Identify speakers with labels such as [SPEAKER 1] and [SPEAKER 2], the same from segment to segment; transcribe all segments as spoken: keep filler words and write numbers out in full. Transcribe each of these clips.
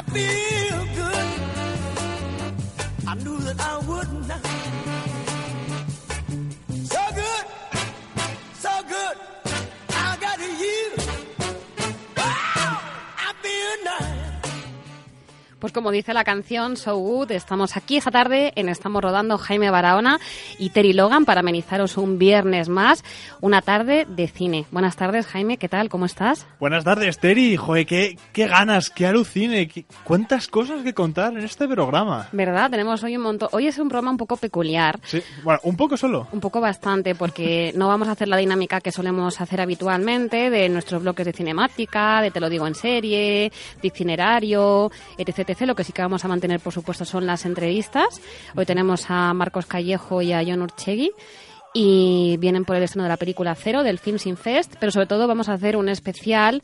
[SPEAKER 1] feel good. I knew that I would not. So good, so good. I got you. Wow, I feel nice.
[SPEAKER 2] Pues como dice la canción So Good, estamos aquí esta tarde en Estamos Rodando Jaime Barahona y Terry Logan para amenizaros un viernes más, una tarde de cine. Buenas tardes, Jaime, ¿qué tal? ¿Cómo estás?
[SPEAKER 3] Buenas tardes, Terry. Joder, qué, qué ganas, qué alucine, qué, cuántas cosas que contar en este programa.
[SPEAKER 2] ¿Verdad? Tenemos hoy un montón. Hoy es un programa un poco peculiar.
[SPEAKER 3] Sí, bueno, un poco solo.
[SPEAKER 2] Un poco bastante, porque no vamos a hacer la dinámica que solemos hacer habitualmente de nuestros bloques de cinemática, de Te lo digo en serie, de itinerario, etcétera. Lo que sí que vamos a mantener, por supuesto, son las entrevistas. Hoy tenemos a Marcos Callejo y a Jon Urchegui y vienen por el estreno de la película Cero, del Films in Fest, pero sobre todo vamos a hacer un especial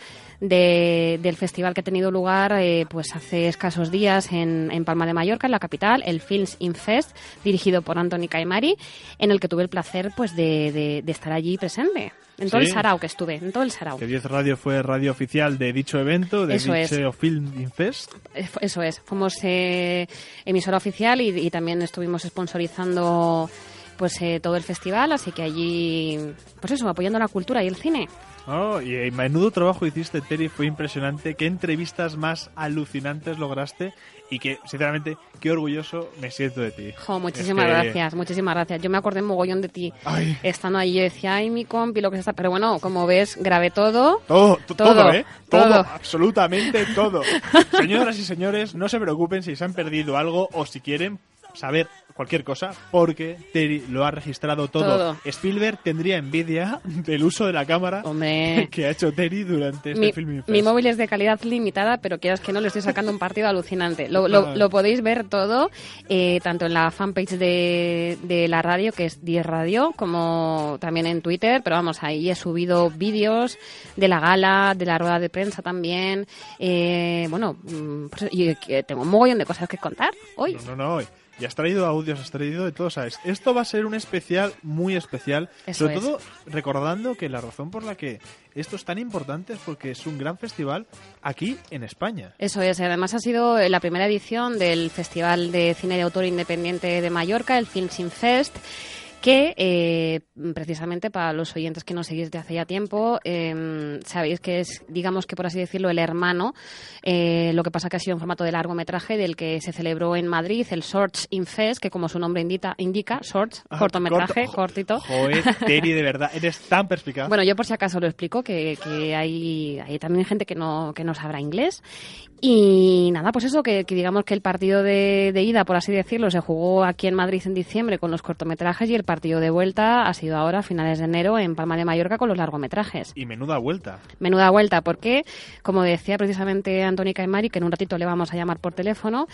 [SPEAKER 2] de, del festival que ha tenido lugar eh, pues hace escasos días en, en Palma de Mallorca, en la capital, el Films in Fest, dirigido por Antoni Caimari, en el que tuve el placer pues de, de, de estar allí presente. En todo
[SPEAKER 3] sí.
[SPEAKER 2] el sarao que estuve, en todo el sarao.
[SPEAKER 3] Que diez Radio fue radio oficial de dicho evento, de
[SPEAKER 2] Eso
[SPEAKER 3] dicho
[SPEAKER 2] es.
[SPEAKER 3] Film in Fest.
[SPEAKER 2] Eso es, fuimos eh, emisora oficial y, y también estuvimos sponsorizando pues eh, todo el festival, así que allí, pues eso, apoyando la cultura y el cine.
[SPEAKER 3] Oh, y eh, menudo trabajo hiciste, Terry, fue impresionante. Qué entrevistas más alucinantes lograste y que, sinceramente, qué orgulloso me siento de ti.
[SPEAKER 2] Jo, muchísimas
[SPEAKER 3] es que...
[SPEAKER 2] gracias, muchísimas gracias. Yo me acordé mogollón de ti.
[SPEAKER 3] Ay.
[SPEAKER 2] Estando allí, yo decía, ay, mi compi, lo que se está... Pero bueno, como ves, grabé todo.
[SPEAKER 3] Todo, todo, todo, ¿eh? Todo,
[SPEAKER 2] todo.
[SPEAKER 3] Absolutamente todo. Señoras y señores, no se preocupen si se han perdido algo o si quieren saber cualquier cosa, porque Terry lo ha registrado todo.
[SPEAKER 2] Todo.
[SPEAKER 3] Spielberg tendría envidia del uso de la cámara
[SPEAKER 2] Hombre.
[SPEAKER 3] que ha hecho Terry durante este
[SPEAKER 2] Mi,
[SPEAKER 3] Film Fest.
[SPEAKER 2] mi móvil es de calidad limitada, pero quieras que no, le estoy sacando un partido alucinante. Lo, lo, lo podéis ver todo, eh, tanto en la fanpage de, de la radio, que es diez Radio, como también en Twitter, pero vamos, ahí he subido vídeos de la gala, de la rueda de prensa también. Eh, bueno, pues, y, y tengo un mogollón de cosas que contar hoy.
[SPEAKER 3] No, no, no, hoy. Y has traído audios, has traído de todo, ¿sabes? Esto va a ser un especial muy especial.
[SPEAKER 2] Eso
[SPEAKER 3] sobre
[SPEAKER 2] es.
[SPEAKER 3] todo recordando que la razón por la que esto es tan importante es porque es un gran festival aquí en España.
[SPEAKER 2] Eso es, además ha sido la primera edición del Festival de Cine de Autor Independiente de Mallorca, el Films in Fest, que eh, precisamente para los oyentes que nos seguís de hace ya tiempo, eh, sabéis que es, digamos que por así decirlo, el hermano, eh, lo que pasa que ha sido en formato de largometraje del que se celebró en Madrid, el Shorts in Fest, que como su nombre indica, indica Shorts,
[SPEAKER 3] Ah,
[SPEAKER 2] cortometraje,
[SPEAKER 3] corto,
[SPEAKER 2] cortito.
[SPEAKER 3] Joder, Terry, de verdad, eres tan perspicaz.
[SPEAKER 2] Bueno, yo por si acaso lo explico, que, que hay, hay también gente que no, que no sabrá inglés. Y nada, pues eso, que, que digamos que el partido de, de ida, por así decirlo, se jugó aquí en Madrid en diciembre con los cortometrajes y el partido de vuelta ha sido ahora a finales de enero en Palma de Mallorca con los largometrajes.
[SPEAKER 3] Y menuda vuelta.
[SPEAKER 2] Menuda vuelta, porque, como decía precisamente Antoni Caimari, que en un ratito le vamos a llamar por teléfono,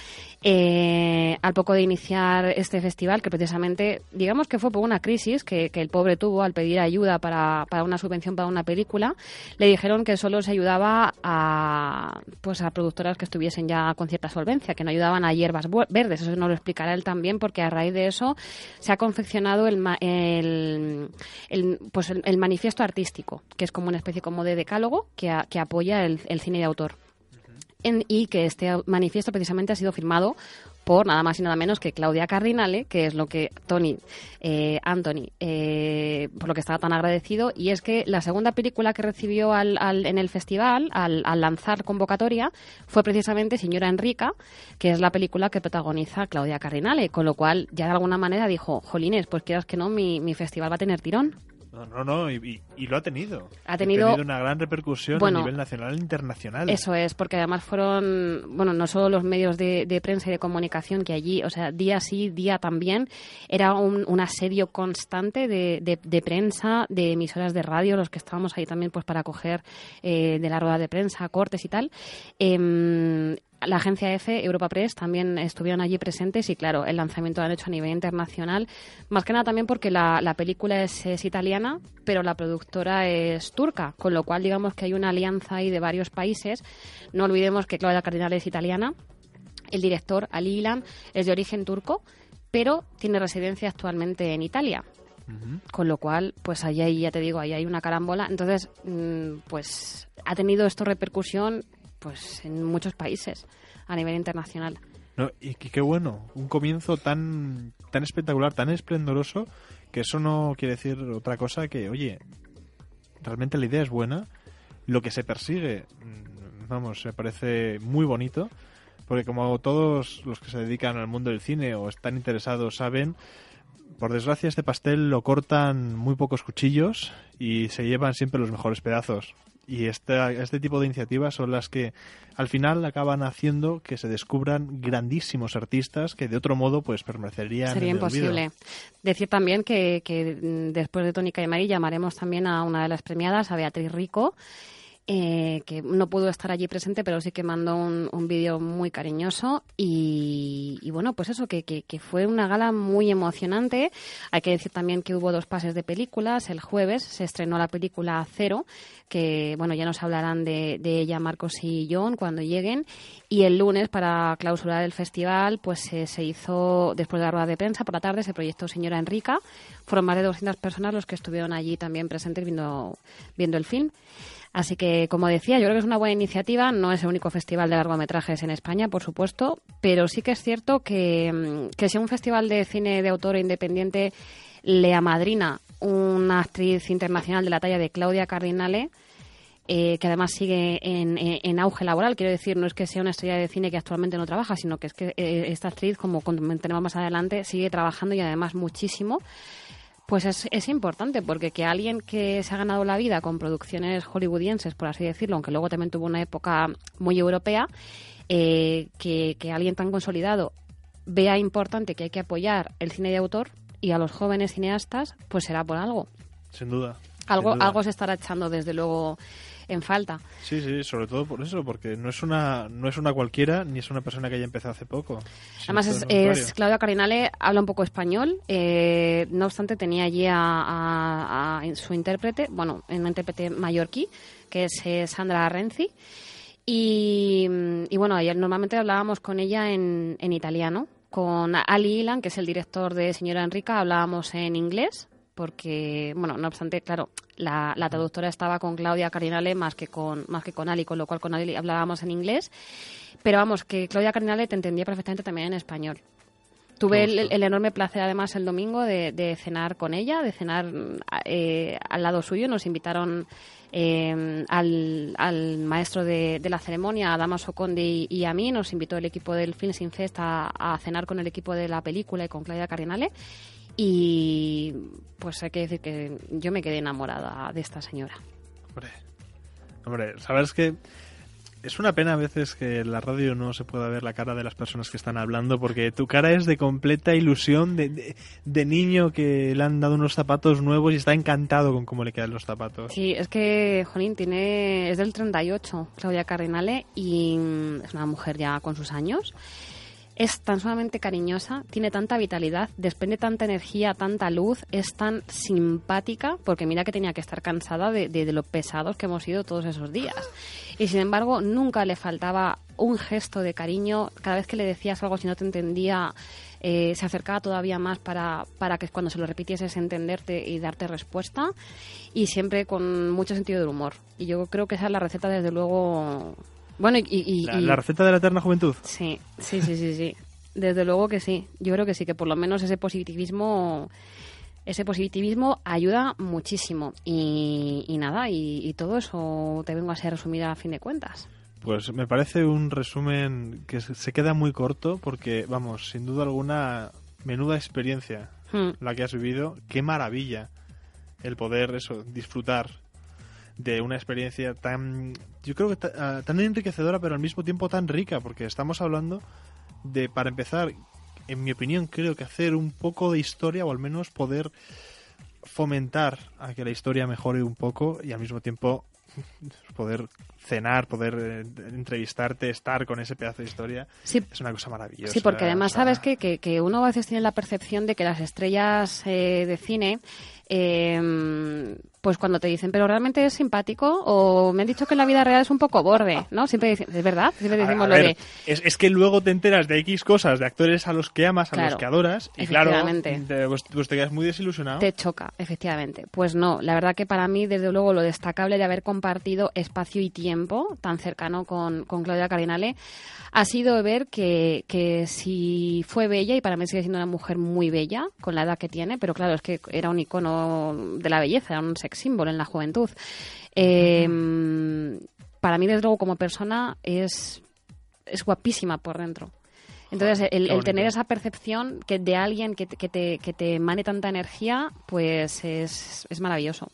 [SPEAKER 2] eh, al poco de iniciar este festival, que precisamente, digamos que fue por una crisis que, que el pobre tuvo al pedir ayuda para, para una subvención para una película, le dijeron que solo se ayudaba a, pues a productoras que estuviesen ya con cierta solvencia, que no ayudaban a hierbas verdes. Eso nos lo explicará él también, porque a raíz de eso se ha confeccionado el, el, el, pues el, el manifiesto artístico, que es como una especie como de decálogo que, a, que apoya el, el cine de autor. En, y que este manifiesto precisamente ha sido firmado por nada más y nada menos que Claudia Cardinale, que es lo que Tony, eh, Anthony, eh, por lo que estaba tan agradecido, y es que la segunda película que recibió al, al, en el festival, al, al lanzar convocatoria, fue precisamente Señora Enrica, que es la película que protagoniza Claudia Cardinale, con lo cual ya de alguna manera dijo, jolines, pues quieras que no, mi, mi festival va a tener tirón.
[SPEAKER 3] No, no, no, y, y, y lo ha tenido.
[SPEAKER 2] Ha tenido,
[SPEAKER 3] ha tenido una gran repercusión
[SPEAKER 2] bueno,
[SPEAKER 3] a nivel nacional e internacional.
[SPEAKER 2] Eso es, porque además fueron, bueno, no solo los medios de, de prensa y de comunicación, que allí, o sea, día sí, día también, era un, un asedio constante de, de, de prensa, de emisoras de radio, los que estábamos ahí también pues para coger eh, de la rueda de prensa, cortes y tal. Eh, La agencia EFE, Europa Press, también estuvieron allí presentes y, claro, el lanzamiento lo han hecho a nivel internacional. Más que nada también porque la, la película es, es italiana, pero la productora es turca, con lo cual digamos que hay una alianza ahí de varios países. No olvidemos que Claudia Cardinale es italiana, el director, Ali Ilan, es de origen turco, pero tiene residencia actualmente en Italia. Uh-huh. Con lo cual, pues ahí hay, ya te digo, ahí hay una carambola. Entonces, mmm, pues ha tenido esto repercusión pues en muchos países a nivel internacional.
[SPEAKER 3] No, y qué bueno, un comienzo tan tan espectacular, tan esplendoroso, que eso no quiere decir otra cosa que, oye, realmente la idea es buena, lo que se persigue, vamos, me parece muy bonito, porque como todos los que se dedican al mundo del cine o están interesados saben, por desgracia este pastel lo cortan muy pocos cuchillos y se llevan siempre los mejores pedazos. Y este, este tipo de iniciativas son las que al final acaban haciendo que se descubran grandísimos artistas que de otro modo pues permanecerían
[SPEAKER 2] Sería
[SPEAKER 3] en el olvido.
[SPEAKER 2] imposible. Decir también que, que después de Tónica y Mari llamaremos también a una de las premiadas, a Beatriz Rico, eh, que no pudo estar allí presente, pero sí que mandó un, un vídeo muy cariñoso y, y bueno, pues eso, que, que, que fue una gala muy emocionante. Hay que decir también que hubo dos pases de películas. El jueves se estrenó la película Cero, que bueno, ya nos hablarán de, de ella Marcos y John cuando lleguen, y el lunes para clausurar el festival pues se, se hizo, después de la rueda de prensa por la tarde, se proyectó Señora Enrica. Fueron más de doscientas personas los que estuvieron allí también presentes viendo, viendo el film. Así que, como decía, yo creo que es una buena iniciativa. No es el único festival de largometrajes en España, por supuesto, pero sí que es cierto que, que si un festival de cine de autor independiente le amadrina una actriz internacional de la talla de Claudia Cardinale, eh, que además sigue en, en, en auge laboral, quiero decir, no es que sea una estrella de cine que actualmente no trabaja, sino que es que eh, esta actriz, como comentaremos más adelante, sigue trabajando y además muchísimo. Pues es, es importante, porque que alguien que se ha ganado la vida con producciones hollywoodienses, por así decirlo, aunque luego también tuvo una época muy europea, eh, que, que alguien tan consolidado vea importante que hay que apoyar el cine de autor y a los jóvenes cineastas, pues será por algo.
[SPEAKER 3] Sin duda.
[SPEAKER 2] Algo,
[SPEAKER 3] sin duda.
[SPEAKER 2] algo se estará echando, desde luego, en falta.
[SPEAKER 3] Sí, sí, sobre todo por eso, porque no es una no es una cualquiera, ni es una persona que haya empezado hace poco.
[SPEAKER 2] Además, es, es Claudia Cardinale, habla un poco español, eh, no obstante tenía allí a, a, a su intérprete, bueno, una intérprete mallorquí, que es eh, Sandra Renzi, y, y bueno, ayer normalmente hablábamos con ella en, en italiano. Con Ali Ilan, que es el director de Señora Enrica, hablábamos en inglés, porque, bueno, no obstante, claro, la, la traductora estaba con Claudia Cardinale más que con más que con Ali, con lo cual con Ali hablábamos en inglés. Pero vamos, que Claudia Cardinale te entendía perfectamente también en español. Tuve el, el enorme placer, además, el domingo de, de cenar con ella, de cenar eh, al lado suyo. Nos invitaron eh, al, al maestro de, de la ceremonia, a Damaso Conde y, y a mí. Nos invitó el equipo del Film Sin Fest a, a cenar con el equipo de la película y con Claudia Cardinale. Y pues hay que decir que yo me quedé enamorada de esta señora.
[SPEAKER 3] Hombre, hombre, sabes que es una pena a veces que en la radio no se pueda ver la cara de las personas que están hablando, porque tu cara es de completa ilusión de, de, de niño que le han dado unos zapatos nuevos y está encantado con cómo le quedan los zapatos.
[SPEAKER 2] Sí, es que, Jolín, tiene, es del treinta y ocho, Claudia Cardinale, y es una mujer ya con sus años. Es tan sumamente cariñosa, tiene tanta vitalidad, desprende tanta energía, tanta luz, es tan simpática, porque mira que tenía que estar cansada de, de, de lo pesados que hemos sido todos esos días. Y sin embargo, nunca le faltaba un gesto de cariño. Cada vez que le decías algo, si no te entendía, eh, se acercaba todavía más para, para que cuando se lo repitieses entenderte y darte respuesta. Y siempre con mucho sentido del humor. Y yo creo que esa es la receta, desde luego. Bueno, y, y,
[SPEAKER 3] la,
[SPEAKER 2] y,
[SPEAKER 3] la receta de la eterna juventud.
[SPEAKER 2] Sí, sí, sí, sí, sí. Desde luego que sí. Yo creo que sí, que por lo menos ese positivismo, ese positivismo ayuda muchísimo. Y, y nada, y, y todo eso te vengo a ser resumida a fin de cuentas.
[SPEAKER 3] Pues me parece un resumen que se queda muy corto, porque, vamos, sin duda alguna, menuda experiencia hmm. la que has vivido. Qué maravilla el poder, eso, disfrutar de una experiencia tan, yo creo que t- uh, tan enriquecedora, pero al mismo tiempo tan rica, porque estamos hablando de, para empezar, en mi opinión, creo que hacer un poco de historia, o al menos poder fomentar a que la historia mejore un poco, y al mismo tiempo poder cenar, poder eh, entrevistarte, estar con ese pedazo de historia,
[SPEAKER 2] sí.
[SPEAKER 3] Es una cosa maravillosa.
[SPEAKER 2] Sí, porque además,
[SPEAKER 3] o sea...
[SPEAKER 2] sabes que, que, que uno a veces tiene la percepción de que las estrellas eh, de cine eh, Pues cuando te dicen, pero realmente es simpático, o me han dicho que en la vida real es un poco borde, ¿no? Siempre dicen, ¿es verdad? Siempre decimos
[SPEAKER 3] a
[SPEAKER 2] lo
[SPEAKER 3] ver,
[SPEAKER 2] de...
[SPEAKER 3] Es, es que luego te enteras de X cosas, de actores a los que amas, a
[SPEAKER 2] Claro,
[SPEAKER 3] los que adoras, y claro,
[SPEAKER 2] efectivamente.
[SPEAKER 3] te, pues, pues te quedas muy desilusionado.
[SPEAKER 2] Te choca, efectivamente. Pues no, la verdad que para mí, desde luego, lo destacable de haber compartido espacio y tiempo tan cercano con, con Claudia Cardinale ha sido ver que, que si fue bella, y para mí sigue siendo una mujer muy bella, con la edad que tiene, pero claro, es que era un icono de la belleza, era un sex symbol en la juventud. Eh, para mí, desde luego, como persona, es, es guapísima por dentro. Entonces, el, el tener esa percepción que de alguien que, que, te, que te emane tanta energía, pues es, es maravilloso.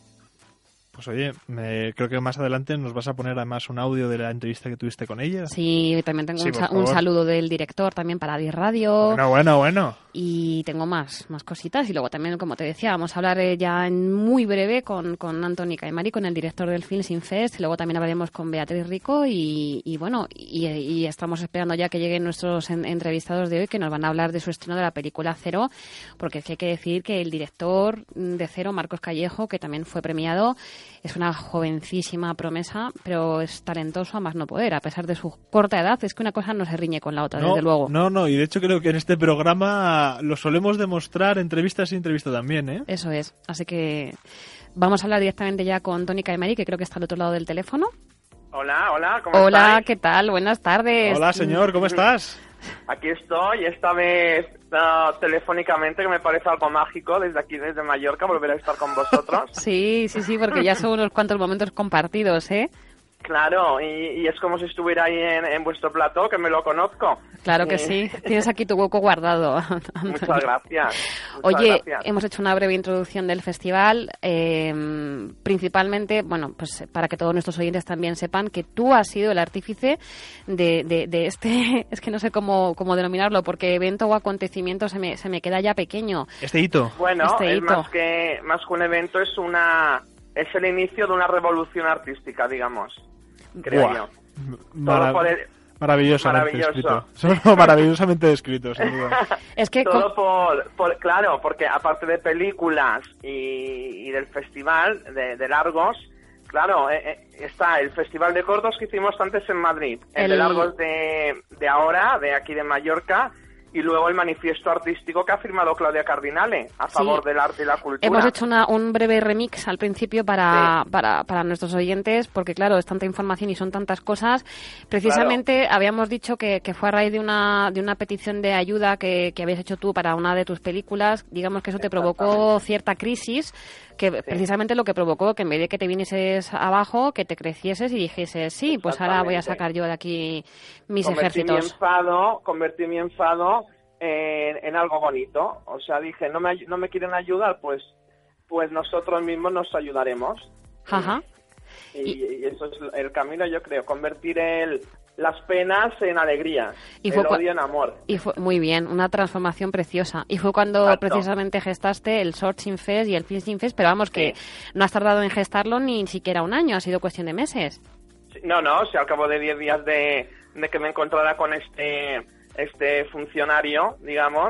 [SPEAKER 3] Pues oye, me, creo que más adelante nos vas a poner además un audio de la entrevista que tuviste con ella.
[SPEAKER 2] Sí, también tengo
[SPEAKER 3] Sí,
[SPEAKER 2] un, sa-
[SPEAKER 3] por
[SPEAKER 2] un
[SPEAKER 3] favor.
[SPEAKER 2] saludo del director también para Di Radio.
[SPEAKER 3] Bueno, bueno, bueno.
[SPEAKER 2] Y tengo más, más cositas. Y luego también, como te decía, vamos a hablar eh, ya en muy breve con, con Antoni Caimari, con el director del Film Sin Fest. Y luego también hablaremos con Beatriz Rico. Y, y bueno, y, y estamos esperando ya que lleguen nuestros en- entrevistados de hoy, que nos van a hablar de su estreno de la película Cero. Porque sí hay que decir que el director de Cero, Marcos Callejo, que también fue premiado, es una jovencísima promesa, pero es talentoso a más no poder, a pesar de su corta edad. Es que una cosa no se riñe con la otra,
[SPEAKER 3] No,
[SPEAKER 2] desde luego.
[SPEAKER 3] no, no, y de hecho creo que en este programa lo solemos demostrar entrevistas y entrevista también, ¿eh?
[SPEAKER 2] Eso es. Así que vamos a hablar directamente ya con Toni Caimari, que creo que está al otro lado del teléfono.
[SPEAKER 4] Hola, hola, ¿cómo
[SPEAKER 2] Hola,
[SPEAKER 4] estáis?
[SPEAKER 2] ¿qué tal? Buenas tardes.
[SPEAKER 3] Hola, señor, ¿cómo estás?
[SPEAKER 4] Aquí estoy, esta vez uh, telefónicamente, que me parece algo mágico, desde aquí, desde Mallorca, volver a estar con vosotros.
[SPEAKER 2] Sí, sí, sí, porque ya son unos cuantos momentos compartidos, ¿eh?
[SPEAKER 4] Claro, y, y es como si estuviera ahí en, en vuestro plató, que me lo conozco.
[SPEAKER 2] Claro que
[SPEAKER 4] Y-
[SPEAKER 2] sí. Tienes aquí tu hueco guardado.
[SPEAKER 4] Muchas gracias. muchas
[SPEAKER 2] Oye,
[SPEAKER 4] gracias.
[SPEAKER 2] hemos hecho una breve introducción del festival, eh, principalmente, bueno, pues para que todos nuestros oyentes también sepan que tú has sido el artífice de, de, de este, es que no sé cómo, cómo denominarlo, porque evento o acontecimiento se me, se me queda ya pequeño.
[SPEAKER 3] Este hito.
[SPEAKER 4] Bueno,
[SPEAKER 2] este
[SPEAKER 4] es
[SPEAKER 2] hito.
[SPEAKER 4] más que, más que un evento, es una es el inicio de una revolución artística, digamos, creo
[SPEAKER 3] Buah.
[SPEAKER 4] yo.
[SPEAKER 3] Mara-
[SPEAKER 4] Todo por el-
[SPEAKER 3] Maravillosamente
[SPEAKER 4] Maravilloso.
[SPEAKER 3] escrito. Son maravillosamente descrito, sin duda.
[SPEAKER 2] Es que
[SPEAKER 4] Todo
[SPEAKER 2] co-
[SPEAKER 4] por, por- claro, porque aparte de películas y, y del festival de, de largos, claro, eh, eh, está el festival de cortos que hicimos antes en Madrid, el,
[SPEAKER 2] El-
[SPEAKER 4] de largos de, de ahora, de aquí de Mallorca, y luego el manifiesto artístico que ha firmado Claudia Cardinale a favor
[SPEAKER 2] Sí.
[SPEAKER 4] del arte y la cultura.
[SPEAKER 2] hemos hecho una- un breve remix al principio para, para, para nuestros oyentes, porque claro, es tanta información y son tantas cosas. Precisamente habíamos dicho que, que fue a raíz de una, de una petición de ayuda que, que habías hecho tú para una de tus películas. Digamos que eso te provocó cierta crisis, que precisamente lo que provocó que en vez de que te vinieses abajo, que te crecieses y dijeses, sí, pues ahora voy a
[SPEAKER 4] Exactamente.
[SPEAKER 2] sacar yo de aquí mis
[SPEAKER 4] convertí mi
[SPEAKER 2] ejércitos.
[SPEAKER 4] enfado, convertí mi enfado en, en algo bonito. O sea, dije, no me, ay- no me quieren ayudar, pues pues nosotros mismos nos ayudaremos.
[SPEAKER 2] Ajá.
[SPEAKER 4] Y, y eso es el camino, yo creo, convertir el, las penas en alegrías,
[SPEAKER 2] Y
[SPEAKER 4] el
[SPEAKER 2] fue cua-
[SPEAKER 4] odio en amor.
[SPEAKER 2] Y fue muy bien, una transformación preciosa. Y fue cuando
[SPEAKER 4] Exacto.
[SPEAKER 2] precisamente gestaste el Short Sin Fest y el Film Sin Fest, pero vamos, que
[SPEAKER 4] Sí.
[SPEAKER 2] no has tardado en gestarlo ni siquiera un año, ha sido cuestión de meses.
[SPEAKER 4] Sí, No, no, si al cabo de diez días de, de que me encontrara con este este funcionario, digamos...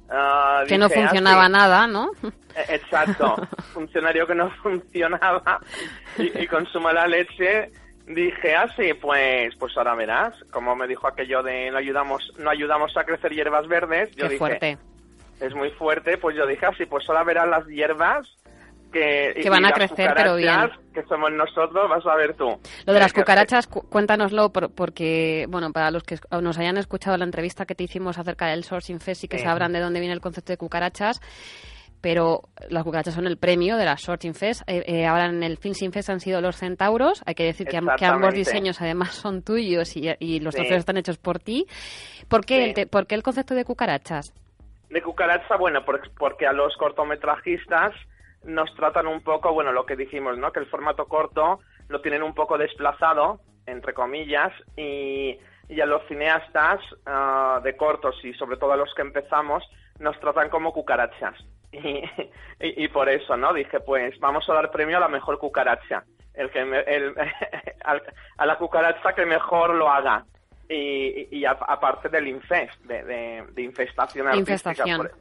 [SPEAKER 4] ah,
[SPEAKER 2] Que no
[SPEAKER 4] dije, ah,
[SPEAKER 2] funcionaba
[SPEAKER 4] sí.
[SPEAKER 2] nada, ¿no?
[SPEAKER 4] Eh, Exacto, funcionario que no funcionaba y, y con su mala leche dije, ah, sí, pues pues ahora verás, como me dijo aquello de no ayudamos no ayudamos a crecer hierbas verdes, yo
[SPEAKER 2] Qué
[SPEAKER 4] dije,
[SPEAKER 2] fuerte.
[SPEAKER 4] es muy fuerte, pues yo dije, ah, sí, pues ahora verás las hierbas que,
[SPEAKER 2] Que van
[SPEAKER 4] y
[SPEAKER 2] a
[SPEAKER 4] las
[SPEAKER 2] crecer, pero bien.
[SPEAKER 4] cucarachas, que somos nosotros, vas a ver tú.
[SPEAKER 2] Lo de las
[SPEAKER 4] Eh, que-
[SPEAKER 2] cucarachas, cu- cuéntanos,lo por- porque, bueno, para los que es- nos hayan escuchado la entrevista que te hicimos acerca del Sourcing Fest y que
[SPEAKER 4] Sí.
[SPEAKER 2] sabrán de dónde viene el concepto de cucarachas, pero las cucarachas son el premio de la Sourcing Fest. Eh, eh, ahora en el Film Fest han sido los centauros. Hay que decir que, am- que ambos
[SPEAKER 4] Exactamente.
[SPEAKER 2] diseños además son tuyos y, y los
[SPEAKER 4] Sí.
[SPEAKER 2] trofeos están hechos por ti. ¿Por qué,
[SPEAKER 4] Sí.
[SPEAKER 2] el, te- ¿Por qué el concepto de cucarachas?
[SPEAKER 4] De cucaracha, bueno, por- porque a los cortometrajistas nos tratan un poco, bueno, lo que dijimos, ¿no? Que el formato corto lo tienen un poco desplazado, entre comillas, y, y a los cineastas ah, de cortos y sobre todo a los que empezamos, nos tratan como cucarachas. Y, y, y por eso, ¿no? Dije, pues vamos a dar premio a la mejor cucaracha. El que me- el, al- a la cucaracha que mejor lo haga. Y, y, y a- aparte del infest, de, de, de infestación artística.
[SPEAKER 2] Infestación.
[SPEAKER 4] por-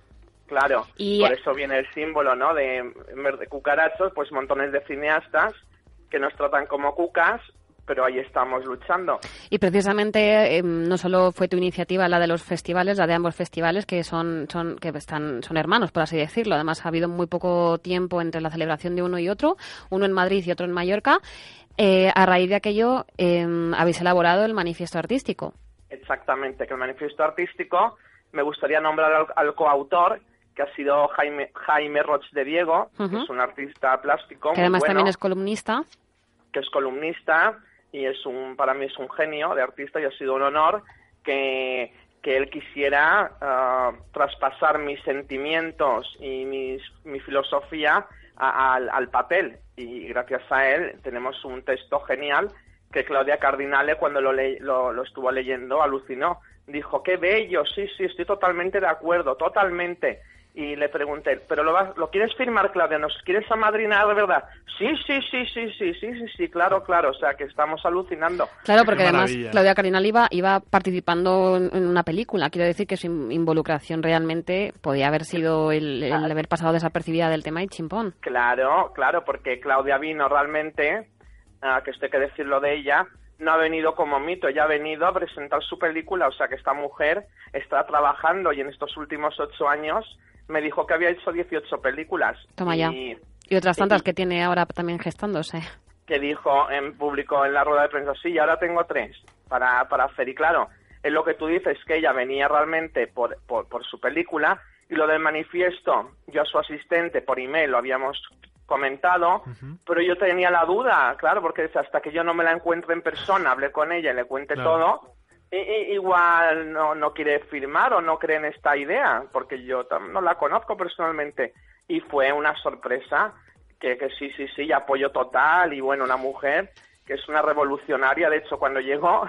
[SPEAKER 4] Claro,
[SPEAKER 2] y...
[SPEAKER 4] por eso viene el símbolo, ¿no? De, en vez de cucarachos, pues montones de cineastas que nos tratan como cucas, pero ahí estamos luchando.
[SPEAKER 2] Y precisamente eh, no solo fue tu iniciativa la de los festivales, la de ambos festivales, que son son que están son hermanos, por así decirlo. Además, ha habido muy poco tiempo entre la celebración de uno y otro, uno en Madrid y otro en Mallorca. Eh, a raíz de aquello, eh, habéis elaborado el manifiesto artístico.
[SPEAKER 4] Exactamente, que el manifiesto artístico, me gustaría nombrar al, al coautor, que ha sido Jaime, Jaime Roch de Diego, uh-huh. que es un artista plástico
[SPEAKER 2] que
[SPEAKER 4] muy
[SPEAKER 2] además
[SPEAKER 4] bueno,
[SPEAKER 2] también es columnista.
[SPEAKER 4] Que es columnista y es un para mí es un genio de artista y ha sido un honor que, que él quisiera uh, traspasar mis sentimientos y mis, mi filosofía a, a, al, al papel. Y gracias a él tenemos un texto genial que Claudia Cardinale, cuando lo, le, lo, lo estuvo leyendo, alucinó. Dijo, qué bello, sí, sí, estoy totalmente de acuerdo, totalmente. Y le pregunté, ¿pero lo, vas, lo quieres firmar, Claudia? ¿Nos quieres amadrinar de verdad? Sí, sí, sí, sí, sí, sí, sí, sí, claro, claro. O sea, que estamos alucinando.
[SPEAKER 2] Claro, porque además Claudia Cardinale iba, iba participando en, en una película. Quiero decir que su involucración realmente podía haber sido el, el haber pasado desapercibida del tema y chimpón.
[SPEAKER 4] Claro, claro, porque Claudia vino realmente, uh, que esto hay que decirlo de ella, no ha venido como mito, ella ha venido a presentar su película. O sea, que esta mujer está trabajando y en estos últimos ocho años... me dijo que había hecho dieciocho películas.
[SPEAKER 2] Toma ya. Y, y otras tantas y, que tiene ahora también gestándose.
[SPEAKER 4] Que dijo en público en la rueda de prensa, sí, y ahora tengo tres para, para hacer. Y claro, es lo que tú dices, que ella venía realmente por, por, por su película, y lo del manifiesto, yo a su asistente por email lo habíamos comentado, uh-huh. pero yo tenía la duda, claro, porque hasta que yo no me la encuentre en persona, hablé con ella y le cuente claro. todo... I, i, igual no, no quiere firmar o no cree en esta idea, porque yo tam, no la conozco personalmente. Y fue una sorpresa, que, que sí, sí, sí, apoyo total. Y bueno, una mujer que es una revolucionaria. De hecho, cuando llegó,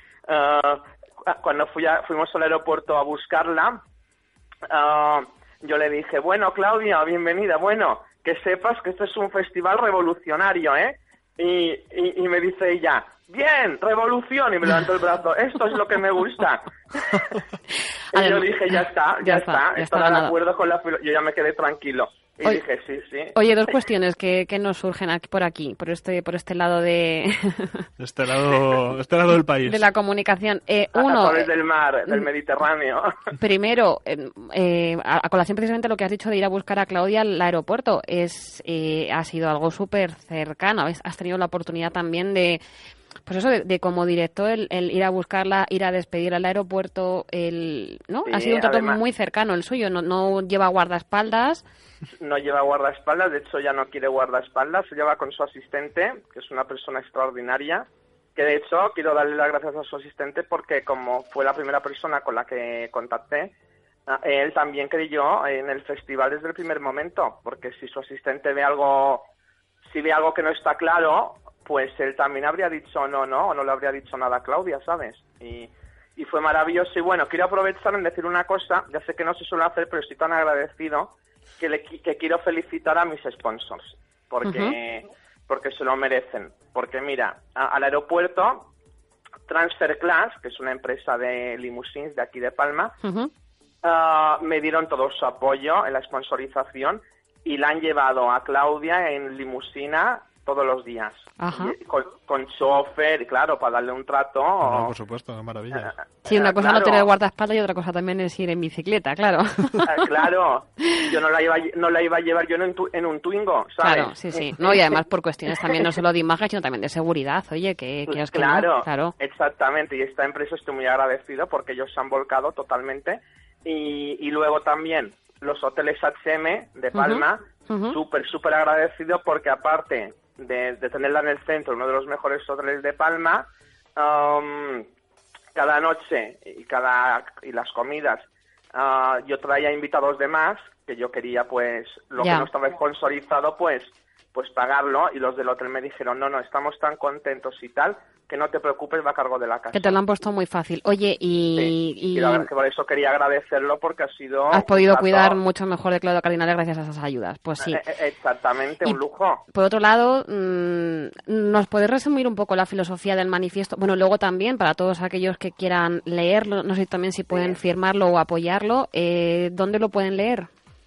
[SPEAKER 4] uh, cuando fui a, fuimos al aeropuerto a buscarla, uh, yo le dije, bueno, Claudia, bienvenida. Bueno, que sepas que este es un festival revolucionario, ¿eh? Y, y, y me dice ella, bien, revolución, y me levantó el brazo, esto es lo que me gusta. Y Además, yo dije, ya está, ya, ya está, está ya estará de acuerdo con la filo-. Yo ya me quedé tranquilo. Y oye, dije, sí, sí.
[SPEAKER 2] Oye, dos cuestiones que, que nos surgen aquí, por aquí, por este por este lado de...
[SPEAKER 3] este lado este lado del país.
[SPEAKER 2] De la comunicación. Eh,
[SPEAKER 4] a,
[SPEAKER 2] uno,
[SPEAKER 4] a través del mar, del Mediterráneo.
[SPEAKER 2] Primero, eh, eh, a, a colación precisamente lo que has dicho de ir a buscar a Claudia al aeropuerto, es eh, ha sido algo súper cercano. Has tenido la oportunidad también de... Pues eso, de, de como director, el, el ir a buscarla, ir a despedir al aeropuerto, el ¿no? Sí, ha sido un trato además, muy cercano el suyo, no, no lleva guardaespaldas.
[SPEAKER 4] No lleva guardaespaldas, de hecho ya no quiere guardaespaldas, se lleva con su asistente, que es una persona extraordinaria, que de hecho quiero darle las gracias a su asistente porque como fue la primera persona con la que contacté, él también creyó en el festival desde el primer momento, porque si su asistente ve algo, si ve algo que no está claro, pues él también habría dicho no, no, o no le habría dicho nada a Claudia, ¿sabes? Y, y fue maravilloso. Y bueno, quiero aprovechar en decir una cosa, ya sé que no se suele hacer, pero estoy tan agradecido que, le, que quiero felicitar a mis sponsors, porque, uh-huh. porque se lo merecen. Porque mira, a, al aeropuerto, Transfer Class, que es una empresa de limusines de aquí de Palma, uh-huh. uh, me dieron todo su apoyo en la sponsorización y la han llevado a Claudia en limusina todos los días.
[SPEAKER 2] Ajá.
[SPEAKER 4] Con, con chofer, claro, para darle un trato.
[SPEAKER 3] No, por supuesto, qué maravilla.
[SPEAKER 2] Sí, una cosa claro. no tener guardaespaldas y otra cosa también es ir en bicicleta, claro.
[SPEAKER 4] Claro, yo no la iba, no la iba a llevar yo en un, tu, en un Twingo, ¿sabes?
[SPEAKER 2] Claro, sí, sí. No, y además por cuestiones también no solo de imagen, sino también de seguridad, oye, que, que es que
[SPEAKER 4] claro,
[SPEAKER 2] no, claro,
[SPEAKER 4] exactamente. Y esta empresa estoy muy agradecido porque ellos se han volcado totalmente. Y, y luego también los hoteles H M de Palma, uh-huh. uh-huh. súper, súper agradecido porque aparte... De, de tenerla en el centro, uno de los mejores hoteles de Palma, um, cada noche y cada y las comidas uh, yo traía invitados de más, que yo quería pues lo yeah. que no estaba sponsorizado pues pues pagarlo, y los del hotel me dijeron no, no, estamos tan contentos y tal, que no te preocupes, va a cargo de la casa.
[SPEAKER 2] Que te lo han puesto muy fácil. Oye, y...
[SPEAKER 4] Sí, y, y la verdad que por eso quería agradecerlo, porque ha sido...
[SPEAKER 2] Has podido trato... cuidar mucho mejor de Claudia Cardinale gracias a esas ayudas, pues sí.
[SPEAKER 4] Exactamente,
[SPEAKER 2] y
[SPEAKER 4] un lujo.
[SPEAKER 2] Por otro lado, mmm, ¿nos puedes resumir un poco la filosofía del manifiesto? Bueno, luego también, para todos aquellos que quieran leerlo, no sé también si pueden sí. firmarlo o apoyarlo, eh, ¿dónde lo pueden leer?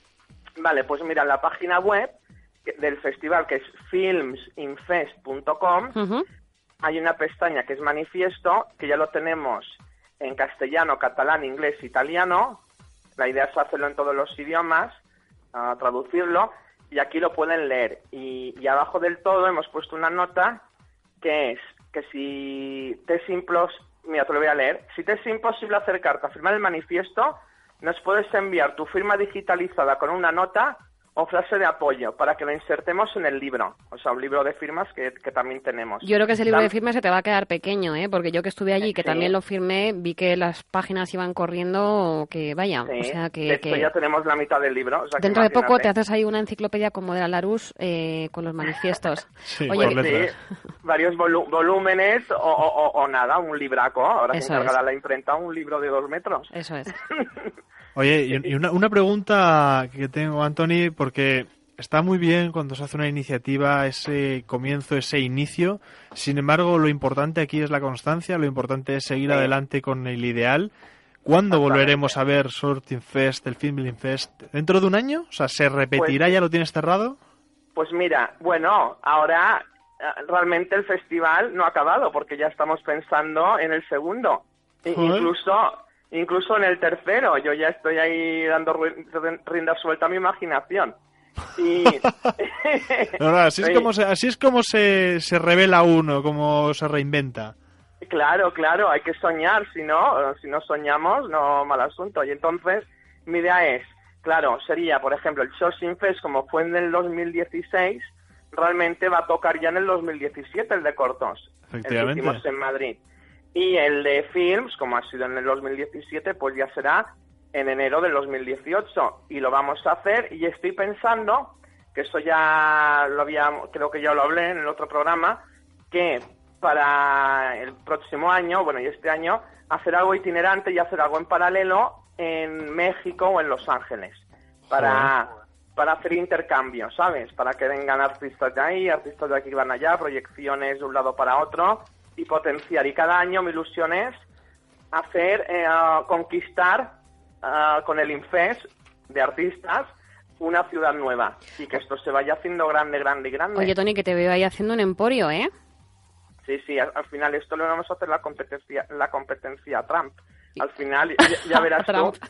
[SPEAKER 4] Vale, pues mira, en la página web del festival, que es films in fest punto com,
[SPEAKER 2] Uh-huh.
[SPEAKER 4] hay una pestaña que es manifiesto, que ya lo tenemos en castellano, catalán, inglés, italiano. La idea es hacerlo en todos los idiomas, uh, traducirlo, y aquí lo pueden leer. Y, y abajo del todo hemos puesto una nota que es que si te es impos... Mira, te lo voy a leer. Si te es imposible acercarte a firmar el manifiesto, nos puedes enviar tu firma digitalizada con una nota o frase de apoyo para que lo insertemos en el libro. O sea, un libro de firmas que, que también tenemos.
[SPEAKER 2] Yo creo que ese libro
[SPEAKER 4] Tam-
[SPEAKER 2] de firmas se te va a quedar pequeño, ¿eh? Porque yo que estuve allí, que
[SPEAKER 4] Sí.
[SPEAKER 2] también lo firmé, vi que las páginas iban corriendo, que vaya,
[SPEAKER 4] Sí,
[SPEAKER 2] o sea, que...
[SPEAKER 4] de hecho
[SPEAKER 2] que...
[SPEAKER 4] ya tenemos la mitad del libro. O sea, que
[SPEAKER 2] Dentro de poco te
[SPEAKER 4] imagínate.
[SPEAKER 2] haces ahí una enciclopedia como de la Larousse eh, con los manifiestos.
[SPEAKER 3] Sí,
[SPEAKER 2] Oye,
[SPEAKER 3] por letras.
[SPEAKER 4] Sí, varios volu- volúmenes o, o, o, o nada, un libraco. Ahora
[SPEAKER 2] Eso
[SPEAKER 4] se encargará
[SPEAKER 2] es.
[SPEAKER 4] la imprenta un libro de dos metros.
[SPEAKER 2] eso es.
[SPEAKER 3] Oye, y y una, una pregunta que tengo, Anthony, porque está muy bien cuando se hace una iniciativa, ese comienzo, ese inicio. Sin embargo, lo importante aquí es la constancia, lo importante es seguir
[SPEAKER 4] Sí.
[SPEAKER 3] adelante con el ideal. ¿Cuándo
[SPEAKER 4] Exactamente.
[SPEAKER 3] volveremos a ver Sorting Fest, el Film Fest? ¿Dentro de un año? O sea, ¿se repetirá?
[SPEAKER 4] Pues-
[SPEAKER 3] ¿Ya lo tienes cerrado?
[SPEAKER 4] Pues mira, bueno, ahora eh, realmente el festival no ha acabado porque ya estamos pensando en el segundo. I-
[SPEAKER 3] Joder.
[SPEAKER 4] incluso incluso en el tercero. Yo ya estoy ahí dando ri- rienda suelta a mi imaginación. Y
[SPEAKER 3] No, no, así es
[SPEAKER 4] Sí.
[SPEAKER 3] como se, así es como se, se revela uno, como se reinventa.
[SPEAKER 4] Claro, claro, hay que soñar, si no, si no soñamos, no mal asunto. Y entonces, mi idea es, claro, sería, por ejemplo, el Shorting Fest, como fue en el dos mil dieciséis, realmente va a tocar ya en el dos mil diecisiete el de cortos, el que
[SPEAKER 3] Efectivamente.
[SPEAKER 4] hicimos en Madrid. Y el de films, como ha sido en el dos mil diecisiete, pues ya será en enero del dos mil dieciocho. Y lo vamos a hacer, y estoy pensando, que eso ya lo había, creo que ya lo hablé en el otro programa, que para el próximo año, bueno, y este año, hacer algo itinerante y hacer algo en paralelo en México o en Los Ángeles, para, para hacer intercambios, ¿sabes? Para que vengan artistas de ahí, artistas de aquí que van allá, proyecciones de un lado para otro, y potenciar. Y cada año mi ilusión es hacer, eh, conquistar uh, con el Infest de artistas una ciudad nueva, y que esto se vaya haciendo grande, grande y grande.
[SPEAKER 2] Oye, Tony, que te veo ahí haciendo un emporio, ¿eh?
[SPEAKER 4] Sí, sí, al, al final esto le vamos a hacer la competencia, la competencia a Trump. Al final, ya, ya verás tú.
[SPEAKER 2] Trump.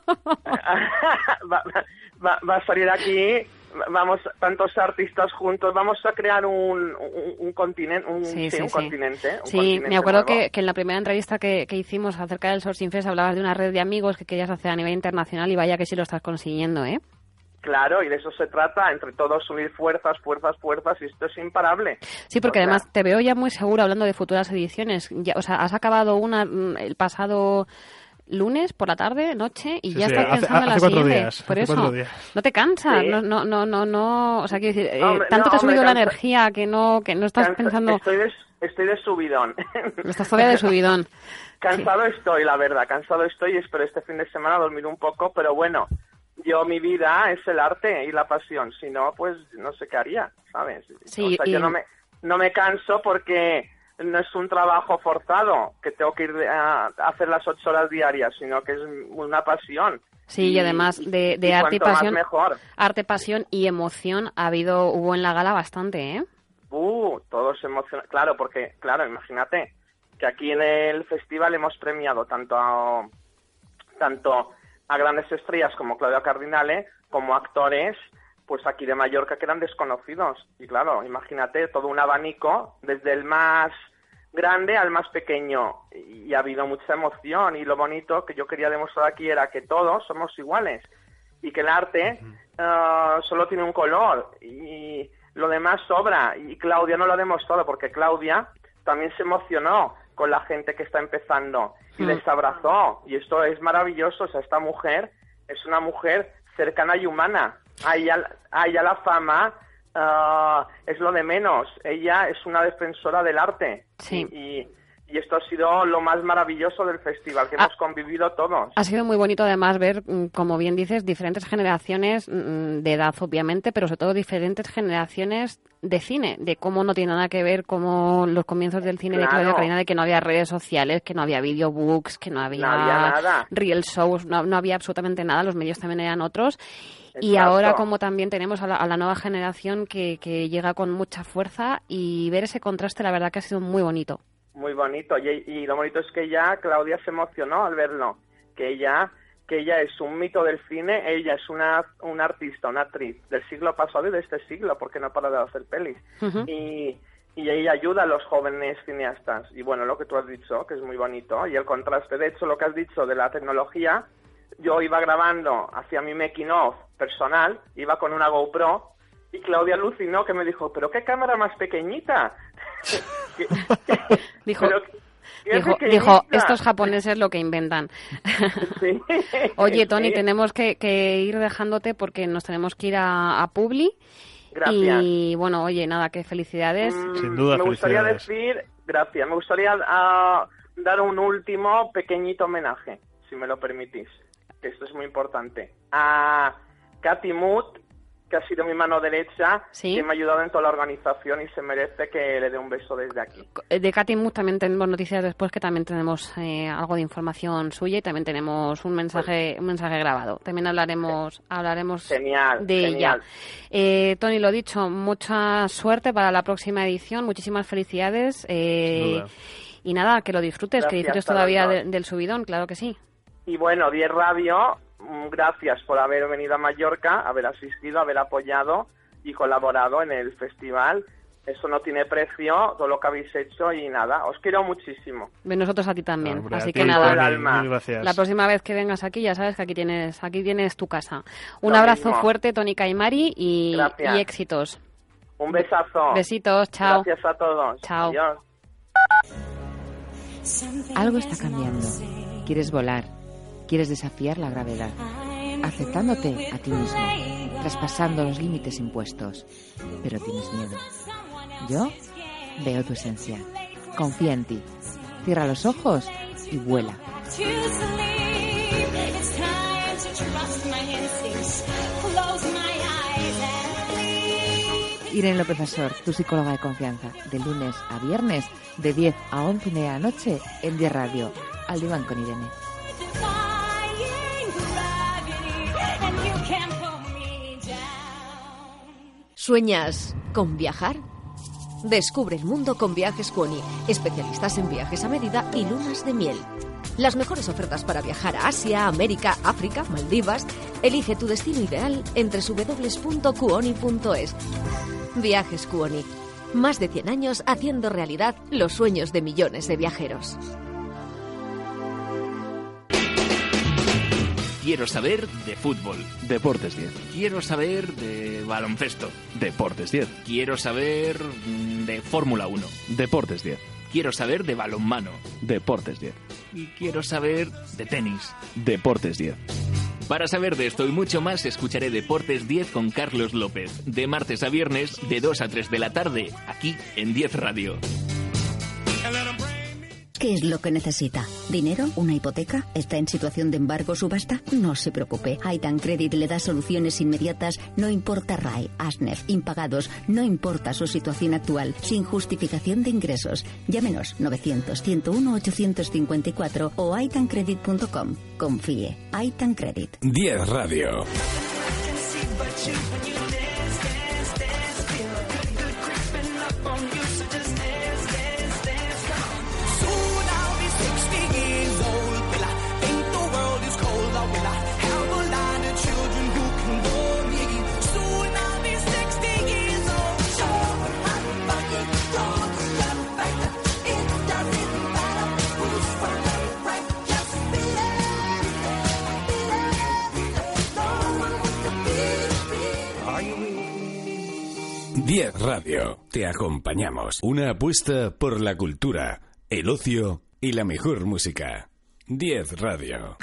[SPEAKER 4] va, va, va a salir aquí, vamos, tantos artistas juntos, vamos a crear un, un, un continente, un,
[SPEAKER 2] Sí,
[SPEAKER 4] sí,
[SPEAKER 2] sí,
[SPEAKER 4] un
[SPEAKER 2] sí.
[SPEAKER 4] continente. Un
[SPEAKER 2] Sí,
[SPEAKER 4] continente
[SPEAKER 2] me acuerdo
[SPEAKER 4] nuevo.
[SPEAKER 2] que, que en la primera entrevista que, que hicimos acerca del Sourcing Fest hablabas de una red de amigos que querías hacer a nivel internacional y vaya que sí lo estás consiguiendo, ¿eh?
[SPEAKER 4] Claro, y de eso se trata, entre todos unir fuerzas, fuerzas, fuerzas, y esto es imparable.
[SPEAKER 2] Sí, porque
[SPEAKER 4] O sea,
[SPEAKER 2] además te veo ya muy seguro hablando de futuras ediciones. Ya, o sea, has acabado una mm, el pasado lunes por la tarde, noche, y
[SPEAKER 3] Sí,
[SPEAKER 2] ya
[SPEAKER 3] sí,
[SPEAKER 2] estás
[SPEAKER 3] hace-
[SPEAKER 2] pensando en la
[SPEAKER 3] hace cuatro
[SPEAKER 2] siguiente.
[SPEAKER 3] días,
[SPEAKER 2] por
[SPEAKER 3] hace
[SPEAKER 2] eso,
[SPEAKER 3] cuatro días.
[SPEAKER 2] no te cansas,
[SPEAKER 4] Sí.
[SPEAKER 2] no, no, no, no, no, o sea, quiero decir, eh,
[SPEAKER 4] Hombre,
[SPEAKER 2] tanto
[SPEAKER 4] no,
[SPEAKER 2] te ha subido
[SPEAKER 4] hombre,
[SPEAKER 2] la
[SPEAKER 4] cansa-
[SPEAKER 2] energía que no, que no estás
[SPEAKER 4] cansa-
[SPEAKER 2] pensando,
[SPEAKER 4] Estoy de, estoy de subidón.
[SPEAKER 2] estás todavía de subidón.
[SPEAKER 4] Cansado estoy, la verdad, cansado estoy y espero este fin de semana dormir un poco, pero bueno, yo mi vida es el arte y la pasión, si no, pues no sé qué haría, ¿sabes?
[SPEAKER 2] Sí,
[SPEAKER 4] o sea,
[SPEAKER 2] y-
[SPEAKER 4] yo no me, no me canso porque no es un trabajo forzado, que tengo que ir a, a hacer las ocho horas diarias, sino que es una pasión.
[SPEAKER 2] Sí, y además de, de
[SPEAKER 4] y
[SPEAKER 2] arte y
[SPEAKER 4] cuanto más
[SPEAKER 2] pasión,
[SPEAKER 4] mejor.
[SPEAKER 2] arte, pasión y emoción ha habido, hubo en la gala bastante, ¿eh?
[SPEAKER 4] Uh, todos emocionados. Claro, porque, claro, imagínate que aquí en el festival hemos premiado tanto a, tanto a grandes estrellas como Claudia Cardinale, como actores, pues aquí de Mallorca que eran desconocidos. Y claro, imagínate todo un abanico, desde el más grande al más pequeño. Y ha habido mucha emoción. Y lo bonito que yo quería demostrar aquí era que todos somos iguales. Y que el arte uh, solo tiene un color. Y lo demás sobra. Y Claudia no lo ha demostrado, porque Claudia también se emocionó con la gente que está empezando y
[SPEAKER 2] Mm.
[SPEAKER 4] les abrazó. Y esto es maravilloso. O sea, esta mujer es una mujer cercana y humana. A ella, a ella la fama uh, es lo de menos. Ella es una defensora del arte.
[SPEAKER 2] Sí.
[SPEAKER 4] Y, y esto ha sido lo más maravilloso del festival, que
[SPEAKER 2] Ah.
[SPEAKER 4] hemos convivido todos.
[SPEAKER 2] Ha sido muy bonito además ver, mm, como bien dices, diferentes generaciones mm, de edad, obviamente, pero sobre todo diferentes generaciones de cine, de cómo no tiene nada que ver como los comienzos del cine de
[SPEAKER 4] Claro.
[SPEAKER 2] Claudia Karina, de que no había redes sociales, que no había videobooks, que no había,
[SPEAKER 4] No había nada.
[SPEAKER 2] real shows, no, no había absolutamente nada, los medios también eran otros. Y
[SPEAKER 4] Exacto.
[SPEAKER 2] ahora como también tenemos a la, a la nueva generación que, que llega con mucha fuerza, y ver ese contraste la verdad que ha sido muy bonito.
[SPEAKER 4] Muy bonito, y, y lo bonito es que ya Claudia se emocionó al verlo, que ella que ella es un mito del cine, ella es una, una artista, una actriz del siglo pasado y de este siglo, porque no para de hacer pelis.
[SPEAKER 2] Ujú.
[SPEAKER 4] Y, y ella ayuda a los jóvenes cineastas. Y bueno, lo que tú has dicho, que es muy bonito, y el contraste, de hecho, lo que has dicho de la tecnología, yo iba grabando hacia mi making of personal, iba con una GoPro, y Claudia alucinó, que me dijo, ¿pero qué cámara más pequeñita? ¿Qué- qué-
[SPEAKER 2] Dijo-
[SPEAKER 4] pero qué
[SPEAKER 2] Dijo,
[SPEAKER 4] pequeñita?
[SPEAKER 2] dijo, estos japoneses lo que inventan.
[SPEAKER 4] Sí.
[SPEAKER 2] Oye, Tony,
[SPEAKER 4] Sí.
[SPEAKER 2] tenemos que, que ir dejándote porque nos tenemos que ir a, a Publi.
[SPEAKER 4] Gracias.
[SPEAKER 2] Y bueno, oye, nada, que felicidades.
[SPEAKER 4] Mm,
[SPEAKER 3] Sin duda,
[SPEAKER 4] me gustaría
[SPEAKER 3] felicidades.
[SPEAKER 4] decir, gracias, me gustaría ah, dar un último pequeñito homenaje, si me lo permitís, que esto es muy importante. A Katy Mood, que ha sido mi mano derecha,
[SPEAKER 2] Sí.
[SPEAKER 4] que me ha ayudado en toda la organización y se merece que le dé un beso desde aquí.
[SPEAKER 2] De Katy Mood también tenemos noticias después, que también tenemos eh, algo de información suya, y también tenemos un mensaje un mensaje grabado. También hablaremos hablaremos
[SPEAKER 4] Genial,
[SPEAKER 2] de
[SPEAKER 4] genial.
[SPEAKER 2] ella. Eh, Tony, lo dicho, mucha suerte para la próxima edición, muchísimas felicidades. eh,
[SPEAKER 3] Sin duda.
[SPEAKER 2] y nada, que lo disfrutes, que
[SPEAKER 4] Gracias
[SPEAKER 2] disfrutes
[SPEAKER 4] a los
[SPEAKER 2] todavía
[SPEAKER 4] dos.
[SPEAKER 2] de- del subidón, claro que sí.
[SPEAKER 4] Y bueno, diez Radio, mm, gracias por haber venido a Mallorca, haber asistido, haber apoyado y colaborado en el festival. Eso no tiene precio, todo lo que habéis hecho, y nada, os quiero muchísimo.
[SPEAKER 2] Nosotros a ti también,
[SPEAKER 3] Hombre, a
[SPEAKER 2] así
[SPEAKER 3] ti,
[SPEAKER 2] que nada.
[SPEAKER 4] Tony.
[SPEAKER 3] Tony,
[SPEAKER 4] alma.
[SPEAKER 3] mil gracias.
[SPEAKER 2] La próxima vez que vengas aquí ya sabes que aquí tienes aquí tienes tu casa. Un
[SPEAKER 4] Lo
[SPEAKER 2] abrazo
[SPEAKER 4] mismo.
[SPEAKER 2] fuerte, Tony Caimari, y,
[SPEAKER 4] Gracias.
[SPEAKER 2] y éxitos.
[SPEAKER 4] Un besazo.
[SPEAKER 2] Besitos, chao.
[SPEAKER 4] Gracias a todos.
[SPEAKER 2] Chao.
[SPEAKER 4] Adiós.
[SPEAKER 5] Algo está cambiando. Quieres volar. Quieres desafiar la gravedad. Aceptándote a ti mismo. Traspasando los límites impuestos. Pero tienes miedo. Yo veo tu esencia. Confía en ti. Cierra los ojos y vuela. Irene López Asor, tu psicóloga de confianza, de lunes a viernes, de diez a once y media de la noche, en diez Radio. Al diván con Irene.
[SPEAKER 6] ¿Sueñas con viajar? Descubre el mundo con Viajes Cuoni, especialistas en viajes a medida y lunas de miel. Las mejores ofertas para viajar a Asia, América, África, Maldivas. Elige tu destino ideal en doble u doble u doble u punto cuoni punto es. Viajes Cuoni. Más de cien años haciendo realidad los sueños de millones de viajeros.
[SPEAKER 7] Quiero saber de fútbol.
[SPEAKER 8] Deportes diez.
[SPEAKER 7] Quiero saber de baloncesto.
[SPEAKER 8] Deportes diez.
[SPEAKER 7] Quiero saber mm, de Fórmula uno.
[SPEAKER 8] Deportes diez.
[SPEAKER 7] Quiero saber de balonmano.
[SPEAKER 8] Deportes diez.
[SPEAKER 7] Y quiero saber de tenis.
[SPEAKER 8] Deportes diez.
[SPEAKER 7] Para saber de esto y mucho más, escucharé Deportes diez con Carlos López. De martes a viernes, de dos a tres de la tarde, aquí en diez Radio.
[SPEAKER 9] ¿Qué es lo que necesita? ¿Dinero? ¿Una hipoteca? ¿Está en situación de embargo o subasta? No se preocupe. Aitan Credit le da soluciones inmediatas, no importa R A E, ASNEF, impagados, no importa su situación actual, sin justificación de ingresos. Llámenos novecientos, ciento uno, ochocientos cincuenta y cuatro o aitan credit punto com. Confíe. Aitan Credit.
[SPEAKER 10] diez Radio. diez Radio. Te acompañamos. Una apuesta por la cultura, el ocio y la mejor música. diez Radio.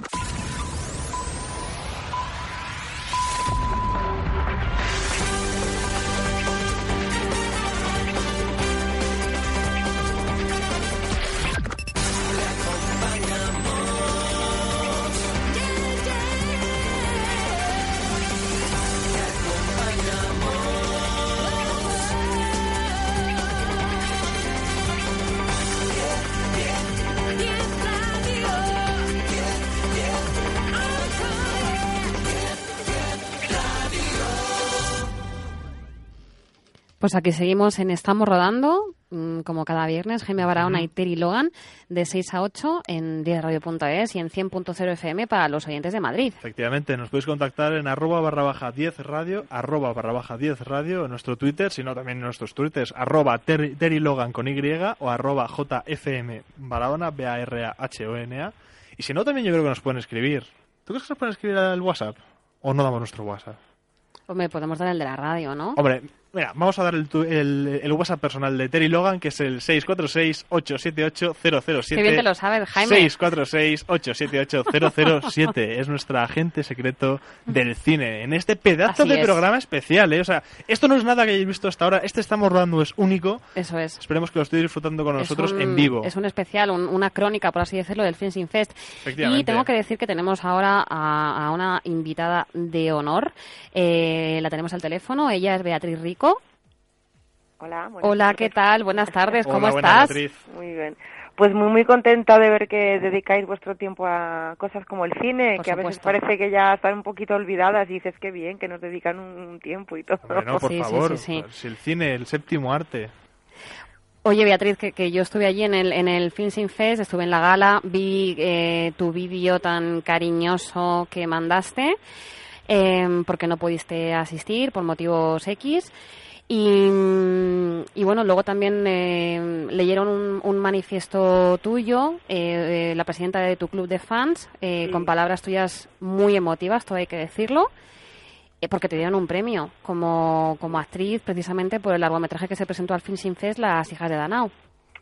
[SPEAKER 2] Pues aquí seguimos en Estamos Rodando, como cada viernes, Jaime Barahona uh-huh. y Terry Logan, de seis a ocho en diez radio punto es y en cien punto cero F M para los oyentes de Madrid.
[SPEAKER 3] Efectivamente, nos podéis contactar en arroba barra baja diez radio, arroba barra baja diez radio, en nuestro Twitter, sino también en nuestros twitters, arroba Terry, Terry Logan con Y o arroba J F M Barahona, B A R A H O N A. Y si no, también yo creo que nos pueden escribir. ¿Tú crees que nos pueden escribir al WhatsApp? ¿O no damos nuestro WhatsApp?
[SPEAKER 2] Hombre, podemos dar el de la radio, ¿no?
[SPEAKER 3] Hombre, mira, vamos a dar el, el, el WhatsApp personal de Terry Logan, que es el seis cuatro seis, ocho siete ocho, cero cero siete.
[SPEAKER 2] Qué bien te lo sabes, Jaime.
[SPEAKER 3] seis cuatro seis, ocho siete ocho, cero cero siete. Es nuestra agente secreto del cine. En este pedazo
[SPEAKER 2] Así
[SPEAKER 3] de
[SPEAKER 2] es.
[SPEAKER 3] programa especial, ¿eh? O sea, esto no es nada que hayáis visto hasta ahora. Este Estamos Rodando es único.
[SPEAKER 2] Eso es.
[SPEAKER 3] Esperemos que lo estéis disfrutando con
[SPEAKER 2] Es
[SPEAKER 3] nosotros
[SPEAKER 2] un,
[SPEAKER 3] en vivo.
[SPEAKER 2] Es un especial, un, una crónica, por así decirlo, del Film Sin Fest.
[SPEAKER 3] Efectivamente.
[SPEAKER 2] Y tengo que decir que tenemos ahora a, a una invitada de honor. Eh, la tenemos al teléfono. Ella es Beatriz Rico.
[SPEAKER 11] Hola,
[SPEAKER 2] Hola,
[SPEAKER 11] tardes.
[SPEAKER 2] ¿qué tal? Buenas tardes, ¿cómo
[SPEAKER 3] Hola, buena,
[SPEAKER 2] estás?
[SPEAKER 3] Beatriz.
[SPEAKER 11] Muy bien. Pues muy muy contenta de ver que dedicáis vuestro tiempo a cosas como el cine,
[SPEAKER 2] Por
[SPEAKER 11] que a veces
[SPEAKER 2] supuesto.
[SPEAKER 11] parece que ya están un poquito olvidadas y dices que bien, que nos dedican un, un tiempo y todo.
[SPEAKER 3] Hombre, no, por
[SPEAKER 2] Sí, sí,
[SPEAKER 3] favor.
[SPEAKER 2] sí, sí.
[SPEAKER 3] Si el cine, el séptimo arte.
[SPEAKER 2] Oye, Beatriz, que, que yo estuve allí en el, en el Film Sin Fest, estuve en la gala, vi eh, tu vídeo tan cariñoso que mandaste, eh, porque no pudiste asistir por motivos X. Y, y bueno, luego también eh, leyeron un, un manifiesto tuyo, eh, eh, la presidenta de tu club de fans, eh,
[SPEAKER 11] Sí.
[SPEAKER 2] con palabras tuyas muy emotivas, todo hay que decirlo, eh, porque te dieron un premio como, como actriz precisamente por el largometraje que se presentó al Film Sin Fest, Las hijas de Danao.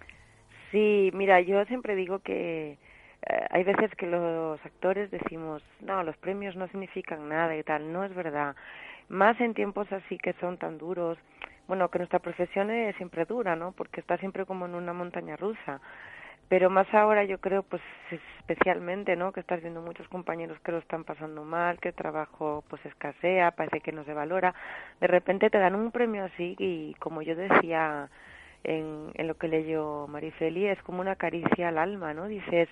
[SPEAKER 11] Sí, mira, yo siempre digo que eh, hay veces que los actores decimos, no, los premios no significan nada y tal, no es verdad. Más en tiempos así que son tan duros, bueno, que nuestra profesión es siempre dura, ¿no? Porque está siempre como en una montaña rusa. Pero más ahora yo creo, pues especialmente, ¿no? Que estás viendo muchos compañeros que lo están pasando mal, que el trabajo pues escasea, parece que no se valora. De repente te dan un premio así y, como yo decía en, en lo que leyó Marifeli, es como una caricia al alma, ¿no? Dices,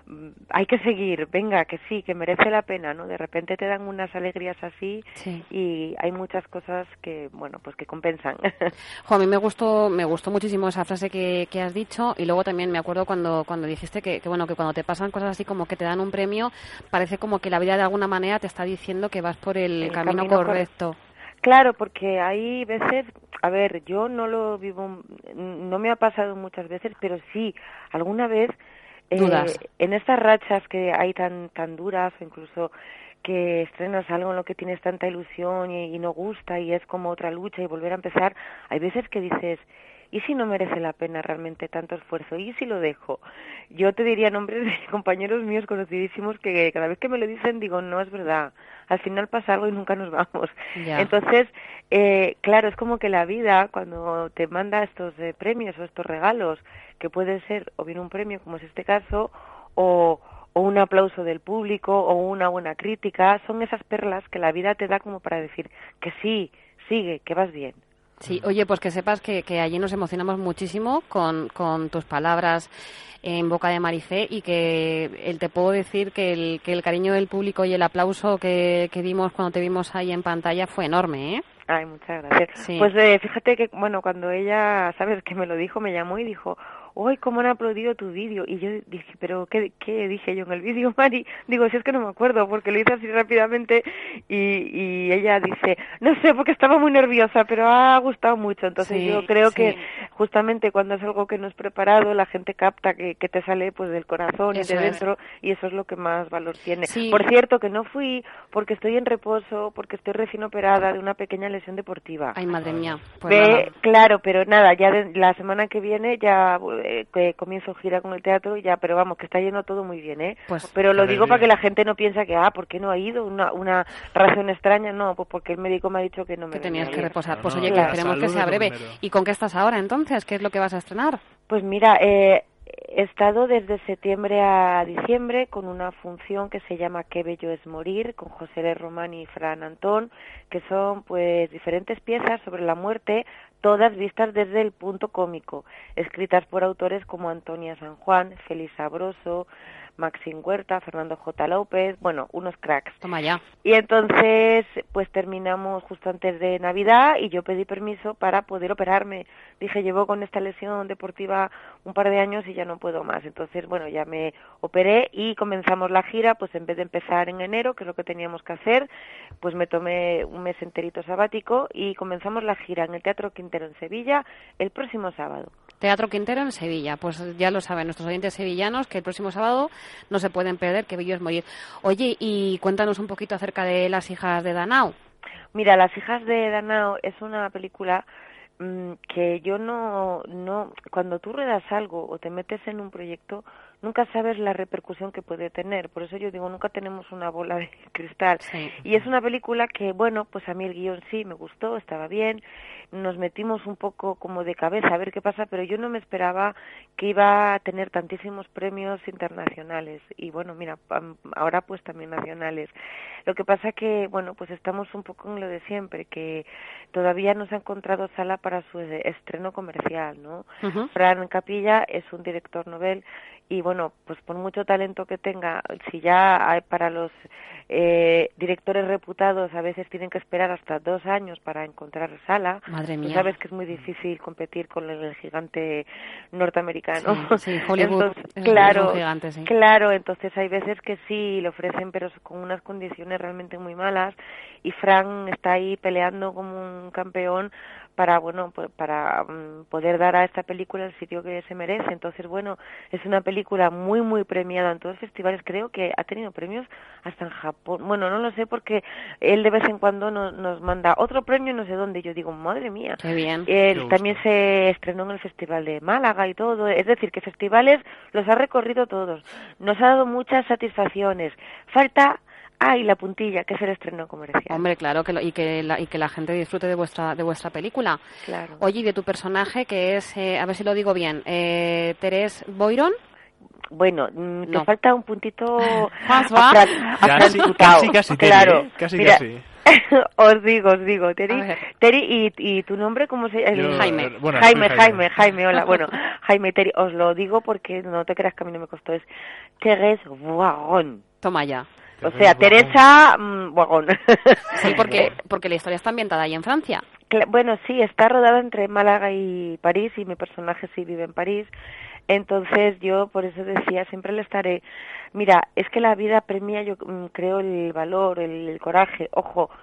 [SPEAKER 11] hay que seguir, venga, que sí, que merece la pena, ¿no? De repente te dan unas alegrías así
[SPEAKER 2] Sí.
[SPEAKER 11] y hay muchas cosas que, bueno, pues que compensan.
[SPEAKER 2] Jo, a mí me gustó, me gustó muchísimo esa frase que, que has dicho, y luego también me acuerdo cuando, cuando dijiste que, que bueno, que cuando te pasan cosas así como que te dan un premio, parece como que la vida de alguna manera te está diciendo que vas por el,
[SPEAKER 11] El
[SPEAKER 2] camino,
[SPEAKER 11] camino
[SPEAKER 2] correcto.
[SPEAKER 11] Claro, porque hay veces, a ver, yo no lo vivo, no me ha pasado muchas veces, pero sí, alguna vez eh,
[SPEAKER 2] Dudas.
[SPEAKER 11] en estas rachas que hay tan tan duras, o incluso que estrenas algo en lo que tienes tanta ilusión y, y no gusta y es como otra lucha y volver a empezar, hay veces que dices, ¿y si no merece la pena realmente tanto esfuerzo? ¿Y si lo dejo? Yo te diría nombres de compañeros míos conocidísimos que cada vez que me lo dicen digo, no, es verdad, al final pasa algo y nunca nos vamos.
[SPEAKER 2] Ya.
[SPEAKER 11] Entonces, eh, claro, es como que la vida, cuando te manda estos eh, premios o estos regalos, que puede ser o bien un premio, como es este caso, o, o un aplauso del público, o una buena crítica, son esas perlas que la vida te da como para decir que sí, sigue, que vas bien.
[SPEAKER 2] Sí, oye, pues que sepas que, que allí nos emocionamos muchísimo con, con tus palabras en boca de Marifé, y que el, te puedo decir que el, que el cariño del público y el aplauso que, que dimos cuando te vimos ahí en pantalla fue enorme, ¿eh?
[SPEAKER 11] Ay, muchas gracias.
[SPEAKER 2] Sí.
[SPEAKER 11] Pues eh, fíjate que, bueno, cuando ella, sabes, que me lo dijo, me llamó y dijo, ¡ay, cómo han aplaudido tu vídeo! Y yo dije, ¿pero qué, qué dije yo en el vídeo, Mari? Digo, si es que no me acuerdo, porque lo hice así rápidamente, y, y ella dice, no sé, porque estaba muy nerviosa, pero ha gustado mucho. Entonces
[SPEAKER 2] Sí,
[SPEAKER 11] yo creo
[SPEAKER 2] sí.
[SPEAKER 11] que justamente cuando es algo que no es preparado, la gente capta que, que te sale pues del corazón
[SPEAKER 2] Eso
[SPEAKER 11] y de
[SPEAKER 2] es.
[SPEAKER 11] dentro, y eso es lo que más valor tiene.
[SPEAKER 2] Sí.
[SPEAKER 11] Por cierto, que no fui porque estoy en reposo, porque estoy recién operada de una pequeña lesión deportiva.
[SPEAKER 2] Ay, madre mía. Pues
[SPEAKER 11] Ve,
[SPEAKER 2] nada.
[SPEAKER 11] claro, pero nada, ya de, la semana que viene ya eh, que comienzo gira con el teatro y ya, pero vamos, que está yendo todo muy bien, ¿eh?
[SPEAKER 2] Pues,
[SPEAKER 11] pero lo
[SPEAKER 3] Qué
[SPEAKER 11] digo
[SPEAKER 3] alegría.
[SPEAKER 11] para que la gente no piensa que, ah, ¿por qué no ha ido? Una, una razón extraña, no, pues porque el médico me ha dicho que no me
[SPEAKER 2] que tenías
[SPEAKER 11] venía
[SPEAKER 2] que
[SPEAKER 11] bien.
[SPEAKER 2] reposar.
[SPEAKER 3] No,
[SPEAKER 2] Pues
[SPEAKER 3] no,
[SPEAKER 2] oye, que
[SPEAKER 3] la
[SPEAKER 2] esperemos que
[SPEAKER 3] salud
[SPEAKER 2] sea
[SPEAKER 3] es lo
[SPEAKER 2] breve.
[SPEAKER 3] primero.
[SPEAKER 2] ¿Y con qué estás ahora entonces? ¿Qué es lo que vas a estrenar?
[SPEAKER 11] Pues mira, eh, he estado desde septiembre a diciembre con una función que se llama Qué bello es morir, con José L. Román y Fran Antón, que son pues diferentes piezas sobre la muerte, todas vistas desde el punto cómico, escritas por autores como Antonia San Juan, Félix Sabroso, Maxim Huerta, Fernando J. López, bueno, unos cracks.
[SPEAKER 2] Toma ya.
[SPEAKER 11] Y entonces, pues terminamos justo antes de Navidad y yo pedí permiso para poder operarme. Dije, llevo con esta lesión deportiva un par de años y ya no puedo más. Entonces, bueno, ya me operé y comenzamos la gira, pues en vez de empezar en enero, que es lo que teníamos que hacer, pues me tomé un mes enterito sabático y comenzamos la gira en el Teatro Quintero en Sevilla el próximo sábado.
[SPEAKER 2] Teatro Quintero en Sevilla, pues ya lo saben nuestros oyentes sevillanos que el próximo sábado no se pueden perder, que bello es morir. Oye, y cuéntanos un poquito acerca de Las hijas de Danao.
[SPEAKER 11] Mira, Las hijas de Danao es una película mmm, que yo no, no, cuando tú ruedas algo o te metes en un proyecto, nunca sabes la repercusión que puede tener. Por eso yo digo, nunca tenemos una bola de cristal.
[SPEAKER 2] Sí.
[SPEAKER 11] Y es una película que, bueno, pues a mí el guión sí me gustó, estaba bien. Nos metimos un poco como de cabeza a ver qué pasa, pero yo no me esperaba que iba a tener tantísimos premios internacionales. Y bueno, mira, ahora pues también nacionales. Lo que pasa que, bueno, pues estamos un poco en lo de siempre, que todavía no se ha encontrado sala para su estreno comercial, ¿no? Uh-huh. Fran Capilla es un director novel y bueno, pues por mucho talento que tenga, si ya hay para los eh, directores reputados a veces tienen que esperar hasta dos años para encontrar sala,
[SPEAKER 2] madre mía,
[SPEAKER 11] tú sabes que es muy difícil competir con el, el gigante norteamericano.
[SPEAKER 2] Sí, sí, Hollywood.
[SPEAKER 11] Entonces, claro,
[SPEAKER 2] es un gigante, sí.
[SPEAKER 11] Claro, entonces hay veces que sí le ofrecen, pero con unas condiciones realmente muy malas y Fran está ahí peleando como un campeón para, bueno, pues para um, poder dar a esta película el sitio que se merece. Entonces, bueno, es una película muy, muy premiada en todos los festivales. Creo que ha tenido premios hasta en Japón. Bueno, no lo sé porque él de vez en cuando nos, nos manda otro premio no sé dónde. Yo digo, madre mía.
[SPEAKER 2] Qué bien.
[SPEAKER 11] Él también se estrenó en el Festival de Málaga y todo. Es decir, que festivales los ha recorrido todos. Nos ha dado muchas satisfacciones. Falta... Ah, y la puntilla, que es el estreno comercial.
[SPEAKER 2] Hombre, claro, que lo, y, que la, y que la gente disfrute de vuestra de vuestra película.
[SPEAKER 11] Claro.
[SPEAKER 2] Oye, y de tu personaje, que es, eh, a ver si lo digo bien, eh, Terés Boiron.
[SPEAKER 11] Bueno, no. te falta un puntito
[SPEAKER 3] afrantutado. Casi, casi,
[SPEAKER 11] claro.
[SPEAKER 3] Teri, ¿eh? Casi,
[SPEAKER 11] Mira,
[SPEAKER 3] casi.
[SPEAKER 11] os digo, os digo, Teri, Teri y, y tu nombre, ¿cómo se llama?
[SPEAKER 3] Yo,
[SPEAKER 2] Jaime.
[SPEAKER 3] Bueno,
[SPEAKER 11] Jaime,
[SPEAKER 3] Jaime,
[SPEAKER 11] Jaime, Jaime, hola, bueno, Jaime, Teri, os lo digo porque no te creas que a mí no me costó, es Thérèse Boiron.
[SPEAKER 2] Toma ya.
[SPEAKER 11] O sea, Teresa mmm, Boiron.
[SPEAKER 2] Sí, porque, porque la historia está ambientada ahí en Francia.
[SPEAKER 11] Bueno, sí, está rodada entre Málaga y París y mi personaje sí vive en París. Entonces yo por eso decía, siempre le estaré... Mira, es que la vida premia, yo creo, el valor, el, el coraje. Ojo,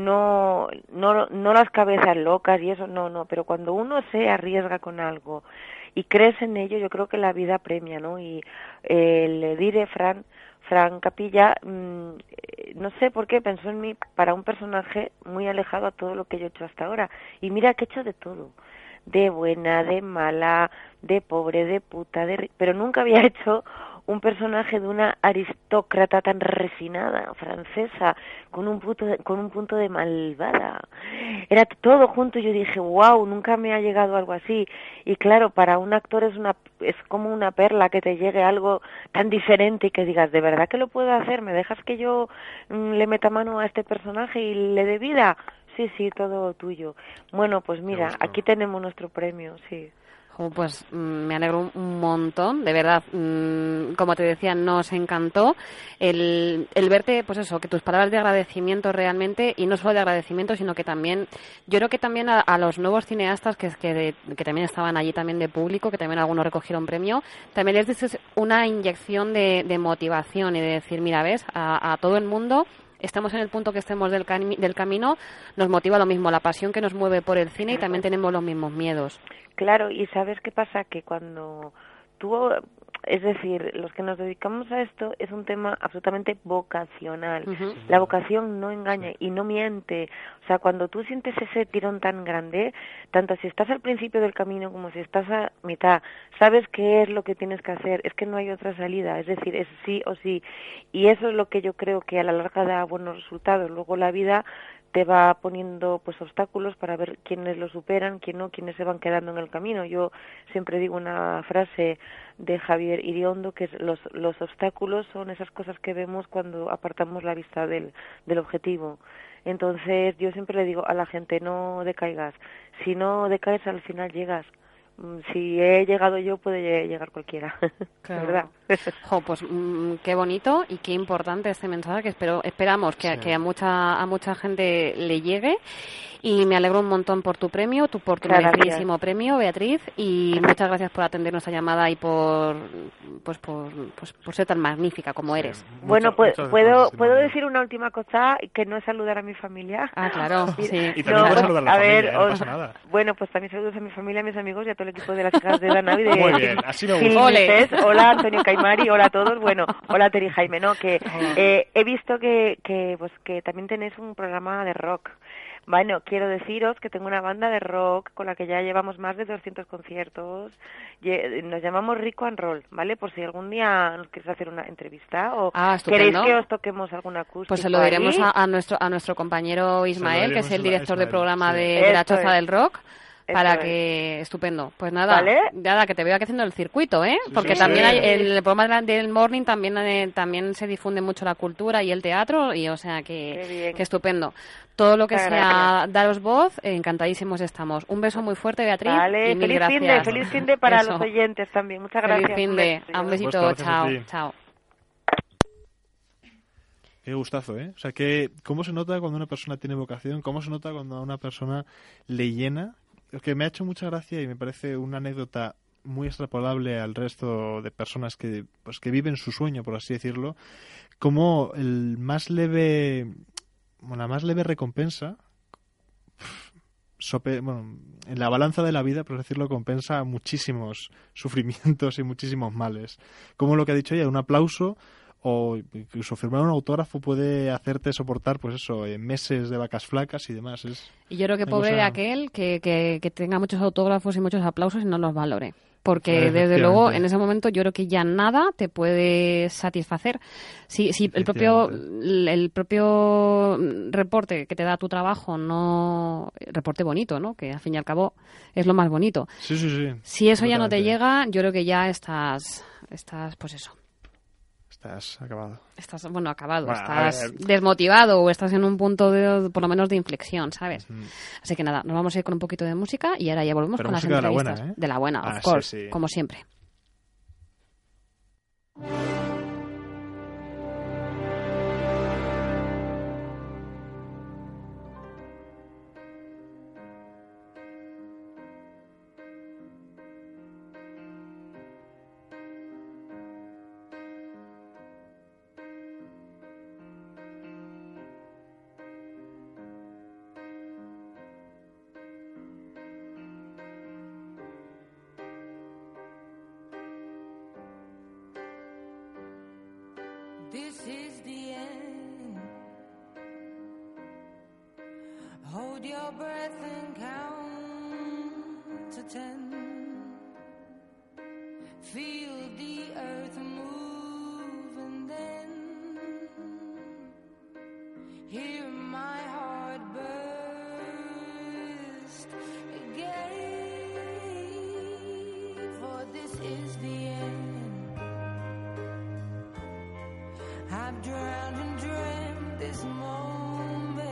[SPEAKER 11] no, no, no las cabezas locas y eso, no, no. Pero cuando uno se arriesga con algo y crees en ello, yo creo que la vida premia, ¿no? Y eh, le diré, Fran... Fran Capilla, mmm, no sé por qué pensó en mí para un personaje muy alejado a todo lo que yo he hecho hasta ahora. Y mira que he hecho de todo, de buena, de mala, de pobre, de puta, de... pero nunca había hecho un personaje de una aristócrata tan refinada, francesa, con un punto de, con un punto de malvada. Era todo junto y yo dije, wow, nunca me ha llegado algo así. Y claro, para un actor es una es como una perla que te llegue algo tan diferente y que digas, ¿de verdad que lo puedo hacer? ¿Me dejas que yo mmm, le meta mano a este personaje y le dé vida? Sí, sí, todo tuyo. Bueno, pues mira, aquí tenemos nuestro premio, sí.
[SPEAKER 2] Oh, pues mm, me alegro un montón, de verdad, mm, como te decía, nos encantó el, el verte, pues eso, que tus palabras de agradecimiento realmente, y no solo de agradecimiento, sino que también, yo creo que también a, a los nuevos cineastas que, que, de, que también estaban allí también de público, que también algunos recogieron premio, también les dices una inyección de, de motivación y de decir, mira, ves, a, a todo el mundo... Estamos en el punto que estemos del, cami- del camino, nos motiva lo mismo, la pasión que nos mueve por el cine y también tenemos los mismos miedos.
[SPEAKER 11] Claro, y ¿sabes qué pasa? Que cuando tú, es decir, los que nos dedicamos a esto, es un tema absolutamente vocacional. Uh-huh. La vocación no engaña y no miente. O sea, cuando tú sientes ese tirón tan grande, tanto si estás al principio del camino como si estás a mitad, sabes qué es lo que tienes que hacer, es que no hay otra salida, es decir, es sí o sí. Y eso es lo que yo creo que a la larga da buenos resultados. Luego la vida te va poniendo pues obstáculos para ver quiénes lo superan, quién no, quiénes se van quedando en el camino. Yo siempre digo una frase de Javier Iriondo, que es los, los obstáculos son esas cosas que vemos cuando apartamos la vista del, del objetivo. Entonces yo siempre le digo a la gente, no decaigas, si no decaes al final llegas. si he llegado yo, puede llegar cualquiera.
[SPEAKER 2] Claro.
[SPEAKER 11] ¿Verdad?
[SPEAKER 2] Jo, pues mmm, qué bonito y qué importante este mensaje que espero, esperamos que, sí. que a mucha a mucha gente le llegue. Y me alegro un montón por tu premio, tu, por tu merecidísimo premio, Beatriz, y muchas gracias por atender nuestra llamada y por pues por pues por ser tan magnífica como eres.
[SPEAKER 11] Sí, bueno, pues puedo puedo decir una última cosa, que no es saludar a mi familia.
[SPEAKER 2] Ah, claro, sí.
[SPEAKER 3] Y también no, puedes saludar a la
[SPEAKER 11] a
[SPEAKER 3] familia,
[SPEAKER 11] ver,
[SPEAKER 3] ¿eh? No
[SPEAKER 11] os,
[SPEAKER 3] pasa nada.
[SPEAKER 11] Bueno, pues también saludos a mi familia, a mis amigos y a todo el equipo de las hijas de Danavi. De
[SPEAKER 3] Muy bien, así me gusta.
[SPEAKER 2] Ole.
[SPEAKER 11] Hola Antonio Caimari, hola a todos. Bueno, hola Teri Jaime, no, que eh, he visto que que pues que también tenéis un programa de rock. Bueno, quiero deciros que tengo una banda de rock con la que ya llevamos más de doscientos conciertos. Nos llamamos Rico and Roll, ¿vale? Por si algún día nos queréis hacer una entrevista o
[SPEAKER 2] ah,
[SPEAKER 11] queréis que os toquemos alguna acústica.
[SPEAKER 2] Pues se lo diremos a, a nuestro a nuestro compañero Ismael, que es el director de programa de, de La Choza es. del Rock. Para Eso que... Es. Estupendo. Pues nada, ¿Vale? nada, que te veo aquí haciendo el circuito, ¿eh? Sí, Porque sí, también sí. hay el programa del Morning también eh, también se difunde mucho la cultura y el teatro, y o sea que, que estupendo. Todo lo que Muchas sea gracias. daros voz, eh, encantadísimos estamos. Un beso muy fuerte, Beatriz,
[SPEAKER 11] vale,
[SPEAKER 2] y mil
[SPEAKER 11] feliz
[SPEAKER 2] gracias.
[SPEAKER 11] Fin de, feliz fin de para Eso. los oyentes también. Muchas
[SPEAKER 2] feliz
[SPEAKER 11] gracias.
[SPEAKER 2] Feliz fin de. Un besito, chao, chao.
[SPEAKER 3] Qué gustazo, ¿eh? O sea, que cómo se nota cuando una persona tiene vocación, cómo se nota cuando a una persona le llena. Es que me ha hecho mucha gracia y me parece una anécdota muy extrapolable al resto de personas que pues que viven su sueño, por así decirlo, como el más leve, bueno, la más leve recompensa, sope, bueno, en la balanza de la vida, por decirlo, compensa muchísimos sufrimientos y muchísimos males. Como lo que ha dicho ella, un aplauso o incluso firmar un autógrafo puede hacerte soportar, pues eso, meses de vacas flacas y demás. Es
[SPEAKER 2] y yo creo que pobre cosa... aquel que, que, que tenga muchos autógrafos y muchos aplausos y no los valore. Porque desde luego en ese momento yo creo que ya nada te puede satisfacer. Si, si el propio el propio reporte que te da tu trabajo, no reporte bonito, ¿no? Que al fin y al cabo es lo más bonito.
[SPEAKER 3] Sí, sí, sí.
[SPEAKER 2] Si eso ya no te llega, yo creo que ya estás estás pues eso.
[SPEAKER 3] Estás acabado.
[SPEAKER 2] Estás, bueno, acabado.
[SPEAKER 3] Bueno,
[SPEAKER 2] estás desmotivado o estás en un punto, de, por lo menos, de inflexión, ¿sabes? Mm. Así que nada, nos vamos a ir con un poquito de música y ahora ya volvemos
[SPEAKER 3] Pero
[SPEAKER 2] con las entrevistas.
[SPEAKER 3] De la buena, ¿eh?
[SPEAKER 2] De la buena,
[SPEAKER 3] ah,
[SPEAKER 2] of course,
[SPEAKER 3] sí, sí.
[SPEAKER 2] como siempre.
[SPEAKER 12] This is the end. Hold your breath and count to ten. Feel the earth move and then hear my heart burst again. For this is the end. I've drowned and dreamt this moment,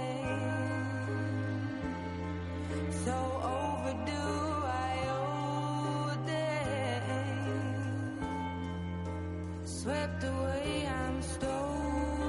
[SPEAKER 12] so overdue I owe a day. Swept away, I'm stolen.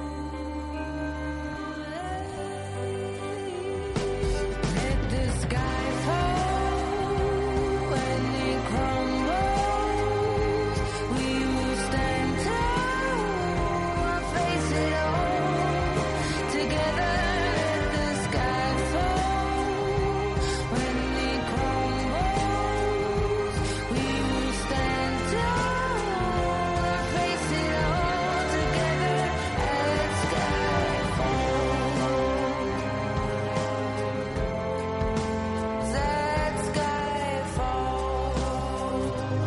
[SPEAKER 12] Let the sky fall when it crumbles. We will stand tall. Face it all together. Let the sky fall when it crumbles. We will stand tall. Face it all together. Let sky fall. Let sky fall.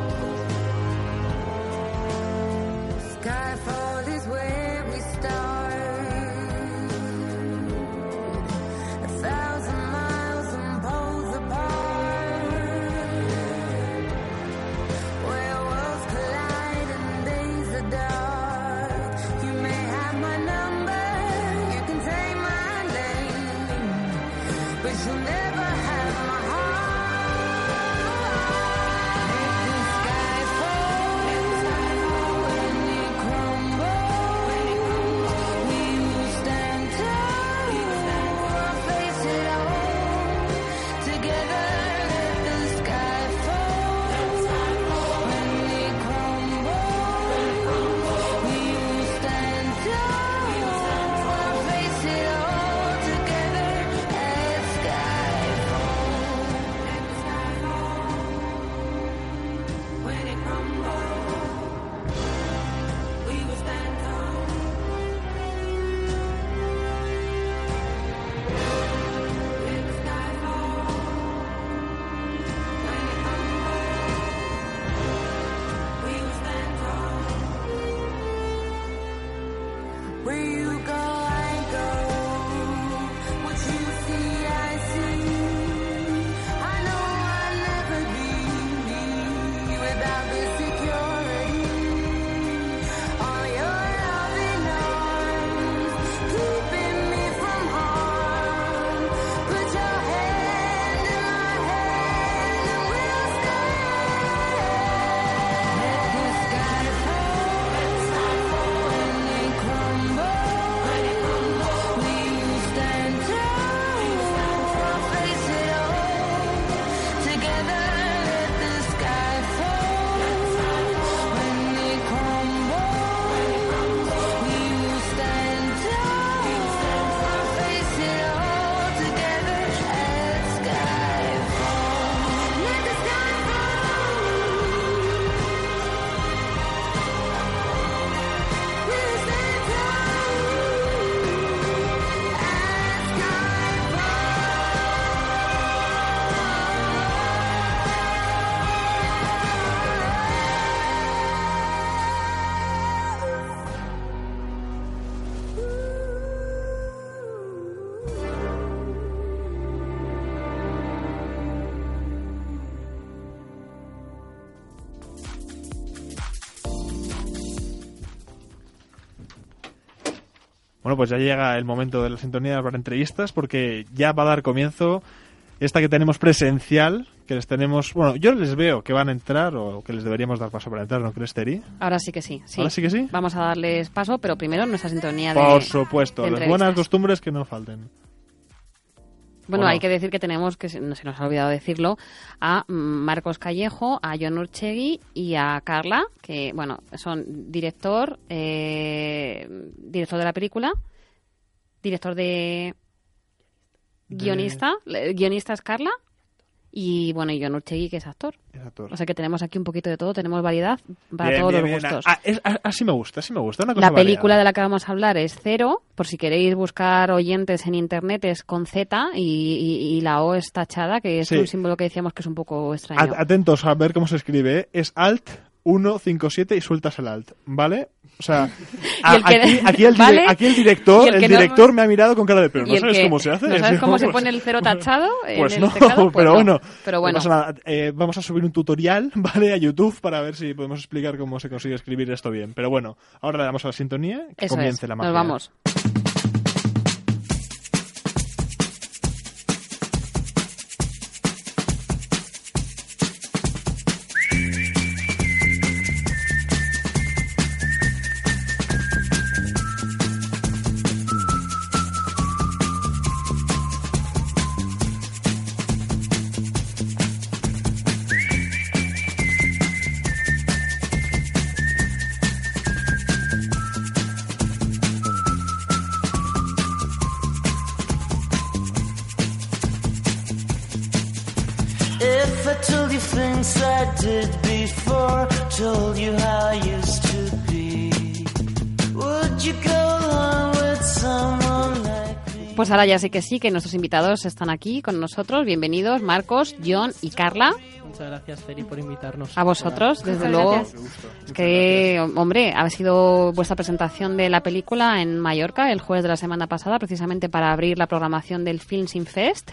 [SPEAKER 12] Skyfall is where we start. A thousand miles and poles apart, where worlds collide and days are dark. You may have my number, you can take my name, but you'll never have my heart.
[SPEAKER 3] Bueno, pues ya llega el momento de la sintonía para entrevistas, porque ya va a dar comienzo esta que tenemos presencial, que les tenemos... Bueno, yo les veo que van a entrar, o que les deberíamos dar paso para entrar, ¿no crees, Teri?
[SPEAKER 2] Ahora sí que sí, sí.
[SPEAKER 3] ¿Ahora sí que sí?
[SPEAKER 2] Vamos a darles paso, pero primero nuestra sintonía de
[SPEAKER 3] Por supuesto,
[SPEAKER 2] de
[SPEAKER 3] las buenas costumbres que no falten.
[SPEAKER 2] Bueno,
[SPEAKER 3] ¿O no?
[SPEAKER 2] hay que decir que tenemos, que se no se nos ha olvidado decirlo, a Marcos Callejo, a Jon Urchegui y a Carla, que, bueno, son director, eh, director de la película, director de... guionista, de... guionista es Carla, y, bueno, y Jon Urchegui, que es actor.
[SPEAKER 3] Es actor.
[SPEAKER 2] O sea que tenemos aquí un poquito de todo, tenemos variedad para
[SPEAKER 3] Bien,
[SPEAKER 2] todos
[SPEAKER 3] bien,
[SPEAKER 2] los
[SPEAKER 3] bien.
[SPEAKER 2] gustos.
[SPEAKER 3] Ah, es- ah, así me gusta, así me gusta. Una cosa
[SPEAKER 2] La película
[SPEAKER 3] variada.
[SPEAKER 2] de la que vamos a hablar es Cero, por si queréis buscar oyentes en internet, es con Z y, y- y la O es tachada, que es
[SPEAKER 3] Sí.
[SPEAKER 2] un símbolo que decíamos que es un poco extraño.
[SPEAKER 3] At- Atentos a ver cómo se escribe, ¿eh? Es Alt ciento cincuenta y siete y sueltas el Alt, ¿vale? O sea, a-
[SPEAKER 2] el que-
[SPEAKER 3] aquí, aquí el, dire-
[SPEAKER 2] ¿vale?
[SPEAKER 3] aquí el director,
[SPEAKER 2] Y el
[SPEAKER 3] el
[SPEAKER 2] que no-
[SPEAKER 3] director me ha mirado con cara de pero,
[SPEAKER 2] Y
[SPEAKER 3] ¿no
[SPEAKER 2] el
[SPEAKER 3] sabes
[SPEAKER 2] que-
[SPEAKER 3] cómo se hace?
[SPEAKER 2] ¿No sabes cómo se
[SPEAKER 3] Pues-
[SPEAKER 2] pone el cero tachado en
[SPEAKER 3] Pues
[SPEAKER 2] el
[SPEAKER 3] no,
[SPEAKER 2] teclado? Pues
[SPEAKER 3] pero
[SPEAKER 2] no.
[SPEAKER 3] bueno,
[SPEAKER 2] Pero
[SPEAKER 3] no
[SPEAKER 2] bueno.
[SPEAKER 3] pasa nada. Eh, vamos a subir un tutorial, ¿vale? A YouTube para ver si podemos explicar cómo se consigue escribir esto bien. Pero bueno, ahora le damos a la sintonía, que
[SPEAKER 2] Eso
[SPEAKER 3] comience
[SPEAKER 2] es,
[SPEAKER 3] la magia.
[SPEAKER 2] nos vamos.
[SPEAKER 1] If I told you things I did before, told you how I used to be, would you go along with someone like me?
[SPEAKER 2] Pues ahora ya sí que sí, que nuestros invitados están aquí con nosotros. Bienvenidos, Marcos, Jon y Carla.
[SPEAKER 13] Muchas gracias, Feri, por invitarnos.
[SPEAKER 2] A vosotros, desde
[SPEAKER 13] Muchas
[SPEAKER 2] luego.
[SPEAKER 13] gracias.
[SPEAKER 2] Es que, hombre, ha sido vuestra presentación de la película en Mallorca el jueves de la semana pasada, precisamente para abrir la programación del Filmsin Fest.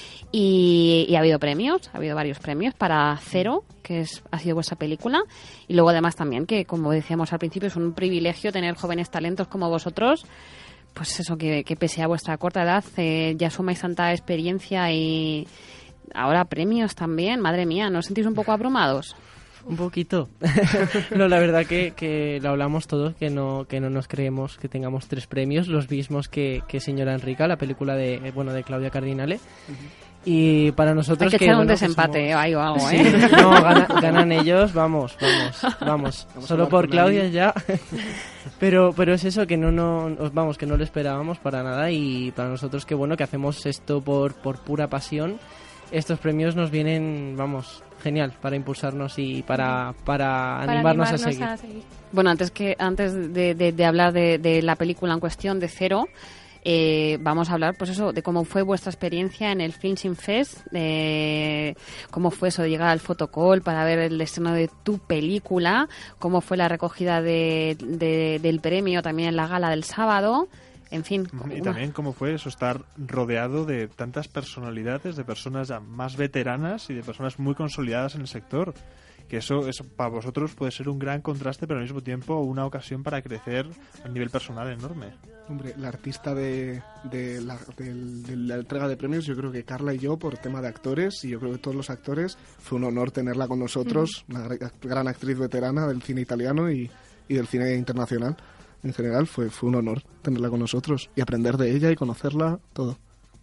[SPEAKER 2] Y, y ha habido premios, ha habido varios premios para Cero, que es, ha sido vuestra película. Y luego además también que, como decíamos al principio, es un privilegio tener jóvenes talentos como vosotros. Pues eso, que, que pese a vuestra corta edad eh, ya sumáis tanta experiencia y ahora premios también. Madre mía, ¿no os sentís un poco abrumados?
[SPEAKER 13] Un poquito. No, la verdad que, que lo hablamos todos, que no que no nos creemos que tengamos tres premios, los mismos que, que Señora Enrica, la película de eh, bueno de Claudia Cardinale. Y para nosotros
[SPEAKER 2] Hay que echar un
[SPEAKER 13] bueno,
[SPEAKER 2] desempate
[SPEAKER 13] somos-
[SPEAKER 2] ahí o algo,
[SPEAKER 13] Sí,
[SPEAKER 2] ¿eh?
[SPEAKER 13] no, gana- ganan ellos, vamos, vamos, vamos.
[SPEAKER 14] Vamos a
[SPEAKER 13] Solo
[SPEAKER 14] hablar
[SPEAKER 13] por
[SPEAKER 14] con
[SPEAKER 13] Claudia
[SPEAKER 14] alguien.
[SPEAKER 13] ya. Pero pero es eso, que no, no, vamos, que no lo esperábamos para nada y para nosotros que bueno, que hacemos esto por, por pura pasión. Estos premios nos vienen, vamos, genial, para impulsarnos y para, para,
[SPEAKER 15] Para
[SPEAKER 13] animarnos,
[SPEAKER 15] animarnos
[SPEAKER 13] a seguir.
[SPEAKER 15] a seguir.
[SPEAKER 2] Bueno, antes que antes de, de- de hablar de, de la película en cuestión, de Cero, eh, vamos a hablar, pues eso, de cómo fue vuestra experiencia en el Filmsin Fest, de cómo fue eso de llegar al fotocall para ver el estreno de tu película, cómo fue la recogida de, de- del premio también en la gala del sábado. En fin.
[SPEAKER 3] Y también cómo fue eso, estar rodeado de tantas personalidades, de personas ya más veteranas y de personas muy consolidadas en el sector. Que eso, eso para vosotros puede ser un gran contraste, pero al mismo tiempo una ocasión para crecer a nivel personal enorme.
[SPEAKER 14] Hombre, la artista de, de, la, del- de la entrega de premios, yo creo que Carla y yo, por tema de actores, y yo creo que todos los actores, fue un honor tenerla con nosotros, una gra- gran actriz veterana del cine italiano y, y del cine internacional. En general, fue, fue un honor tenerla con nosotros y aprender de ella y conocerla, todo.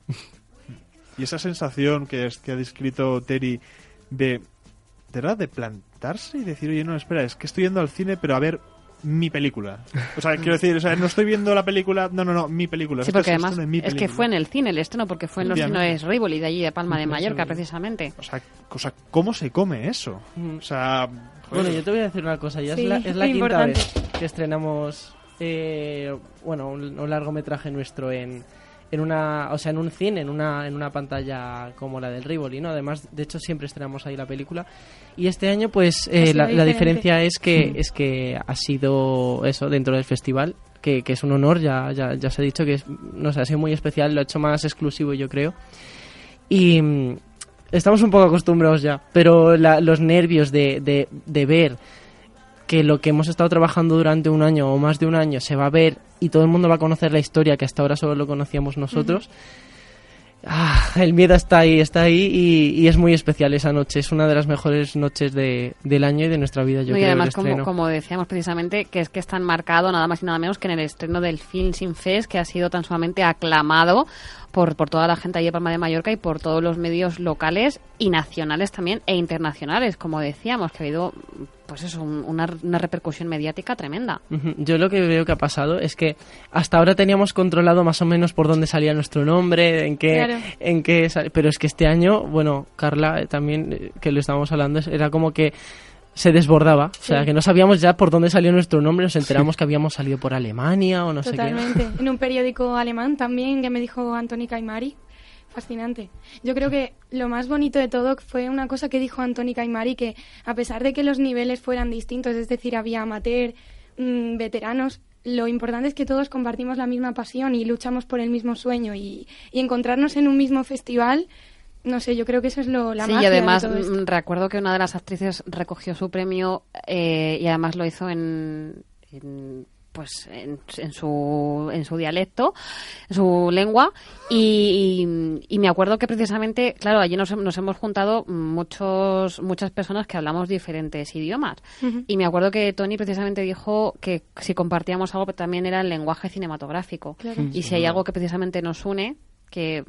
[SPEAKER 3] Y esa sensación que, es, que ha descrito Terry de, de verdad, de plantarse y decir, oye, no, espera, es que estoy yendo al cine, pero a ver mi película. O sea, quiero decir, o sea, no estoy viendo la película, no, no, no, mi película.
[SPEAKER 2] Sí,
[SPEAKER 3] Esto
[SPEAKER 2] porque
[SPEAKER 3] es
[SPEAKER 2] además
[SPEAKER 3] estreno de mi
[SPEAKER 2] es que
[SPEAKER 3] película.
[SPEAKER 2] fue en el cine el estreno, porque fue en los
[SPEAKER 3] Obviamente.
[SPEAKER 2] cines Rivoli de allí de Palma de
[SPEAKER 3] Eso
[SPEAKER 2] Mallorca,
[SPEAKER 3] mismo.
[SPEAKER 2] precisamente.
[SPEAKER 3] O sea, o sea, ¿cómo se come eso?
[SPEAKER 13] Mm.
[SPEAKER 3] O sea,
[SPEAKER 13] Bueno, yo te voy a decir una cosa, ya
[SPEAKER 15] Sí,
[SPEAKER 13] es la, es la
[SPEAKER 15] muy
[SPEAKER 13] quinta
[SPEAKER 15] importante.
[SPEAKER 13] vez que estrenamos eh, bueno, un, un largometraje nuestro en, en una, o sea, en un cine, en una, en una pantalla como la del Rivoli, ¿no? Además, de hecho, siempre estrenamos ahí la película. Y este año, pues, eh,
[SPEAKER 15] sido
[SPEAKER 13] la, la
[SPEAKER 15] diferente.
[SPEAKER 13] diferencia es que,
[SPEAKER 15] Mm.
[SPEAKER 13] es que ha sido eso dentro del festival, que, que es un honor, ya, ya, ya se ha dicho que es, no sé, ha sido muy especial, lo ha hecho más exclusivo, yo creo. Y mm, estamos un poco acostumbrados ya, pero la- los nervios de, de, de ver que lo que hemos estado trabajando durante un año o más de un año se va a ver y todo el mundo va a conocer la historia que hasta ahora solo lo conocíamos nosotros. Uh-huh. Ah, el miedo está ahí, está ahí y, y es muy especial esa noche. Es una de las mejores noches de, del año y de nuestra vida, yo
[SPEAKER 2] y
[SPEAKER 13] creo.
[SPEAKER 2] además,
[SPEAKER 13] el
[SPEAKER 2] como,
[SPEAKER 13] estreno.
[SPEAKER 2] como decíamos precisamente, que es que está enmarcado nada más y nada menos que en el estreno del Film Sin Fest, que ha sido tan sumamente aclamado por, por toda la gente allí de Palma de Mallorca y por todos los medios locales y nacionales también e internacionales, como decíamos, que ha habido pues eso, un, una, una repercusión mediática tremenda.
[SPEAKER 13] Uh-huh. Yo lo que veo que ha pasado es que hasta ahora teníamos controlado más o menos por dónde salía nuestro nombre, en qué,
[SPEAKER 15] Claro.
[SPEAKER 13] en qué sal- pero es que este año, bueno, Carla, eh, también, eh, que lo estábamos hablando, es- era como que se desbordaba, o sea,
[SPEAKER 15] Sí.
[SPEAKER 13] que no sabíamos ya por dónde salió nuestro nombre, nos enteramos que habíamos salido por Alemania o no
[SPEAKER 15] Totalmente.
[SPEAKER 13] sé qué.
[SPEAKER 15] En un periódico alemán también que me dijo Antoni Caimari. Fascinante. Yo creo que lo más bonito de todo fue una cosa que dijo Antoni Caimari, que a pesar de que los niveles fueran distintos, es decir, había amateur, mmm, veteranos, lo importante es que todos compartimos la misma pasión y luchamos por el mismo sueño y, y encontrarnos en un mismo festival. No sé, yo creo que eso es lo, la
[SPEAKER 2] Sí,
[SPEAKER 15] magia
[SPEAKER 2] y además
[SPEAKER 15] de todo esto.
[SPEAKER 2] mm, recuerdo que una de las actrices recogió su premio eh, y además lo hizo en, en, pues en, en su en su dialecto, en su lengua y, y, y me acuerdo que precisamente, claro, allí nos, nos hemos juntado muchos muchas personas que hablamos diferentes idiomas.
[SPEAKER 15] Ujú.
[SPEAKER 2] Y me acuerdo que Tony precisamente dijo que si compartíamos algo también era el lenguaje cinematográfico.
[SPEAKER 15] Claro.
[SPEAKER 2] Y si hay algo que precisamente nos une, que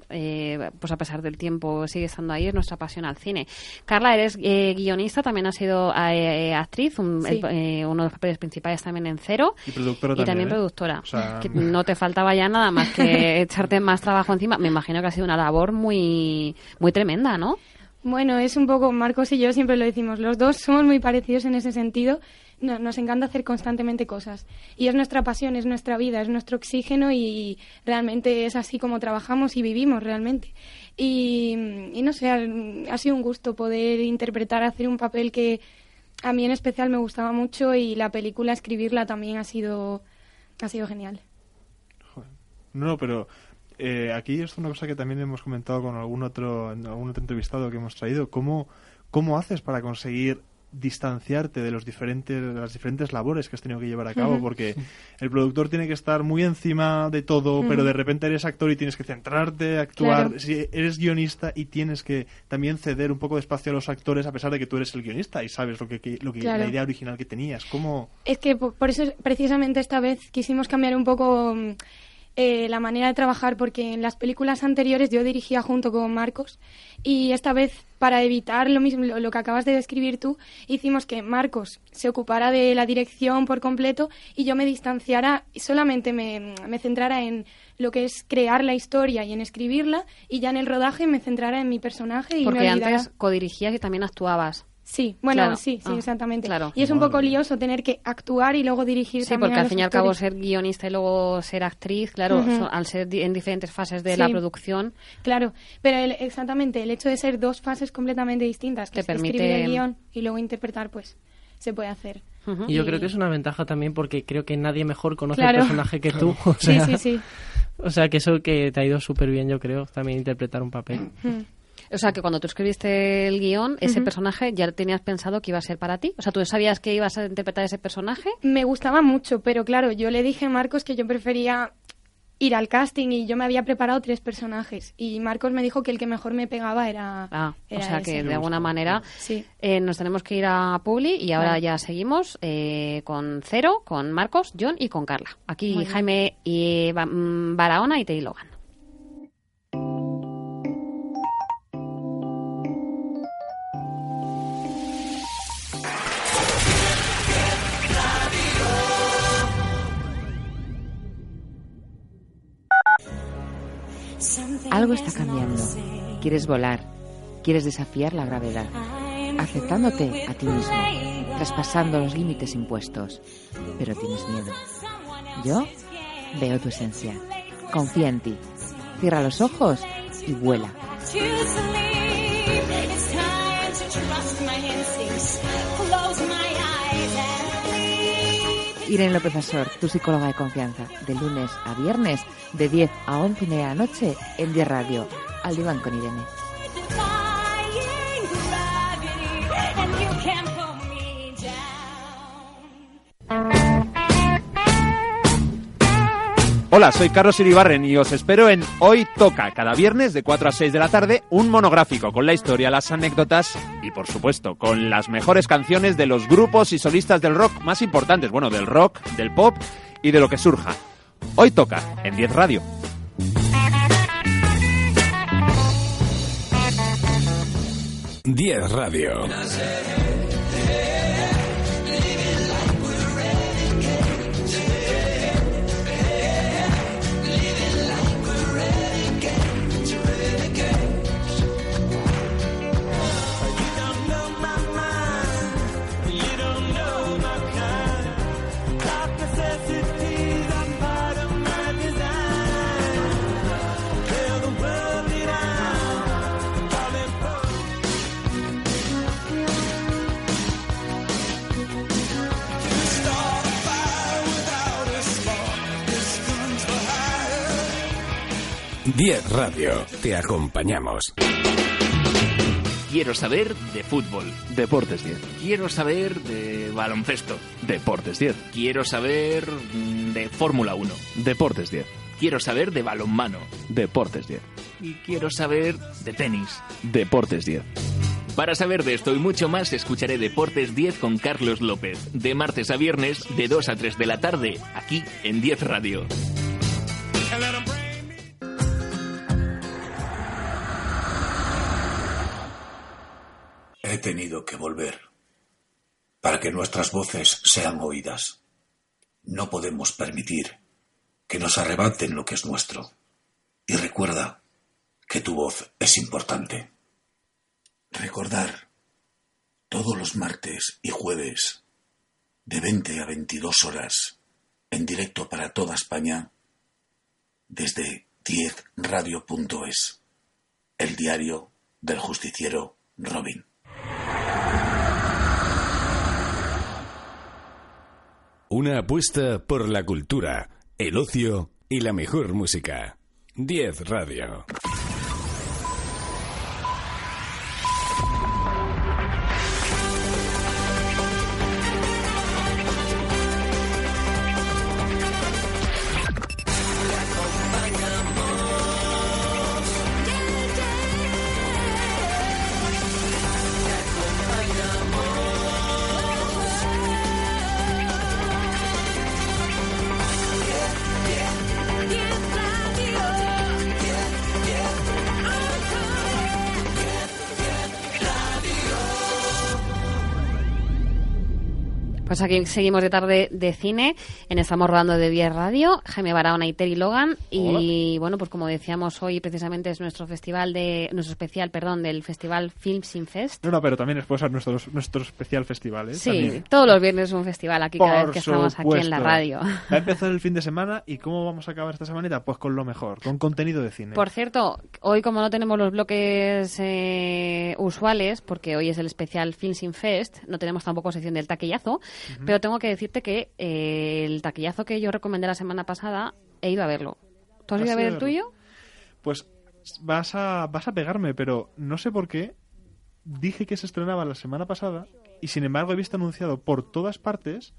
[SPEAKER 2] eh, pues a pesar del tiempo sigue estando ahí, es nuestra pasión al cine. Carla, eres eh, guionista, también has sido eh, actriz, un-
[SPEAKER 15] Sí.
[SPEAKER 2] el- eh, uno de los papeles principales también en Cero.
[SPEAKER 3] Y productora
[SPEAKER 2] Y también,
[SPEAKER 3] también, ¿eh?
[SPEAKER 2] productora.
[SPEAKER 3] O sea,
[SPEAKER 2] Que no te faltaba ya nada más que echarte más trabajo encima. Me imagino que ha sido una labor muy, muy tremenda, ¿no?
[SPEAKER 15] Bueno, es un poco, Marcos y yo siempre lo decimos, los dos somos muy parecidos en ese sentido, no- nos encanta hacer constantemente cosas y es nuestra pasión, es nuestra vida, es nuestro oxígeno y realmente es así como trabajamos y vivimos realmente. Y, y no sé, ha, ha sido un gusto poder interpretar, hacer un papel que a mí en especial me gustaba mucho y la película, escribirla también ha sido, ha sido genial.
[SPEAKER 3] No, pero eh, aquí es una cosa que también hemos comentado con algún otro, algún otro entrevistado que hemos traído. ¿Cómo, cómo haces para conseguir distanciarte de los diferentes, las diferentes labores que has tenido que llevar a cabo?
[SPEAKER 15] Ujú.
[SPEAKER 3] Porque el productor tiene que estar muy encima de todo,
[SPEAKER 15] Ujú.
[SPEAKER 3] pero de repente eres actor y tienes que centrarte, actuar.
[SPEAKER 15] Claro.
[SPEAKER 3] Si eres guionista y tienes que también ceder un poco de espacio a los actores a pesar de que tú eres el guionista y sabes lo que, que- lo que
[SPEAKER 15] Claro.
[SPEAKER 3] la idea original que tenías. ¿Cómo?
[SPEAKER 15] Es que po- por eso precisamente esta vez quisimos cambiar un poco mm, eh, la manera de trabajar, porque en las películas anteriores yo dirigía junto con Marcos y esta vez, para evitar lo mismo, lo, lo que acabas de describir tú, hicimos que Marcos se ocupara de la dirección por completo y yo me distanciara y solamente me, me centrara en lo que es crear la historia y en escribirla, y ya en el rodaje me centrara en mi personaje y
[SPEAKER 2] Porque
[SPEAKER 15] me olvidara...
[SPEAKER 2] antes codirigías y también actuabas.
[SPEAKER 15] Sí, bueno,
[SPEAKER 2] Claro.
[SPEAKER 15] sí, sí,
[SPEAKER 2] Ah,
[SPEAKER 15] exactamente.
[SPEAKER 2] claro.
[SPEAKER 15] Y es un
[SPEAKER 3] Madre
[SPEAKER 15] poco
[SPEAKER 3] mía.
[SPEAKER 15] lioso tener que actuar y luego dirigir
[SPEAKER 2] Sí,
[SPEAKER 15] también
[SPEAKER 2] porque
[SPEAKER 15] a
[SPEAKER 2] al
[SPEAKER 15] los
[SPEAKER 2] fin y al cabo
[SPEAKER 15] actores.
[SPEAKER 2] ser guionista y luego ser actriz, claro,
[SPEAKER 15] Ujú.
[SPEAKER 2] son- al ser di- en diferentes fases de
[SPEAKER 15] Sí.
[SPEAKER 2] la producción,
[SPEAKER 15] Claro, pero el- exactamente, el hecho de ser dos fases completamente distintas, que
[SPEAKER 2] Te
[SPEAKER 15] es
[SPEAKER 2] permite-
[SPEAKER 15] escribir el guión y luego interpretar, pues se puede hacer.
[SPEAKER 2] Ujú.
[SPEAKER 13] Y yo creo que es una ventaja también porque creo que nadie mejor conoce
[SPEAKER 15] Claro.
[SPEAKER 13] el personaje que tú. O
[SPEAKER 15] Sí,
[SPEAKER 13] sea,
[SPEAKER 15] sí, sí.
[SPEAKER 13] O sea, que eso que te ha ido súper bien, yo creo, también interpretar un papel.
[SPEAKER 15] Mm.
[SPEAKER 2] O sea, que cuando tú escribiste el guión, ese
[SPEAKER 15] Ujú.
[SPEAKER 2] personaje ya tenías pensado que iba a ser para ti. O sea, ¿tú sabías que ibas a interpretar ese personaje?
[SPEAKER 15] Me gustaba mucho, pero claro, yo le dije a Marcos que yo prefería ir al casting y yo me había preparado tres personajes y Marcos me dijo que el que mejor me pegaba era,
[SPEAKER 2] Ah, o
[SPEAKER 15] era
[SPEAKER 2] sea,
[SPEAKER 15] ese.
[SPEAKER 2] que de alguna manera
[SPEAKER 15] Sí.
[SPEAKER 2] eh, nos tenemos que ir a Publi y ahora
[SPEAKER 15] Vale.
[SPEAKER 2] ya seguimos eh, con Cero, con Marcos, John y con Carla. Aquí
[SPEAKER 15] Muy bien.
[SPEAKER 2] Jaime y Ba- mm, Barahona y Tei Logan.
[SPEAKER 5] Algo está cambiando. Quieres volar. Quieres desafiar la gravedad. Aceptándote a ti mismo. Traspasando los límites impuestos. Pero tienes miedo. Yo veo tu esencia. Confía en ti. Cierra los ojos y vuela. Irene López Azor, tu psicóloga de confianza, de lunes a viernes, de diez a once y media de la noche, en diez Radio, al diván con Irene.
[SPEAKER 16] Hola, soy Carlos Iribarren y os espero en Hoy Toca, cada viernes de cuatro a seis de la tarde, un monográfico con la historia, las anécdotas y, por supuesto, con las mejores canciones de los grupos y solistas del rock más importantes, bueno, del rock, del pop y de lo que surja. Hoy Toca, en diez Radio.
[SPEAKER 10] diez Radio. diez Radio, te acompañamos.
[SPEAKER 7] Quiero saber de fútbol.
[SPEAKER 8] Deportes diez.
[SPEAKER 7] Quiero saber de baloncesto.
[SPEAKER 8] Deportes diez.
[SPEAKER 7] Quiero saber mm, de Fórmula uno.
[SPEAKER 8] Deportes diez.
[SPEAKER 7] Quiero saber de balonmano.
[SPEAKER 8] Deportes diez.
[SPEAKER 7] Y quiero saber de tenis.
[SPEAKER 8] Deportes diez.
[SPEAKER 7] Para saber de esto y mucho más, escucharé Deportes diez con Carlos López. De martes a viernes, de dos a tres de la tarde, aquí en diez Radio.
[SPEAKER 17] He tenido que volver para que nuestras voces sean oídas. No podemos permitir que nos arrebaten lo que es nuestro. Y recuerda que tu voz es importante. Recordar, todos los martes y jueves, de veinte a veintidós horas, en directo para toda España, desde diez radio punto es, el diario del justiciero Robin.
[SPEAKER 10] Una apuesta por la cultura, el ocio y la mejor música. diez Radio.
[SPEAKER 2] Pues aquí seguimos de tarde de cine, en Estamos Rodando de diez Radio, Jaime Barahona y Terry Logan. Y bueno, pues como decíamos, hoy precisamente es nuestro festival de nuestro especial, perdón, del Festival Film Sin Fest.
[SPEAKER 3] No, no, pero también es pues, nuestro, nuestro especial festival, ¿eh?
[SPEAKER 2] Sí,
[SPEAKER 3] también.
[SPEAKER 2] Todos los viernes es un festival aquí cada
[SPEAKER 3] Por
[SPEAKER 2] vez que estamos aquí en la
[SPEAKER 3] supuesto.
[SPEAKER 2] radio.
[SPEAKER 3] Va a empezar el fin de semana y ¿cómo vamos a acabar esta semanita? Pues con lo mejor, con contenido de cine.
[SPEAKER 2] Por cierto, hoy como no tenemos los bloques eh, usuales, porque hoy es el especial Film Sin Fest, no tenemos tampoco sección del taquillazo, uh-huh. pero tengo que decirte que eh, el taquillazo que yo recomendé la semana pasada, he ido a verlo. ¿Tú has ido a ver el tuyo?
[SPEAKER 3] Pues vas a, vas a pegarme, pero no sé por qué dije que se estrenaba la semana pasada y sin embargo he visto anunciado por todas partes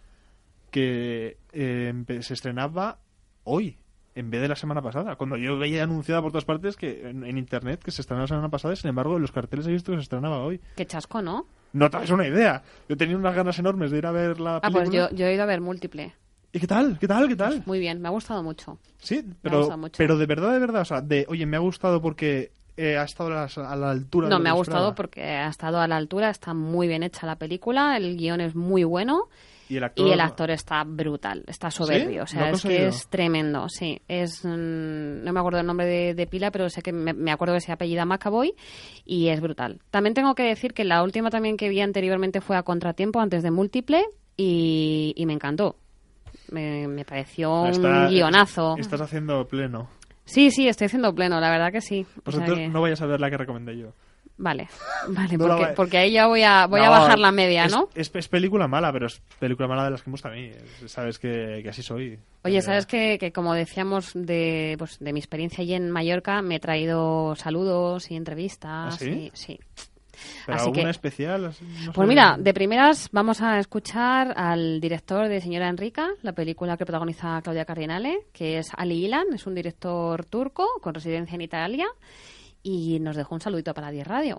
[SPEAKER 3] que eh, se estrenaba hoy en vez de la semana pasada, cuando yo veía anunciada por todas partes que en, en internet que se estrenaba la semana pasada y sin embargo en los carteles he visto que se estrenaba hoy.
[SPEAKER 2] Qué chasco, ¿no?
[SPEAKER 3] No te das una idea. Yo tenía unas ganas enormes de ir a ver la película.
[SPEAKER 2] Ah, pues yo, yo he ido a ver Múltiple.
[SPEAKER 3] ¿Y qué tal? ¿Qué tal? ¿Qué tal?
[SPEAKER 2] Muy bien, me ha gustado mucho.
[SPEAKER 3] Sí, pero, pero de verdad, de verdad, o sea, de, oye, me ha gustado porque eh, ha estado a la, a la altura.
[SPEAKER 2] No,
[SPEAKER 3] de lo
[SPEAKER 2] me ha
[SPEAKER 3] que
[SPEAKER 2] gustado
[SPEAKER 3] esperaba.
[SPEAKER 2] porque ha estado a la altura, está muy bien hecha la película, el guión es muy bueno.
[SPEAKER 3] Y el actor,
[SPEAKER 2] y el actor está brutal, está soberbio,
[SPEAKER 3] ¿Sí?
[SPEAKER 2] o sea,
[SPEAKER 3] ¿Lo
[SPEAKER 2] es que es tremendo, sí. Es mmm, no me acuerdo el nombre de, de pila, pero sé que me, me acuerdo que se apellida McAvoy y es brutal. También tengo que decir que la última también que vi anteriormente fue A Contratiempo, antes de Múltiple, y, y me encantó. Me, me pareció
[SPEAKER 3] Está,
[SPEAKER 2] un guionazo.
[SPEAKER 3] Estás haciendo pleno.
[SPEAKER 2] Sí, sí, estoy haciendo pleno, la verdad que sí.
[SPEAKER 3] Pues
[SPEAKER 2] o sea
[SPEAKER 3] entonces
[SPEAKER 2] que...
[SPEAKER 3] no vayas a ver la que recomendé yo.
[SPEAKER 2] Vale, vale,
[SPEAKER 3] No
[SPEAKER 2] porque,
[SPEAKER 3] va-
[SPEAKER 2] porque ahí ya voy a voy a
[SPEAKER 3] No,
[SPEAKER 2] bajar la media,
[SPEAKER 3] es,
[SPEAKER 2] ¿no?
[SPEAKER 3] Es, es película mala, pero es película mala de las que me gusta a mí. Es- sabes que, que así soy.
[SPEAKER 2] Oye, sabes que, que como decíamos de, pues, de mi experiencia allí en Mallorca, me he traído saludos y entrevistas.
[SPEAKER 3] ¿Ah, sí?
[SPEAKER 2] y- sí.
[SPEAKER 3] ¿Pero
[SPEAKER 2] Así
[SPEAKER 3] alguna
[SPEAKER 2] que,
[SPEAKER 3] especial? No
[SPEAKER 2] pues
[SPEAKER 3] sé.
[SPEAKER 2] mira, de primeras vamos a escuchar al director de Señora Enrica, la película que protagoniza Claudia Cardinale, que es Ali Ilan, es un director turco con residencia en Italia y nos dejó un saludito para diez Radio.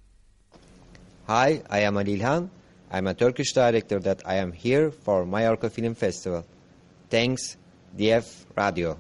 [SPEAKER 18] Hi, I am Ali İlhan. I'm a Turkish director that I am here for Mallorca Film Festival. Thanks, diez Radio.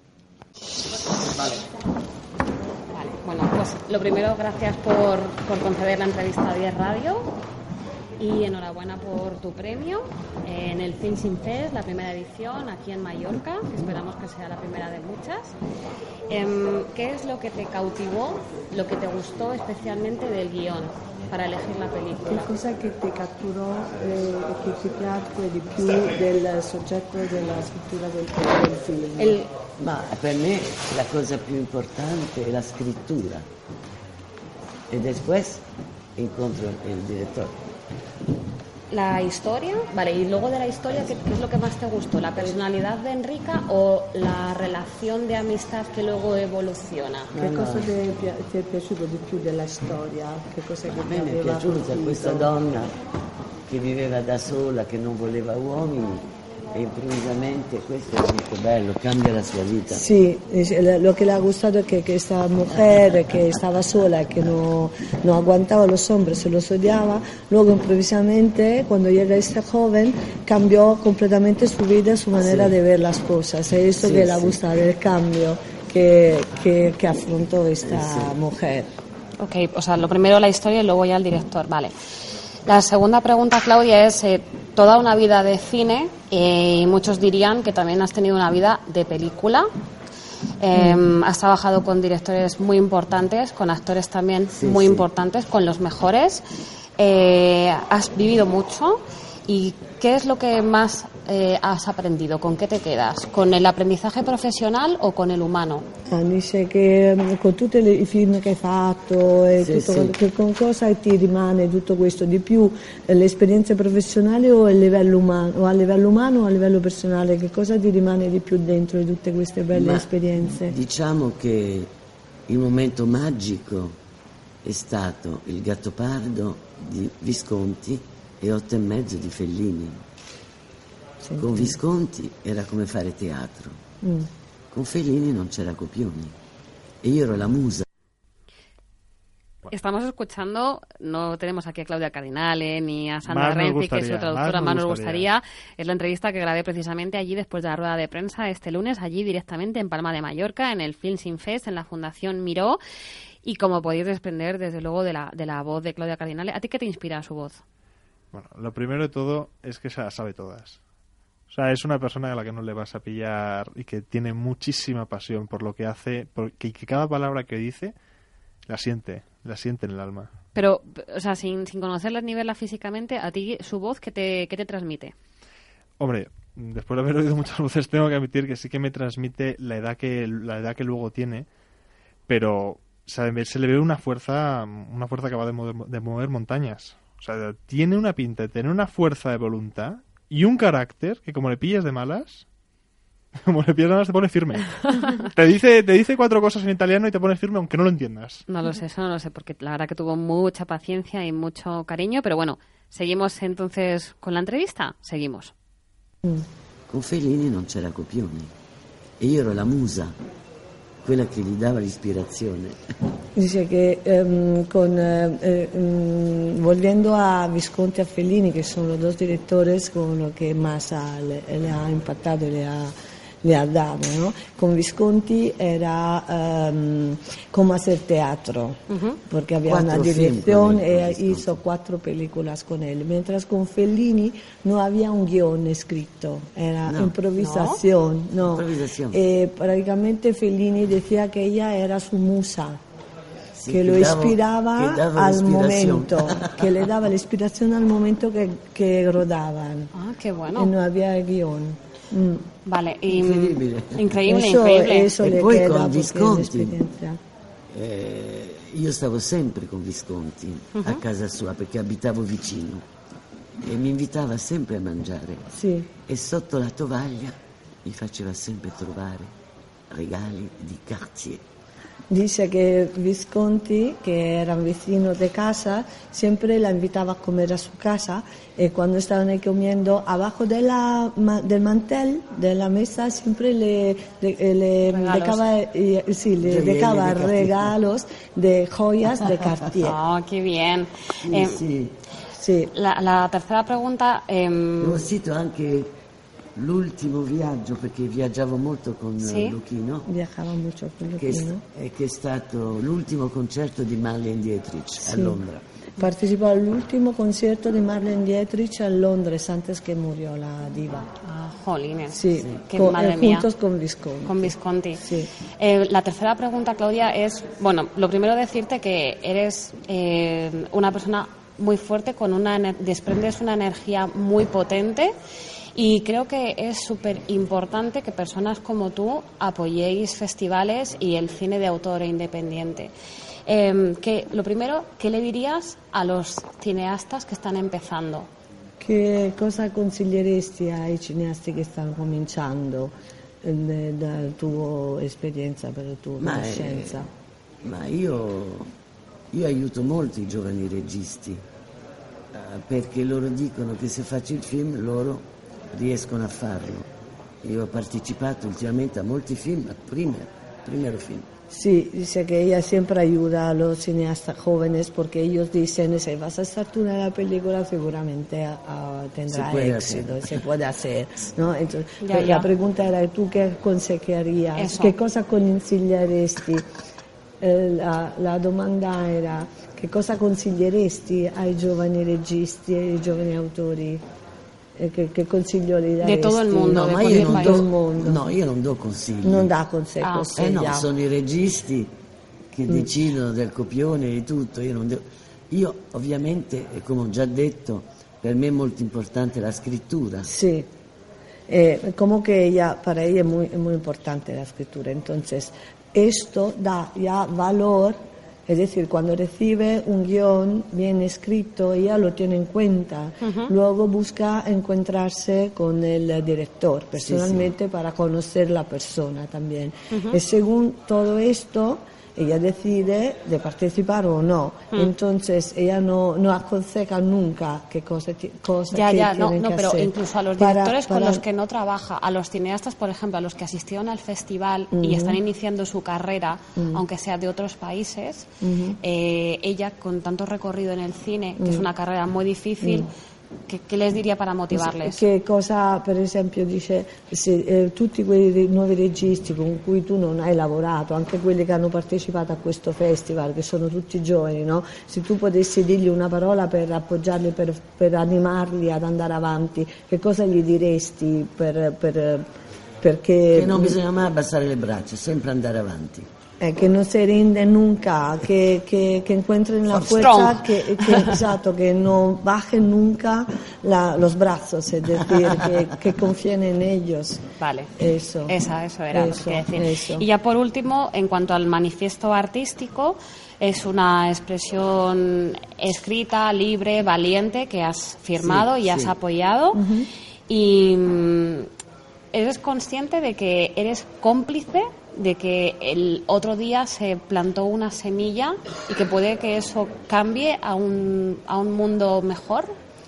[SPEAKER 2] Vale. Vale, bueno, pues lo primero, gracias por, por conceder la entrevista a diez Radio y enhorabuena por tu premio en el Film Sin Fest, la primera edición aquí en Mallorca, que esperamos que sea la primera de muchas. Eh, ¿Qué es lo que te cautivó, lo que te gustó especialmente del guión para elegir la película?
[SPEAKER 19] Che cosa che ti catturò e che ti piacque di più del soggetto della scrittura del, del film?
[SPEAKER 2] El...
[SPEAKER 20] Ma per me la cosa più importante è la scrittura e después incontro il direttore.
[SPEAKER 2] La historia, vale, y luego de la historia, ¿qué, qué es lo que más te gustó? ¿La personalidad de Enrica o la relación de amistad que luego evoluciona?
[SPEAKER 19] Che no, cosa no. Ti, è, ti è piaciuto di più della storia? Che cosa che
[SPEAKER 20] a
[SPEAKER 19] ti
[SPEAKER 20] me mi è
[SPEAKER 19] aveva
[SPEAKER 20] piaciuta
[SPEAKER 19] colpito?
[SPEAKER 20] questa donna che viveva da sola, che non voleva uomini e improvvisamente questo è molto bello, cambia la sua vita.
[SPEAKER 19] Sí, lo que le ha gustado es que, que esta mujer que estaba sola, que no, no aguantaba los hombres, se los odiaba, luego improvisamente cuando llega este joven cambió completamente su vida, su manera
[SPEAKER 20] Sí.
[SPEAKER 19] de ver las cosas. Es esto
[SPEAKER 20] Sí,
[SPEAKER 19] que le ha
[SPEAKER 20] sí.
[SPEAKER 19] gustado, el cambio que, que, que afrontó esta
[SPEAKER 20] Sí.
[SPEAKER 19] mujer.
[SPEAKER 2] Ok, o sea, lo primero la historia y luego ya el director, vale. La segunda pregunta, Claudia, es eh, toda una vida de cine eh, y muchos dirían que también has tenido una vida de película. Eh,
[SPEAKER 19] Mm.
[SPEAKER 2] Has trabajado con directores muy importantes, con actores también
[SPEAKER 20] Sí,
[SPEAKER 2] muy
[SPEAKER 20] sí.
[SPEAKER 2] importantes, con los mejores. Eh, has vivido mucho. ¿Y qué es lo que más eh, has aprendido? ¿Con qué te quedas? ¿Con el aprendizaje profesional o con el humano?
[SPEAKER 19] Ah, dice che mm, con tutti i film che hai fatto e
[SPEAKER 20] Sì,
[SPEAKER 19] tutto
[SPEAKER 20] sì.
[SPEAKER 19] quello che, con cosa ti rimane tutto questo di più, eh, le esperienze professionali o a livello umano o a livello umano o a livello personale, che cosa ti rimane di più dentro di tutte queste belle
[SPEAKER 20] Ma
[SPEAKER 19] esperienze?
[SPEAKER 20] Diciamo che il momento magico è stato Il Gattopardo di Visconti e Otto e mezzo di Fellini.
[SPEAKER 19] Sì.
[SPEAKER 20] Con Visconti era come fare teatro,
[SPEAKER 19] Mm.
[SPEAKER 20] con Fellini non c'era copioni e io ero la musa.
[SPEAKER 2] Estamos escuchando, no tenemos aquí a Claudia Cardinale ni a Sandra
[SPEAKER 3] Más nos
[SPEAKER 2] Renzi, que es su
[SPEAKER 3] gustaría,
[SPEAKER 2] traductora,
[SPEAKER 3] más
[SPEAKER 2] más
[SPEAKER 3] nos
[SPEAKER 2] nos gustaría. Es la entrevista que grabé precisamente allí después de la rueda de prensa este lunes, allí directamente en Palma de Mallorca, en el Film Sin Fest, en la Fundación Miró. Y como podéis desprender, desde luego, de la, de la voz de Claudia Cardinale, ¿a ti qué te inspira su voz?
[SPEAKER 3] Bueno, lo primero de todo es que se las sabe todas. O sea, es una persona a la que no le vas a pillar y que tiene muchísima pasión por lo que hace, porque que cada palabra que dice la siente, la siente en el alma.
[SPEAKER 2] Pero, o sea, sin, sin conocerla ni verla físicamente, ¿a ti su voz qué te, qué te transmite?
[SPEAKER 3] Hombre, después de haber oído muchas voces, tengo que admitir que sí que me transmite la edad que la edad que luego tiene, pero ¿sabe? Se le ve una fuerza, una fuerza capaz de mover, de mover montañas. O sea, tiene una pinta de tener una fuerza de voluntad y un carácter que, como le pillas de malas, como le pillas de malas, te pone firme. te dice te dice cuatro cosas en italiano y te pone firme aunque no lo entiendas.
[SPEAKER 2] No lo sé, eso no lo sé, porque la verdad que tuvo mucha paciencia y mucho cariño, pero bueno, seguimos entonces con la entrevista, seguimos.
[SPEAKER 20] Con Fellini non c'era copioni e io ero la musa, quella che gli dava l'ispirazione.
[SPEAKER 19] Dice che ehm, con, eh, ehm, volviendo a Visconti e a Fellini, che sono dos directores con lo que más ha, le, le ha impactado y le ha, le ha dado, ¿no? Con Visconti era ehm, como hacer teatro,
[SPEAKER 2] Uh-huh.
[SPEAKER 19] porque había
[SPEAKER 20] Cuatro
[SPEAKER 19] una
[SPEAKER 20] film
[SPEAKER 19] dirección
[SPEAKER 20] con él, con
[SPEAKER 19] e
[SPEAKER 20] Visconti.
[SPEAKER 19] hizo cuatro películas con él, mientras con Fellini no había un guión escrito, era
[SPEAKER 20] No.
[SPEAKER 19] improvisación, no.
[SPEAKER 20] Improvisación.
[SPEAKER 19] Eh, prácticamente Fellini decía que ella era su musa,
[SPEAKER 20] Sì,
[SPEAKER 19] que lo
[SPEAKER 20] che davo-
[SPEAKER 19] inspiraba
[SPEAKER 20] che dava
[SPEAKER 19] al
[SPEAKER 20] l'ispirazione.
[SPEAKER 19] momento, que le daba la inspiración al momento que, que rodaban.
[SPEAKER 2] Ah, qué bueno.
[SPEAKER 19] Y no había guión. Mm.
[SPEAKER 2] Vale, y,
[SPEAKER 20] Incredibile.
[SPEAKER 2] Increíble,
[SPEAKER 19] Eso-
[SPEAKER 2] increíble.
[SPEAKER 19] eso
[SPEAKER 20] E
[SPEAKER 19] le
[SPEAKER 20] poi
[SPEAKER 19] queda
[SPEAKER 20] con
[SPEAKER 19] porque es
[SPEAKER 20] Visconti,
[SPEAKER 19] experiencia.
[SPEAKER 20] eh, io stavo sempre con Visconti
[SPEAKER 19] Mhm.
[SPEAKER 20] a casa sua perché abitavo vicino e mi invitava sempre a mangiare
[SPEAKER 19] Sì.
[SPEAKER 20] e sotto la tovaglia mi faceva sempre trovare regali di Cartier.
[SPEAKER 19] Dice que Visconti, que eran vecinos de casa, siempre la invitaba a comer a su casa y cuando estaban ahí comiendo, abajo de la, ma- del mantel de la mesa siempre le, le, le
[SPEAKER 2] Regalos.
[SPEAKER 19] dejaba, eh, sí, le
[SPEAKER 20] Gioielli
[SPEAKER 19] dejaba
[SPEAKER 20] de Cartier.
[SPEAKER 19] regalos de joyas de Cartier.
[SPEAKER 2] Oh, qué bien.
[SPEAKER 20] Sì,
[SPEAKER 2] Eh,
[SPEAKER 20] sì.
[SPEAKER 19] Sì.
[SPEAKER 2] La, la tercera pregunta... ehm,
[SPEAKER 20] Ho sentito anche l'ultimo viaggio, perché viaggiavo molto con eh,
[SPEAKER 19] Sì?
[SPEAKER 20] Luchino,
[SPEAKER 19] Viajaba mucho con
[SPEAKER 20] che, è,
[SPEAKER 19] Luchino.
[SPEAKER 20] eh, che è stato l'ultimo concerto di Marlene Dietrich a
[SPEAKER 19] Sì.
[SPEAKER 20] Londra.
[SPEAKER 19] Partecipò all'ultimo concerto di Marlene Dietrich a Londres antes que murió la diva.
[SPEAKER 2] Ah, jolines.
[SPEAKER 19] Sí,
[SPEAKER 2] Qué
[SPEAKER 19] con-
[SPEAKER 2] madre
[SPEAKER 19] eh,
[SPEAKER 2] mía.
[SPEAKER 19] juntos con Visconti.
[SPEAKER 2] Con Visconti.
[SPEAKER 19] Sí.
[SPEAKER 2] Eh, la tercera pregunta, Claudia, es, bueno, lo primero decirte que eres eh, una persona muy fuerte, con una ener- desprendes una energía muy potente y creo que es súper importante que personas como tú apoyéis festivales y el cine de autor e independiente. Eh, que, lo primero, ¿qué le dirías a los cineastas que están empezando?
[SPEAKER 19] Che cosa consiglieresti ai cineasti che stanno cominciando eh, dalla tua esperienza, per la tua
[SPEAKER 20] Ma,
[SPEAKER 19] conoscenza?
[SPEAKER 20] eh, ma io, io aiuto molto i giovani registi, eh, perché loro dicono che se faccio il film loro riescono a farlo. Io ho partecipato ultimamente a molti film, al primo, primero film.
[SPEAKER 19] Sí, dice que ella siempre ayuda a los cineastas jóvenes porque ellos dicen, si vas a estar tú en la película seguramente ah, tendrá
[SPEAKER 20] Se puede
[SPEAKER 19] éxito,
[SPEAKER 20] hacer.
[SPEAKER 19] se puede hacer, ¿no? Entonces,
[SPEAKER 2] Ya,
[SPEAKER 19] la
[SPEAKER 2] ya.
[SPEAKER 19] pregunta era, ¿tú qué consigliarías?
[SPEAKER 2] Eso.
[SPEAKER 19] Che cosa consiglieresti? Eh, la, la domanda era, che cosa consiglieresti ai giovani registi e ai giovani autori? Eh, che, che consiglio gli daresti?
[SPEAKER 2] De todo el mundo,
[SPEAKER 20] No,
[SPEAKER 2] de
[SPEAKER 20] ma
[SPEAKER 2] cualquier
[SPEAKER 20] io non
[SPEAKER 2] país.
[SPEAKER 19] Tutto il
[SPEAKER 20] do,
[SPEAKER 19] mondo.
[SPEAKER 20] no, io non do consigli.
[SPEAKER 19] Non dà consigli,
[SPEAKER 2] Ah.
[SPEAKER 20] Eh no,
[SPEAKER 19] consiglia.
[SPEAKER 20] sono i registi che
[SPEAKER 19] Mm.
[SPEAKER 20] decidono del copione e di tutto. Io, non devo- io ovviamente, e come ho già detto, per me è molto importante la scrittura.
[SPEAKER 19] Sí, eh, como que ella, para ella es muy, es muy importante la escritura. Entonces, esto da ya valor, es decir, cuando recibe un guión bien escrito, ella lo tiene en cuenta.
[SPEAKER 2] Ujú.
[SPEAKER 19] Luego busca encontrarse con el director personalmente para conocer la persona también.
[SPEAKER 2] Ujú.
[SPEAKER 19] Y según todo esto, ella decide de participar o no.
[SPEAKER 2] Mm.
[SPEAKER 19] Entonces, ella no, no aconseja nunca qué cosa, ti- cosa
[SPEAKER 2] Ya,
[SPEAKER 19] que
[SPEAKER 2] ya, no,
[SPEAKER 19] tienen
[SPEAKER 2] no,
[SPEAKER 19] que
[SPEAKER 2] pero
[SPEAKER 19] hacer.
[SPEAKER 2] incluso a los
[SPEAKER 19] Para-
[SPEAKER 2] directores con
[SPEAKER 19] para-
[SPEAKER 2] los que no trabaja, a los cineastas, por ejemplo, a los que asistieron al festival y
[SPEAKER 19] Ujú.
[SPEAKER 2] están iniciando su carrera,
[SPEAKER 19] Ujú.
[SPEAKER 2] aunque sea de otros países,
[SPEAKER 19] Ujú.
[SPEAKER 2] eh, ella con tanto recorrido en el cine, que es
[SPEAKER 19] Mm.
[SPEAKER 2] una carrera muy difícil,
[SPEAKER 19] Mm.
[SPEAKER 2] ¿qué, qué les diría para motivarles?
[SPEAKER 19] Che cosa, per esempio, dice, se eh, tutti quei re- nuovi registi con cui tu non hai lavorato, anche quelli che hanno partecipato a questo festival, che sono tutti giovani, no? Se tu potessi dirgli una parola per appoggiarli, per, per animarli ad andare avanti, che cosa gli diresti per, per, perché...
[SPEAKER 20] Che non bisogna mai abbassare le braccia, sempre andare avanti.
[SPEAKER 19] Eh, que no se rinden nunca, que, que, que encuentren la
[SPEAKER 20] For
[SPEAKER 19] fuerza,
[SPEAKER 20] strong.
[SPEAKER 19] que, que, exacto, que no bajen nunca la- los brazos, es decir, que, que confíen en ellos.
[SPEAKER 2] Vale.
[SPEAKER 19] Eso.
[SPEAKER 2] Esa, eso era lo que
[SPEAKER 19] Eso,
[SPEAKER 2] quería decir.
[SPEAKER 19] eso.
[SPEAKER 2] Y ya por último, en cuanto al manifiesto artístico, es una expresión escrita, libre, valiente, que has firmado
[SPEAKER 20] Sí,
[SPEAKER 2] y has
[SPEAKER 20] sí.
[SPEAKER 2] apoyado. Y mm, eres consciente de que eres cómplice de que el otro día se plantó una semilla y que puede que eso cambie a un, a un mundo mejor.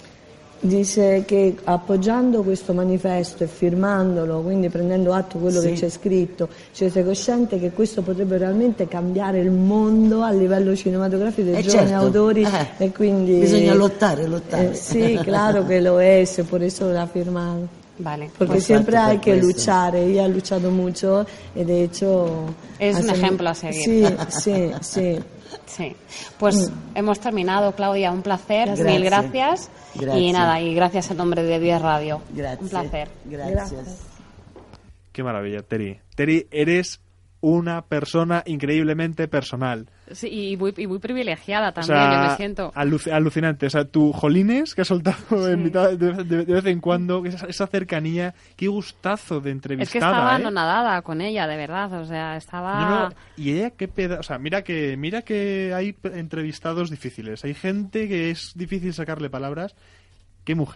[SPEAKER 19] Dice che appoggiando questo manifesto e firmandolo, quindi prendendo atto di quello
[SPEAKER 20] Sì.
[SPEAKER 19] che c'è scritto, cioè sei cosciente che questo potrebbe realmente cambiare il mondo a livello cinematografico dei
[SPEAKER 20] Eh,
[SPEAKER 19] giovani
[SPEAKER 20] certo.
[SPEAKER 19] autori
[SPEAKER 20] Eh,
[SPEAKER 19] e quindi...
[SPEAKER 20] bisogna lottare, lottare.
[SPEAKER 19] Eh, sí, claro que lo es, por eso lo ha firmado.
[SPEAKER 2] Vale.
[SPEAKER 19] Porque
[SPEAKER 2] Pues
[SPEAKER 19] siempre
[SPEAKER 2] suerte
[SPEAKER 19] hay
[SPEAKER 2] por
[SPEAKER 19] que
[SPEAKER 2] eso.
[SPEAKER 19] luchar, ella ha luchado mucho y de hecho...
[SPEAKER 2] Es un
[SPEAKER 19] hace-
[SPEAKER 2] ejemplo a seguir.
[SPEAKER 19] Sí, sí, sí.
[SPEAKER 2] Sí, pues hemos terminado, Claudia, un placer,
[SPEAKER 19] Gracias.
[SPEAKER 2] mil gracias.
[SPEAKER 19] Gracias.
[SPEAKER 2] Y nada, y gracias en nombre de diez Radio.
[SPEAKER 20] Gracias.
[SPEAKER 2] Un placer.
[SPEAKER 20] Gracias.
[SPEAKER 3] Qué maravilla, Teri. Teri, eres una persona increíblemente personal.
[SPEAKER 2] Sí, y muy, y muy privilegiada
[SPEAKER 3] O
[SPEAKER 2] también,
[SPEAKER 3] sea,
[SPEAKER 2] yo me siento.
[SPEAKER 3] aluc- alucinante. O sea, tu jolines que has soltado en mitad de, de- de vez en cuando, esa, esa cercanía, qué gustazo de
[SPEAKER 2] Es que
[SPEAKER 3] entrevistada.
[SPEAKER 2] estaba
[SPEAKER 3] ¿eh?
[SPEAKER 2] anonadada con ella, de verdad, o sea, estaba...
[SPEAKER 3] No, no, y ella qué peda... O sea, mira que, mira que hay p- entrevistados difíciles. Hay gente que es difícil sacarle palabras. Qué mujer.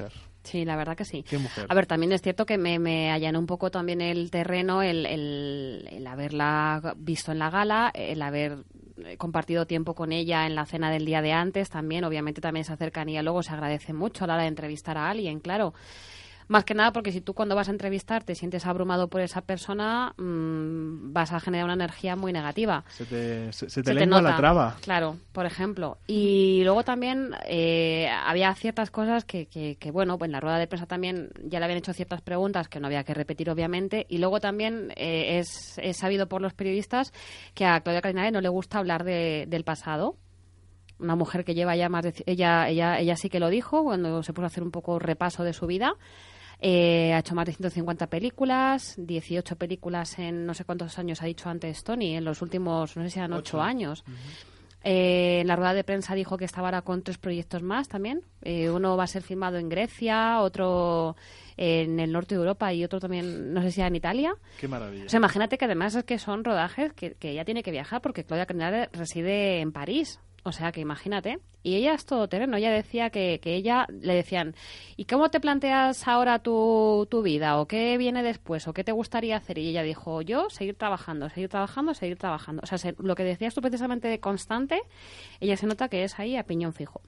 [SPEAKER 2] Sí, la verdad que sí.
[SPEAKER 3] Qué mujer.
[SPEAKER 2] A ver, también es cierto que me, me allanó un poco también el terreno el, el, el haberla visto en la gala, el haber compartido tiempo con ella en la cena del día de antes también. Obviamente también esa cercanía luego se agradece mucho a la hora de entrevistar a alguien, claro. Más que nada porque si tú cuando vas a entrevistar te sientes abrumado por esa persona, mmm, vas a generar una energía muy negativa.
[SPEAKER 3] Se te, se, se te
[SPEAKER 2] Se
[SPEAKER 3] lengua
[SPEAKER 2] te nota,
[SPEAKER 3] la traba.
[SPEAKER 2] Claro, por ejemplo. Y luego también eh, había ciertas cosas que, que, que, bueno, pues en la rueda de prensa también ya le habían hecho ciertas preguntas que no había que repetir, obviamente. Y luego también eh, es, es sabido por los periodistas que a Claudia Cardinale no le gusta hablar de, del pasado. Una mujer que lleva ya más de... Ella, ella, ella sí que lo dijo cuando se puso a hacer un poco repaso de su vida. Eh, ha hecho más de ciento cincuenta películas, dieciocho películas en no sé cuántos años ha dicho antes Tony, en los últimos, no sé si eran ocho años. Uh-huh. eh, en la rueda de prensa dijo que estaba ahora con tres proyectos más también. Eh, uno va a ser filmado en Grecia, otro en el norte de Europa y otro también, no sé si era en Italia.
[SPEAKER 3] Qué maravilla.
[SPEAKER 2] O sea, imagínate que además es que son rodajes que, que ella tiene que viajar porque Claudia Cardinale reside en París. O sea, que imagínate. Y ella es todoterreno. Ella decía que, que ella le decían, ¿y cómo te planteas ahora tu, tu vida? ¿O qué viene después? ¿O qué te gustaría hacer? Y ella dijo, yo seguir trabajando, seguir trabajando, seguir trabajando. O sea, se, lo que decías tú precisamente de constante, ella se nota que es ahí a piñón fijo.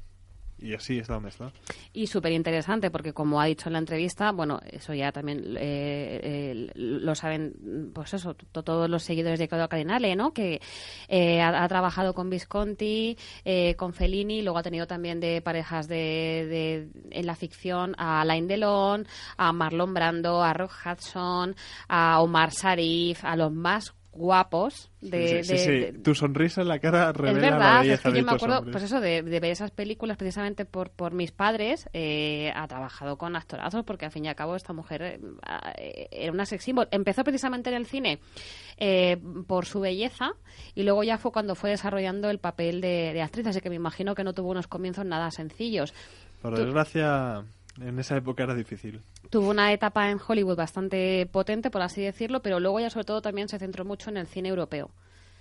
[SPEAKER 3] Y así está donde está.
[SPEAKER 2] Y súper interesante porque, como ha dicho en la entrevista, bueno, eso ya también eh, eh, lo saben, pues eso, t- todos los seguidores de Claudia Cardinale, ¿no? Que eh, ha, ha trabajado con Visconti, eh, con Fellini, luego ha tenido también de parejas de, de en la ficción a Alain Delon, a Marlon Brando, a Rock Hudson, a Omar Sharif, a los más guapos de,
[SPEAKER 3] sí, sí,
[SPEAKER 2] de,
[SPEAKER 3] sí.
[SPEAKER 2] de,
[SPEAKER 3] Tu sonrisa en la cara revela
[SPEAKER 2] es verdad,
[SPEAKER 3] la belleza
[SPEAKER 2] es que
[SPEAKER 3] de
[SPEAKER 2] yo me
[SPEAKER 3] estos
[SPEAKER 2] acuerdo,
[SPEAKER 3] hombres.
[SPEAKER 2] pues eso, de, de ver esas películas precisamente por, por mis padres. Eh, ha trabajado con actorazos porque al fin y al cabo esta mujer eh, era una sex symbol. Empezó precisamente en el cine eh, por su belleza y luego ya fue cuando fue desarrollando el papel de, de actriz, así que me imagino que no tuvo unos comienzos nada sencillos.
[SPEAKER 3] Por
[SPEAKER 2] Tú-
[SPEAKER 3] desgracia, en esa época era difícil.
[SPEAKER 2] Tuvo una etapa en Hollywood bastante potente, por así decirlo, pero luego ya sobre todo también se centró mucho en el cine europeo.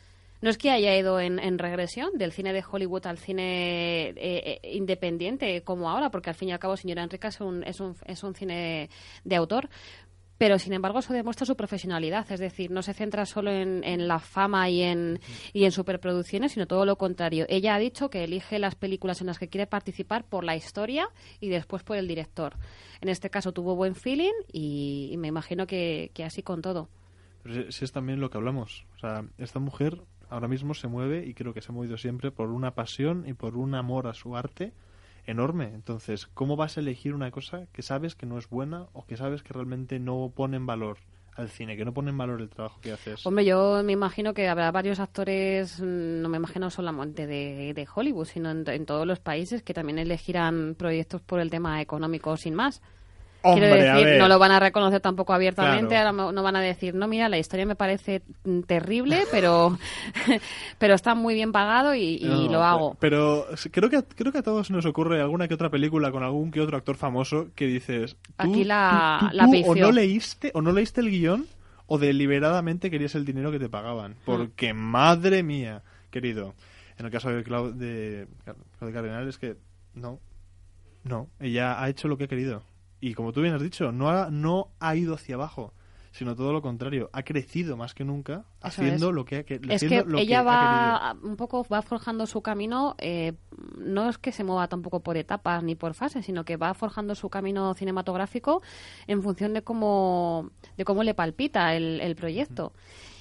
[SPEAKER 2] No es que haya ido en, en regresión del cine de Hollywood al cine eh, eh, independiente como ahora, porque al fin y al cabo Señora Enrica es un, es un, es un cine de autor, pero sin embargo eso demuestra su profesionalidad, es decir, no se centra solo en, en la fama y en, y en superproducciones, sino todo lo contrario. Ella ha dicho que elige las películas en las que quiere participar por la historia y después por el director. En este caso tuvo buen feeling y, y me imagino que, que así con todo.
[SPEAKER 3] Pero si, si es también lo que hablamos. O sea, esta mujer ahora mismo se mueve, y creo que se ha movido siempre, por una pasión y por un amor a su arte enorme. Entonces, ¿cómo vas a elegir una cosa que sabes que no es buena o que sabes que realmente no pone en valor al cine, que no pone en valor el trabajo que haces?
[SPEAKER 2] Hombre, yo me imagino que habrá varios actores, no me imagino solamente de, de Hollywood, sino en, en todos los países que también elegirán proyectos por el tema económico sin más.
[SPEAKER 3] Hombre,
[SPEAKER 2] Quiero
[SPEAKER 3] a
[SPEAKER 2] decir,
[SPEAKER 3] ver.
[SPEAKER 2] no lo van a reconocer tampoco abiertamente,
[SPEAKER 3] Claro.
[SPEAKER 2] ahora no van a decir, no, mira, la historia me parece mm, terrible, pero pero está muy bien pagado y, y
[SPEAKER 3] No,
[SPEAKER 2] lo hago.
[SPEAKER 3] Pero creo que, creo que a todos nos ocurre alguna que otra película con algún que otro actor famoso que dices, tú,
[SPEAKER 2] Aquí la-
[SPEAKER 3] tú- tú-
[SPEAKER 2] la
[SPEAKER 3] tú
[SPEAKER 2] pifió.
[SPEAKER 3] o no leíste o no leíste el guión o deliberadamente querías el dinero que te pagaban. Porque, madre mía, querido, en el caso de Clau- de, de Cardinal es que no, no, ella ha hecho lo que ha querido. Y como tú bien has dicho, no ha, no ha ido hacia abajo, sino todo lo contrario. Ha crecido más que nunca haciendo
[SPEAKER 2] es.
[SPEAKER 3] lo que ha, que,
[SPEAKER 2] Es
[SPEAKER 3] haciendo
[SPEAKER 2] que
[SPEAKER 3] lo
[SPEAKER 2] ella
[SPEAKER 3] que ha
[SPEAKER 2] va un poco va forjando su camino, eh, no es que se mueva tampoco por etapas ni por fases, sino que va forjando su camino cinematográfico en función de cómo de cómo le palpita el, el proyecto.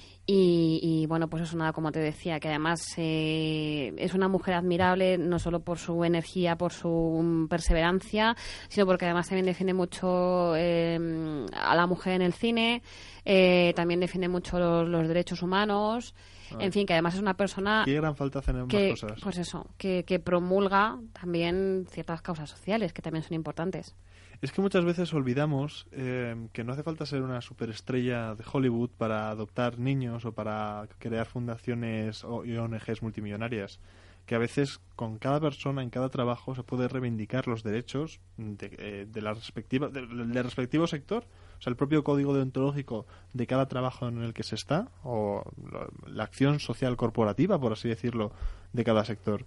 [SPEAKER 2] Y, y bueno, pues eso, nada, como te decía, que además eh, es una mujer admirable, no solo por su energía, por su perseverancia, sino porque además también defiende mucho eh, a la mujer en el cine, eh, también defiende mucho los, los derechos humanos,
[SPEAKER 3] Ah.
[SPEAKER 2] en fin, que además es una persona
[SPEAKER 3] Qué gran falta hacer más
[SPEAKER 2] que,
[SPEAKER 3] cosas.
[SPEAKER 2] pues eso, que, que promulga también ciertas causas sociales que también son importantes.
[SPEAKER 3] Es que muchas veces olvidamos eh, que no hace falta ser una superestrella de Hollywood para adoptar niños o para crear fundaciones o y O N Ges multimillonarias. Que a veces con cada persona, en cada trabajo, se puede reivindicar los derechos de, eh, de la respectiva, de- del respectivo sector. O sea, el propio código deontológico de cada trabajo en el que se está, o lo- la acción social corporativa, por así decirlo, de cada sector.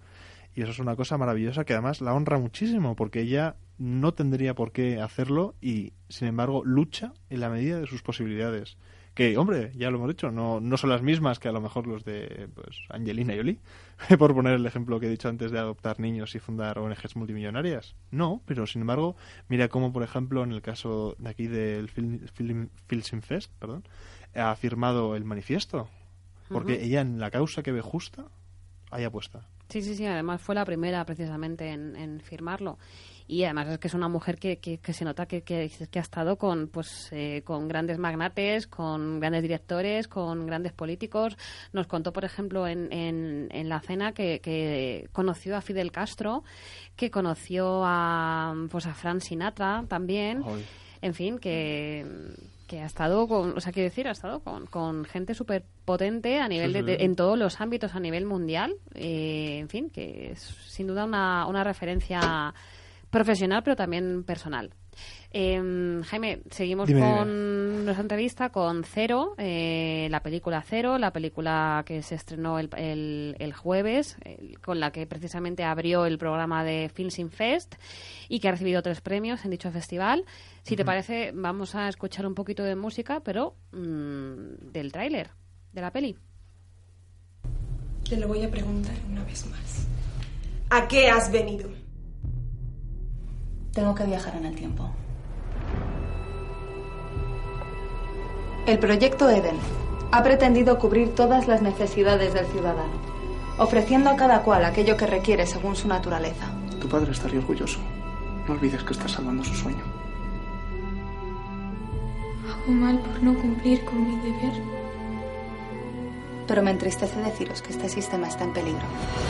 [SPEAKER 3] Y eso es una cosa maravillosa que además la honra muchísimo, porque ella no tendría por qué hacerlo y, sin embargo, lucha en la medida de sus posibilidades. Que, hombre, ya lo hemos dicho, no, no son las mismas que a lo mejor los de pues, Angelina Jolie, por poner el ejemplo que he dicho antes de adoptar niños y fundar O N Ges multimillonarias. No, pero sin embargo, mira cómo, por ejemplo, en el caso de aquí del Film, Film, Film Fest, perdón, ha firmado el manifiesto, porque uh-huh. ella en la causa que ve justa, ahí apuesta.
[SPEAKER 2] Sí, sí, sí, además fue la primera precisamente en, en firmarlo. Y además es que es una mujer que, que, que se nota que, que, que ha estado con pues eh, con grandes magnates, con grandes directores, con grandes políticos. Nos contó, por ejemplo, en, en, en la cena que, que conoció a Fidel Castro, que conoció a pues a Frank Sinatra también. Ay. En fin, que... que ha estado con, o sea, quiero decir, ha estado con, con gente súper potente a nivel sí, de, de, en todos los ámbitos a nivel mundial. Eh, en fin, que es sin duda una, una referencia profesional, pero también personal. Eh, Jaime, seguimos Dime. con nuestra entrevista con Cero, eh, la película Cero, la película que se estrenó el, el, el jueves, eh, con la que precisamente abrió el programa de Film Fest y que ha recibido tres premios en dicho festival. Si uh-huh. te parece, vamos a escuchar un poquito de música, pero mmm, del tráiler de la peli.
[SPEAKER 21] Te lo voy a preguntar una vez más. ¿A qué has venido?
[SPEAKER 22] Tengo que viajar en el tiempo. El proyecto Eden ha pretendido cubrir todas las necesidades del ciudadano, ofreciendo a cada cual aquello que requiere según su naturaleza.
[SPEAKER 14] Tu padre estaría orgulloso. No olvides que estás salvando su sueño.
[SPEAKER 21] Hago mal por no cumplir con mi deber.
[SPEAKER 22] Pero me entristece deciros que este sistema está en peligro.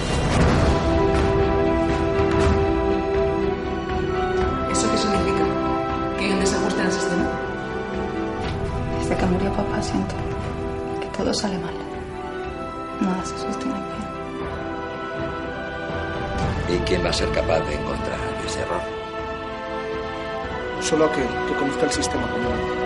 [SPEAKER 21] ¿Eso qué significa? ¿Que hay un desajuste en el sistema?
[SPEAKER 22] Desde que murió papá siento que todo sale mal. Nada se sostiene bien.
[SPEAKER 17] ¿Y quién va a ser capaz de encontrar ese error?
[SPEAKER 14] Solo aquel que conozca el sistema como él.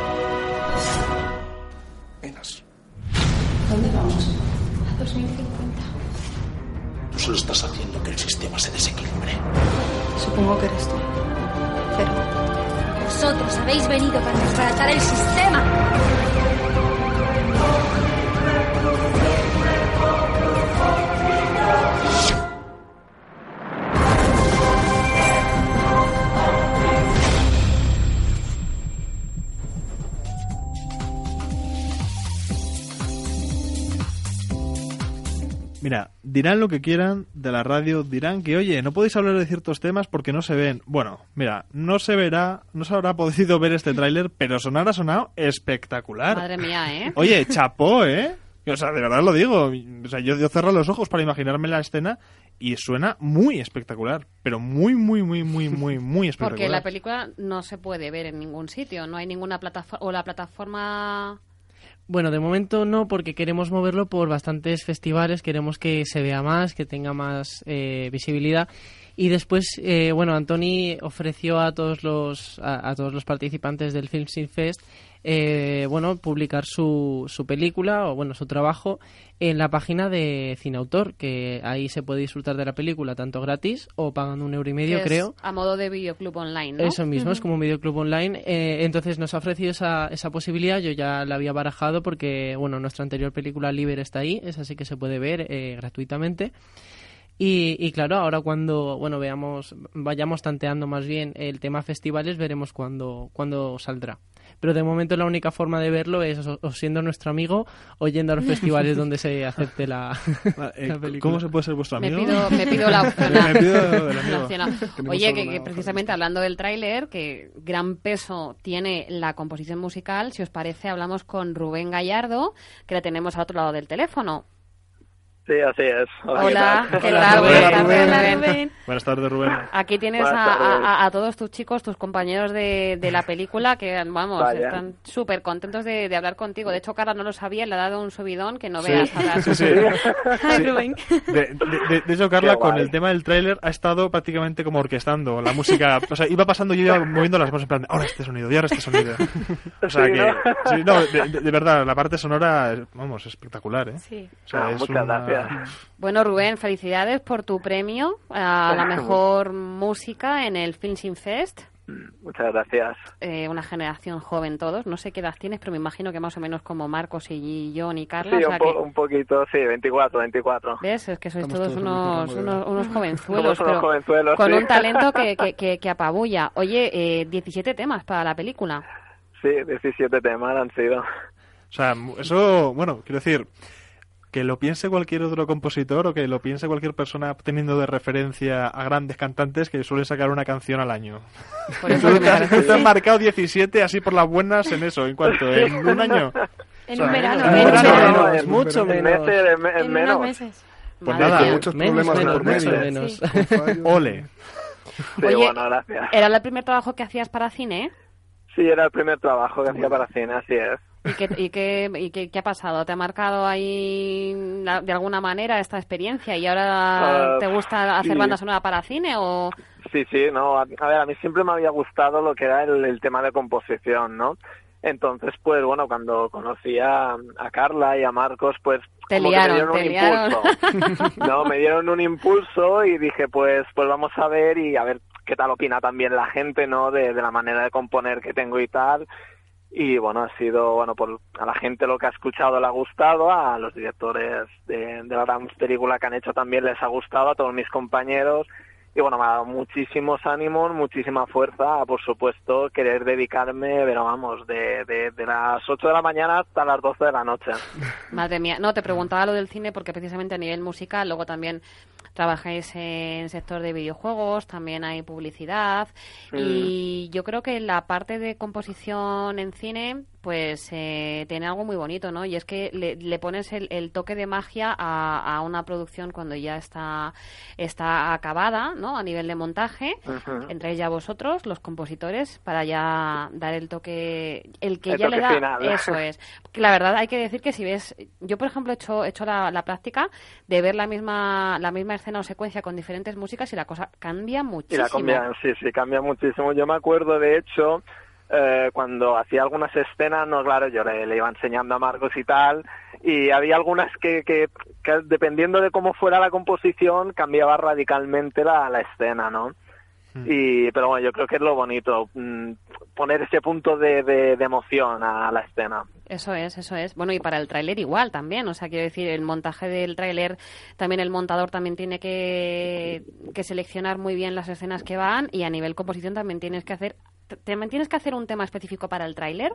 [SPEAKER 14] Enas.
[SPEAKER 22] ¿Dónde vamos?
[SPEAKER 21] A dos mil cincuenta.
[SPEAKER 17] Tú solo estás haciendo que el sistema se desequilibre.
[SPEAKER 22] Supongo que eres tú. Pero...
[SPEAKER 23] vosotros habéis venido para desbaratar el sistema.
[SPEAKER 3] Mira, dirán lo que quieran de la radio, dirán que, oye, no podéis hablar de ciertos temas porque no se ven. Bueno, mira, no se verá, no se habrá podido ver este tráiler, pero sonar ha sonado espectacular.
[SPEAKER 2] Madre mía, ¿eh?
[SPEAKER 3] Oye, chapó, ¿eh? O sea, de verdad lo digo. O sea, yo, yo cerro los ojos para imaginarme la escena y suena muy espectacular, pero muy, muy, muy, muy, muy, muy espectacular.
[SPEAKER 2] Porque la película no se puede ver en ningún sitio, no hay ninguna plataforma, o la plataforma...
[SPEAKER 13] Bueno, de momento no, porque queremos moverlo por bastantes festivales, queremos que se vea más, que tenga más eh, visibilidad. Y después, eh, bueno, Antoni ofreció a todos los a, a todos los participantes del Film Fest, eh, bueno, publicar su, su película o bueno su trabajo en la página de Cineautor, que ahí se puede disfrutar de la película tanto gratis o pagando un euro y medio, creo.
[SPEAKER 2] A modo de videoclub online, ¿no?
[SPEAKER 13] Eso mismo,
[SPEAKER 2] Uh-huh.
[SPEAKER 13] es como un videoclub online. Eh, entonces nos ha ofrecido esa, esa posibilidad, yo ya la había barajado porque, bueno, nuestra anterior película Liber está ahí, esa sí que se puede ver eh, gratuitamente. Y, y claro, ahora cuando bueno veamos vayamos tanteando más bien el tema festivales, veremos cuándo cuándo saldrá. Pero de momento la única forma de verlo es o, o siendo nuestro amigo o yendo a los festivales donde se acepte la,
[SPEAKER 3] eh,
[SPEAKER 13] la película.
[SPEAKER 3] ¿Cómo se puede ser vuestro amigo?
[SPEAKER 2] Me pido, me pido la opcional.
[SPEAKER 3] me pido el amigo.
[SPEAKER 2] La opcional. Oye, que, que precisamente hablando del tráiler, que gran peso tiene la composición musical, si os parece hablamos con Rubén Gallardo, que la tenemos al otro lado del teléfono.
[SPEAKER 24] Sí, así es.
[SPEAKER 2] Hola, ¿qué tal?
[SPEAKER 3] Hola,
[SPEAKER 2] Buenas tardes,
[SPEAKER 3] Rubén.
[SPEAKER 2] Rubén. Rubén.
[SPEAKER 3] Buenas tardes, Rubén.
[SPEAKER 2] Aquí tienes
[SPEAKER 24] Buenas
[SPEAKER 2] a,
[SPEAKER 24] tardes.
[SPEAKER 2] a, a todos tus chicos, tus compañeros de, de la película, que vamos,
[SPEAKER 24] Vaya.
[SPEAKER 2] están súper contentos de, de hablar contigo. De hecho, Carla no lo sabía, le ha dado un subidón que no
[SPEAKER 3] Sí,
[SPEAKER 2] veas. Ahora.
[SPEAKER 3] sí, sí.
[SPEAKER 2] Ay,
[SPEAKER 3] Sí.
[SPEAKER 2] Rubén.
[SPEAKER 3] De, de- de- de hecho, Carla,
[SPEAKER 24] Qué
[SPEAKER 3] con
[SPEAKER 24] guay.
[SPEAKER 3] el tema del tráiler ha estado prácticamente como orquestando la música. O sea, iba pasando y yo iba moviendo las manos en plan, ahora este sonido, y ahora este sonido. O sea
[SPEAKER 24] Sí,
[SPEAKER 3] que,
[SPEAKER 24] ¿no?
[SPEAKER 3] sí, no, de, de- de verdad, la parte sonora, es- vamos, espectacular, ¿eh?
[SPEAKER 2] Sí.
[SPEAKER 3] O sea,
[SPEAKER 24] Ah,
[SPEAKER 3] es
[SPEAKER 24] muchas
[SPEAKER 3] una,
[SPEAKER 24] gracias. gracias.
[SPEAKER 2] Bueno, Rubén, felicidades por tu premio a la mejor música en el Film Fest.
[SPEAKER 24] Muchas gracias.
[SPEAKER 2] Eh, una generación joven todos. No sé qué edad tienes, pero me imagino que más o menos como Marcos y John y Carla.
[SPEAKER 24] Sí,
[SPEAKER 2] o sea
[SPEAKER 24] un, po
[SPEAKER 2] que...
[SPEAKER 24] un poquito, sí, veinticuatro, veinticuatro.
[SPEAKER 2] ¿Ves? Es que sois
[SPEAKER 24] Estamos
[SPEAKER 2] todos,
[SPEAKER 24] todos
[SPEAKER 2] unos, unos, unos jovenzuelos,
[SPEAKER 24] Somos unos
[SPEAKER 2] pero
[SPEAKER 24] jovenzuelos,
[SPEAKER 2] con
[SPEAKER 24] sí.
[SPEAKER 2] un talento que, que, que, que apabulla. Oye, eh, diecisiete temas para la película.
[SPEAKER 24] Sí, diecisiete temas han sido.
[SPEAKER 3] O sea, eso, bueno, quiero decir, que lo piense cualquier otro compositor o que lo piense cualquier persona teniendo de referencia a grandes cantantes que suelen sacar una canción al año.
[SPEAKER 2] Por eso
[SPEAKER 3] Tú
[SPEAKER 2] me parece-
[SPEAKER 3] te has marcado diecisiete así por las buenas en eso, ¿en cuánto? ¿En un año?
[SPEAKER 15] En
[SPEAKER 3] O sea,
[SPEAKER 15] un verano,
[SPEAKER 3] en un
[SPEAKER 15] menos,
[SPEAKER 3] verano,
[SPEAKER 15] menos,
[SPEAKER 3] en
[SPEAKER 13] mucho
[SPEAKER 3] un verano.
[SPEAKER 13] menos.
[SPEAKER 24] Meses, en, en
[SPEAKER 15] en
[SPEAKER 24] menos.
[SPEAKER 15] unos meses.
[SPEAKER 3] Pues
[SPEAKER 2] Madre
[SPEAKER 3] nada,
[SPEAKER 2] mía.
[SPEAKER 14] Muchos
[SPEAKER 13] Menos,
[SPEAKER 14] problemas
[SPEAKER 13] menos,
[SPEAKER 14] por medio.
[SPEAKER 13] mucho menos.
[SPEAKER 15] Sí.
[SPEAKER 14] Con fallos.
[SPEAKER 3] Ole.
[SPEAKER 24] Sí,
[SPEAKER 2] Oye,
[SPEAKER 24] bueno, gracias.
[SPEAKER 2] ¿era el primer trabajo que hacías para cine?
[SPEAKER 24] Sí, era el primer trabajo que hacía para cine, así es.
[SPEAKER 2] ¿Y qué, y qué, y qué, qué ha pasado? ¿Te ha marcado ahí la- de alguna manera esta experiencia y ahora
[SPEAKER 24] Ah,
[SPEAKER 2] te gusta hacer
[SPEAKER 24] sí.
[SPEAKER 2] banda sonora para cine o...?
[SPEAKER 24] Sí, sí, no, a, a ver, a mí siempre me había gustado lo que era el, el tema de composición, ¿no? Entonces, pues bueno, cuando conocí a, a Carla y a Marcos, pues
[SPEAKER 2] Te
[SPEAKER 24] como
[SPEAKER 2] liaron,
[SPEAKER 24] que me dieron
[SPEAKER 2] te
[SPEAKER 24] un
[SPEAKER 2] liaron.
[SPEAKER 24] impulso. No, me dieron un impulso y dije, pues pues vamos a ver y a ver qué tal opina también la gente, ¿no? De, de la manera de componer que tengo y tal. Y bueno, ha sido, bueno, por a la gente lo que ha escuchado le ha gustado, a los directores de, de la gran película que han hecho también les ha gustado, a todos mis compañeros. Y bueno, me ha dado muchísimos ánimos, muchísima fuerza, por supuesto, querer dedicarme, pero vamos, de, de, de las ocho de la mañana hasta las doce de la noche.
[SPEAKER 2] Madre mía, no, te preguntaba lo del cine porque precisamente a nivel musical, luego también trabajáis en sector de videojuegos, también hay publicidad
[SPEAKER 24] Mm.
[SPEAKER 2] y yo creo que la parte de composición en cine pues eh, tiene algo muy bonito, ¿no? Y es que le, le pones el, el toque de magia a, a una producción cuando ya está, está acabada, ¿no? A nivel de montaje,
[SPEAKER 24] Ujú.
[SPEAKER 2] entre ya vosotros, los compositores, para ya dar el toque, el que
[SPEAKER 24] El
[SPEAKER 2] ya le
[SPEAKER 24] toque
[SPEAKER 2] da,
[SPEAKER 24] final.
[SPEAKER 2] eso es. Porque la verdad hay que decir que si ves, yo por ejemplo he hecho, he hecho la, la práctica de ver la misma, la misma escena o secuencia con diferentes músicas y la cosa cambia
[SPEAKER 24] Y
[SPEAKER 2] muchísimo.
[SPEAKER 24] la cambia, sí, sí, cambia muchísimo. Yo me acuerdo, de hecho, eh, cuando hacía algunas escenas, no, claro, yo le, le iba enseñando a Marcos y tal, y había algunas que, que, que dependiendo de cómo fuera la composición, cambiaba radicalmente la, la escena, ¿no? Y, pero bueno, yo creo que es lo bonito, mm, poner ese punto de, de, de emoción a la escena.
[SPEAKER 2] Eso es, eso es. Bueno, y para el tráiler igual también, o sea, quiero decir, el montaje del tráiler, también el montador también tiene que, que seleccionar muy bien las escenas que van y a nivel composición también tienes que hacer, también tienes que hacer un tema específico para el tráiler.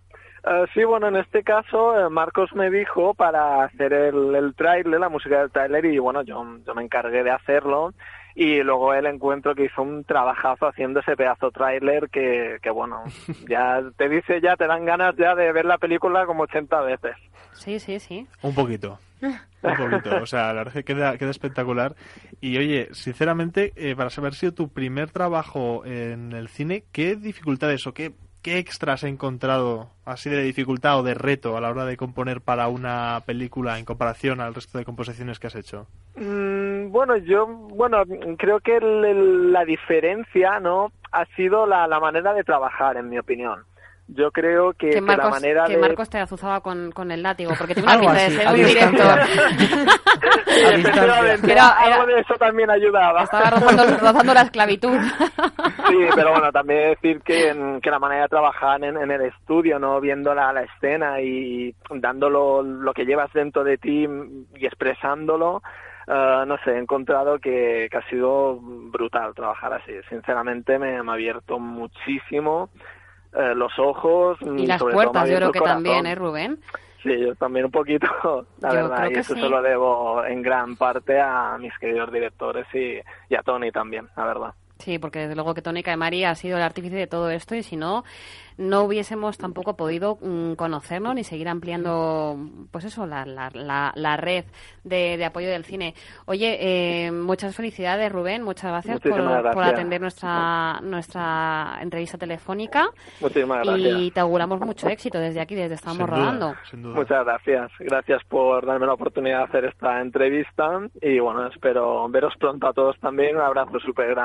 [SPEAKER 24] Eh, sí, bueno, en este caso eh, Marcos me dijo para hacer el, el tráiler, la música del tráiler, y bueno, yo, yo me encargué de hacerlo. Y luego él encuentro que hizo un trabajazo haciendo ese pedazo tráiler que, que, bueno, ya te dice, ya te dan ganas ya de ver la película como ochenta veces.
[SPEAKER 2] Sí, sí, sí.
[SPEAKER 3] Un poquito. Un poquito. O sea, la verdad es que queda, queda espectacular. Y oye, sinceramente, eh, para saber si tu primer trabajo en el cine, ¿qué dificultades o qué, qué extras has encontrado así de dificultad o de reto a la hora de componer para una película en comparación al resto de composiciones que has hecho?
[SPEAKER 24] Mm, bueno, yo, bueno, creo que el- el- la diferencia, ¿no?, ha sido la, la manera de trabajar, en mi opinión. Yo creo que,
[SPEAKER 2] Que
[SPEAKER 24] que
[SPEAKER 2] Marcos,
[SPEAKER 24] la manera
[SPEAKER 2] que
[SPEAKER 24] de...
[SPEAKER 2] Marcos te azuzaba con, con el látigo, porque tiene una
[SPEAKER 24] Algo
[SPEAKER 2] pinta de
[SPEAKER 24] así,
[SPEAKER 2] ser
[SPEAKER 24] a
[SPEAKER 2] un
[SPEAKER 24] distancia.
[SPEAKER 2] director.
[SPEAKER 24] Sí, efectivamente,
[SPEAKER 2] Era-
[SPEAKER 24] algo de eso también ayudaba.
[SPEAKER 2] Estaba rozando, rozando la esclavitud.
[SPEAKER 24] Sí, pero bueno, también decir que, en- que la manera de trabajar en, en el estudio, ¿no?, viendo la, la escena y dándolo lo que llevas dentro de ti y expresándolo, eh, no sé, he encontrado que, que ha sido brutal trabajar así. Sinceramente me, me ha abierto muchísimo eh, los ojos
[SPEAKER 2] Y las
[SPEAKER 24] sobre todo me ha
[SPEAKER 2] puertas, yo
[SPEAKER 24] abierto
[SPEAKER 2] creo
[SPEAKER 24] el
[SPEAKER 2] que
[SPEAKER 24] corazón.
[SPEAKER 2] también, ¿eh, Rubén?
[SPEAKER 24] Sí, yo también un poquito, la
[SPEAKER 2] Yo
[SPEAKER 24] verdad,
[SPEAKER 2] creo
[SPEAKER 24] y
[SPEAKER 2] que
[SPEAKER 24] eso
[SPEAKER 2] sí.
[SPEAKER 24] se lo debo en gran parte a mis queridos directores y, y a Tony también, la verdad.
[SPEAKER 2] Sí, porque desde luego que Tony Caemari ha sido el artífice de todo esto y si no, no hubiésemos tampoco podido mm, conocernos ni seguir ampliando, pues eso, la, la, la, la red de, de apoyo del cine. Oye, eh, muchas felicidades, Rubén, muchas gracias por,
[SPEAKER 24] Muchísimas
[SPEAKER 2] por
[SPEAKER 24] gracias.
[SPEAKER 2] atender nuestra nuestra entrevista telefónica
[SPEAKER 24] Muchísimas gracias.
[SPEAKER 2] y te auguramos mucho éxito desde aquí, desde Estamos
[SPEAKER 24] Sin duda,
[SPEAKER 2] Rodando.
[SPEAKER 24] Muchas gracias. Gracias por darme la oportunidad de hacer esta entrevista y bueno, espero veros pronto a todos también. Un abrazo súper grande a todos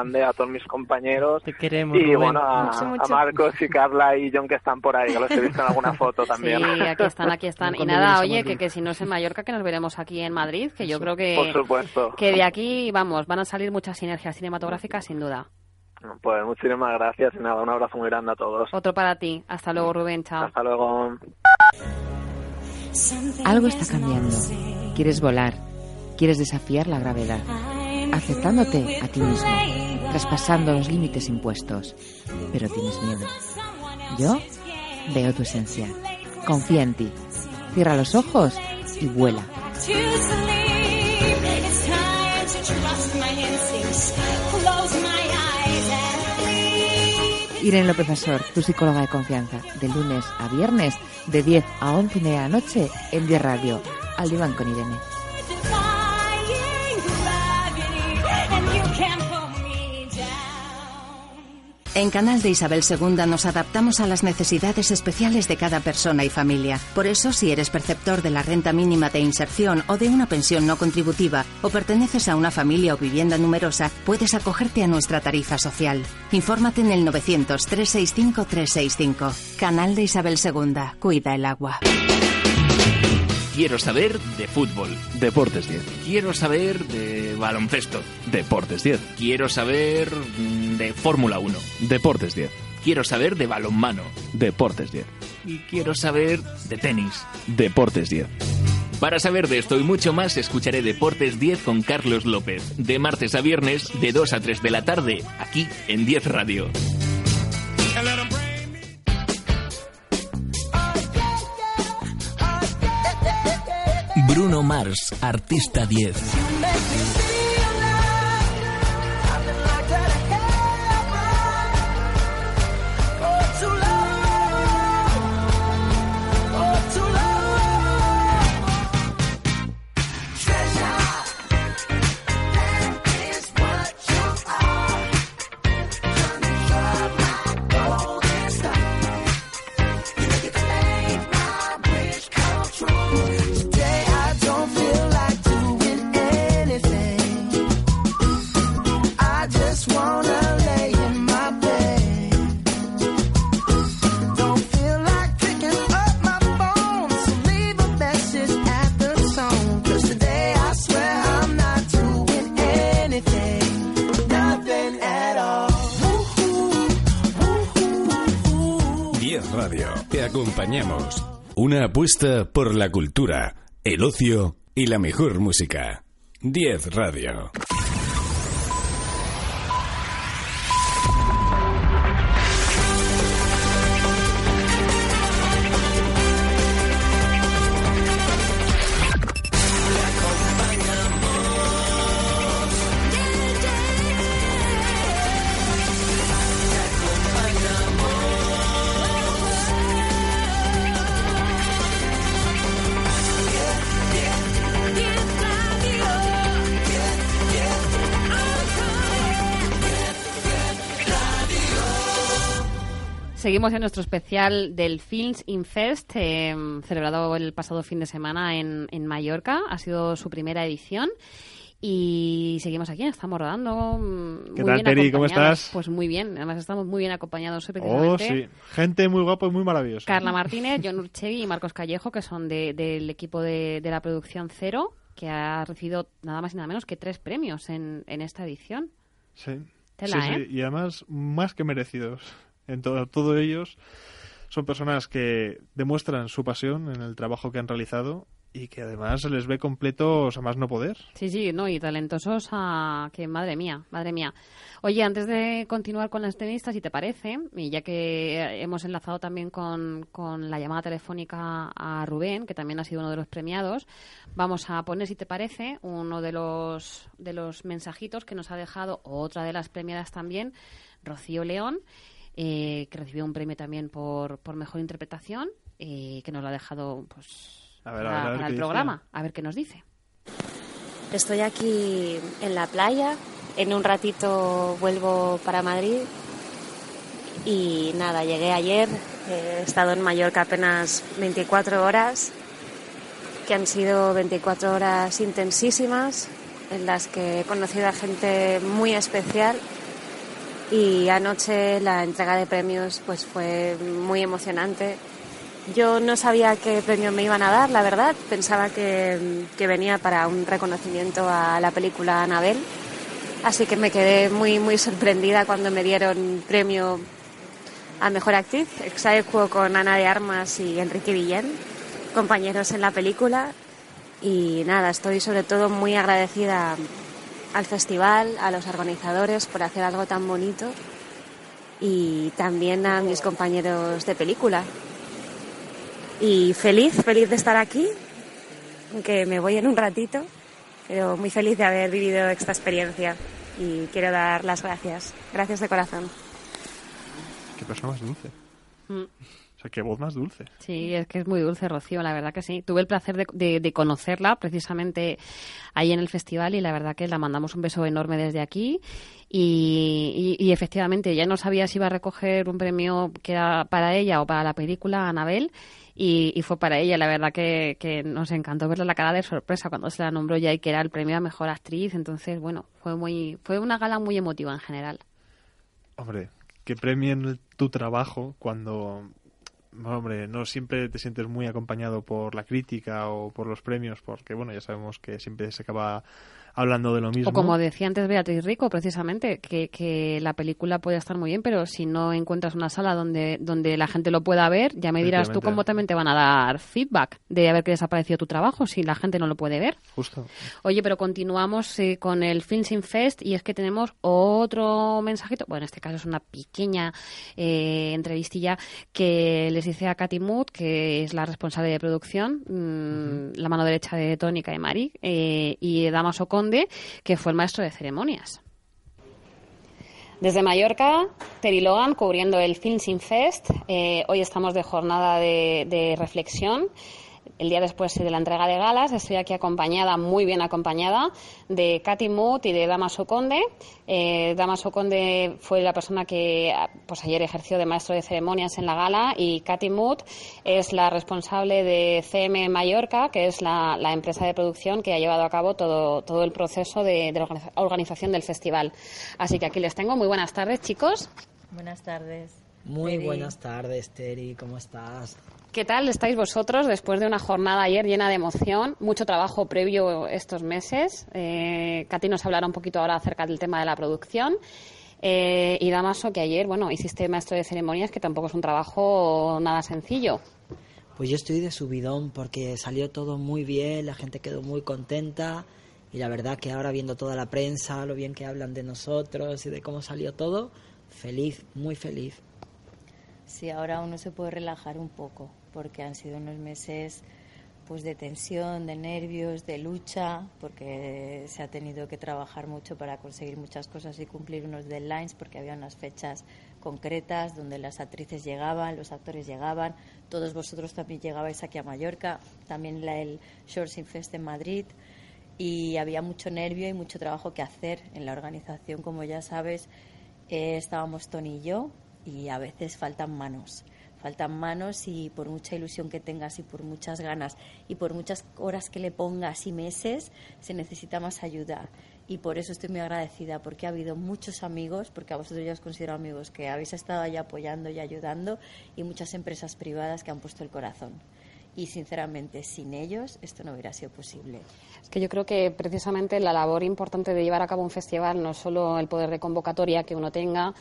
[SPEAKER 24] todos mis compañeros.
[SPEAKER 13] Te queremos,
[SPEAKER 24] y
[SPEAKER 13] Rubén.
[SPEAKER 24] bueno, a,
[SPEAKER 13] Mucho, mucho.
[SPEAKER 24] a Marcos y Carla y John que están por ahí, que los he visto en alguna foto también.
[SPEAKER 2] Sí, aquí están, aquí están. Y
[SPEAKER 24] Cuando
[SPEAKER 2] nada,
[SPEAKER 24] vienes a
[SPEAKER 2] oye,
[SPEAKER 24] Madrid.
[SPEAKER 2] que, que si no es en Mallorca, que nos veremos aquí en Madrid, que yo creo que,
[SPEAKER 24] Por supuesto.
[SPEAKER 2] que de aquí, vamos, van a salir muchas sinergias cinematográficas, sin duda.
[SPEAKER 24] Pues muchísimas gracias y nada, un abrazo muy grande a todos.
[SPEAKER 2] Otro para ti. Hasta luego, Rubén. Chao.
[SPEAKER 24] Hasta luego.
[SPEAKER 5] Algo está cambiando. Quieres volar. Quieres desafiar la gravedad. Aceptándote a ti mismo. Traspasando los límites impuestos. Pero tienes miedo. Yo veo tu esencia. Confía en ti. Cierra los ojos y vuela. Irene López Azor, tu psicóloga de confianza, de lunes a viernes, de diez a once y media de la noche, en diez Radio. Al diván con Irene.
[SPEAKER 4] En Canal de Isabel segunda nos adaptamos a las necesidades especiales de cada persona y familia. Por eso, si eres perceptor de la renta mínima de inserción o de una pensión no contributiva, o perteneces a una familia o vivienda numerosa, puedes acogerte a nuestra tarifa social. Infórmate en el novecientos, trescientos sesenta y cinco, trescientos sesenta y cinco. Canal de Isabel segunda. Cuida el agua.
[SPEAKER 7] Quiero saber de fútbol.
[SPEAKER 8] Deportes diez.
[SPEAKER 7] Quiero saber de baloncesto.
[SPEAKER 8] Deportes diez.
[SPEAKER 7] Quiero saber mm, de Fórmula uno.
[SPEAKER 8] Deportes diez.
[SPEAKER 7] Quiero saber de balonmano.
[SPEAKER 8] Deportes diez.
[SPEAKER 7] Y quiero saber de tenis.
[SPEAKER 8] Deportes diez.
[SPEAKER 7] Para saber de esto y mucho más, escucharé Deportes diez con Carlos López. De martes a viernes, de dos a tres de la tarde, aquí en diez Radio.
[SPEAKER 6] Bruno Mars, Artista diez.
[SPEAKER 10] Radio. Te acompañamos. Una apuesta por la cultura, el ocio y la mejor música. diez Radio.
[SPEAKER 2] Seguimos en nuestro especial del Films in Fest, eh, celebrado el pasado fin de semana en, en Mallorca. Ha sido su primera edición. Y seguimos aquí, estamos rodando.
[SPEAKER 3] ¿Qué
[SPEAKER 2] muy
[SPEAKER 3] tal,
[SPEAKER 2] bien
[SPEAKER 3] Teri? ¿Cómo
[SPEAKER 2] acompañados.
[SPEAKER 3] estás?
[SPEAKER 2] Pues muy bien, además estamos muy bien acompañados hoy
[SPEAKER 3] Oh,
[SPEAKER 2] precisamente.
[SPEAKER 3] sí. Gente muy guapa y muy maravillosa.
[SPEAKER 2] Carla Martínez, John Urchevi y Marcos Callejo, que son de, del equipo de, de la producción Cero, que ha recibido nada más y nada menos que tres premios en, en esta edición.
[SPEAKER 3] Sí.
[SPEAKER 2] Tela,
[SPEAKER 3] sí,
[SPEAKER 2] ¿eh?
[SPEAKER 3] sí. Y además, más que merecidos. En todo, todos ellos son personas que demuestran su pasión en el trabajo que han realizado y que además se les ve completos a más no poder.
[SPEAKER 2] Sí, sí, no, y talentosos a que madre mía, madre mía. Oye, antes de continuar con las entrevistas, si te parece, y ya que hemos enlazado también con, con la llamada telefónica a Rubén, que también ha sido uno de los premiados, vamos a poner, si te parece, uno de los de los mensajitos que nos ha dejado otra de las premiadas también, Rocío León, eh, que recibió un premio también por, por mejor interpretación, eh, que nos lo ha dejado pues
[SPEAKER 3] A ver,
[SPEAKER 2] para,
[SPEAKER 3] a ver, a ver
[SPEAKER 2] para
[SPEAKER 3] qué
[SPEAKER 2] el
[SPEAKER 3] dice.
[SPEAKER 2] programa. A ver qué nos dice.
[SPEAKER 9] Estoy aquí en la playa, en un ratito vuelvo para Madrid y nada, llegué ayer, he estado en Mallorca apenas veinticuatro horas, que han sido veinticuatro horas intensísimas, en las que he conocido a gente muy especial y anoche la entrega de premios pues fue muy emocionante. Yo no sabía qué premio me iban a dar, la verdad. Pensaba que, que venía para un reconocimiento a la película Annabelle, así que me quedé muy muy sorprendida cuando me dieron premio a Mejor Actriz, ex aequo con Ana de Armas y Enrique Villén, compañeros en la película. Y nada, estoy sobre todo muy agradecida al festival, a los organizadores por hacer algo tan bonito y también a mis compañeros de película. Y feliz, feliz de estar aquí, aunque me voy en un ratito, pero muy feliz de haber vivido esta experiencia y quiero dar las gracias. Gracias de corazón.
[SPEAKER 3] Qué persona más dulce.
[SPEAKER 2] Mm.
[SPEAKER 3] O sea, qué voz más dulce.
[SPEAKER 2] Sí, es que es muy dulce, Rocío, la verdad que sí. Tuve el placer de, de, de conocerla precisamente ahí en el festival y la verdad que la mandamos un beso enorme desde aquí. Y, y, y efectivamente, ya no sabía si iba a recoger un premio que era para ella o para la película Annabelle. Y, y fue para ella, la verdad que, que nos encantó verle la cara de sorpresa cuando se la nombró ya y que era el premio a Mejor Actriz. Entonces, bueno, fue muy fue una gala muy emotiva en general.
[SPEAKER 3] Hombre, que premien tu trabajo cuando, hombre, no siempre te sientes muy acompañado por la crítica o por los premios, porque, bueno, ya sabemos que siempre se acaba hablando de lo mismo.
[SPEAKER 2] O como decía antes Beatriz Rico, precisamente, que, que la película puede estar muy bien, pero si no encuentras una sala donde, donde la gente lo pueda ver, ya me dirás tú cómo también te van a dar feedback de a ver qué les ha parecido tu trabajo si la gente no lo puede ver.
[SPEAKER 3] Justo.
[SPEAKER 2] Oye, pero continuamos eh, con el Filming Fest y es que tenemos otro mensajito, bueno, en este caso es una pequeña eh, entrevistilla que les hice a Katy Mood, que es la responsable de producción, mmm, uh-huh. la mano derecha de Tónica y Mari, eh, y Damaso Conde, que fue el maestro de ceremonias. Desde Mallorca, Terry Logan cubriendo el Filming Fest. Eh, hoy estamos de jornada de, de reflexión. El día después de la entrega de galas, estoy aquí acompañada, muy bien acompañada, de Katy Mood y de Damaso Conde. Eh, Damaso Conde fue la persona que pues ayer ejerció de maestro de ceremonias en la gala y Katy Mood es la responsable de C M Mallorca, que es la, la empresa de producción que ha llevado a cabo todo, todo el proceso de, de la organización del festival. Así que aquí les tengo. Muy buenas tardes, chicos.
[SPEAKER 1] Buenas tardes.
[SPEAKER 11] Muy
[SPEAKER 1] Teri.
[SPEAKER 11] Buenas tardes, Teri. ¿Cómo estás?
[SPEAKER 2] ¿Qué tal estáis vosotros después de una jornada ayer llena de emoción? Mucho trabajo previo estos meses. Eh, Katy nos hablará un poquito ahora acerca del tema de la producción. Eh, y Damaso, que ayer, bueno, hiciste maestro de ceremonias, que tampoco es un trabajo nada sencillo.
[SPEAKER 11] Pues yo estoy de subidón porque salió todo muy bien, la gente quedó muy contenta y la verdad que ahora viendo toda la prensa, lo bien que hablan de nosotros y de cómo salió todo, feliz, muy feliz.
[SPEAKER 1] Sí, ahora uno se puede relajar un poco porque han sido unos meses pues de tensión, de nervios, de lucha, porque se ha tenido que trabajar mucho para conseguir muchas cosas y cumplir unos deadlines porque había unas fechas concretas donde las actrices llegaban, los actores llegaban, todos vosotros también llegabais aquí a Mallorca, también la, el Shorts in Fest en Madrid y había mucho nervio y mucho trabajo que hacer en la organización, como ya sabes, eh, estábamos Tony y yo y a veces faltan manos. Faltan manos y por mucha ilusión que tengas y por muchas ganas y por muchas horas que le pongas y meses, se necesita más ayuda. Y por eso estoy muy agradecida, porque ha habido muchos amigos, porque a vosotros ya os considero amigos, que habéis estado ahí apoyando y ayudando, y muchas empresas privadas que han puesto el corazón. Y sinceramente, sin ellos esto no hubiera sido posible.
[SPEAKER 2] Es que yo creo que precisamente la labor importante de llevar a cabo un festival no es solo el poder de convocatoria que uno tenga,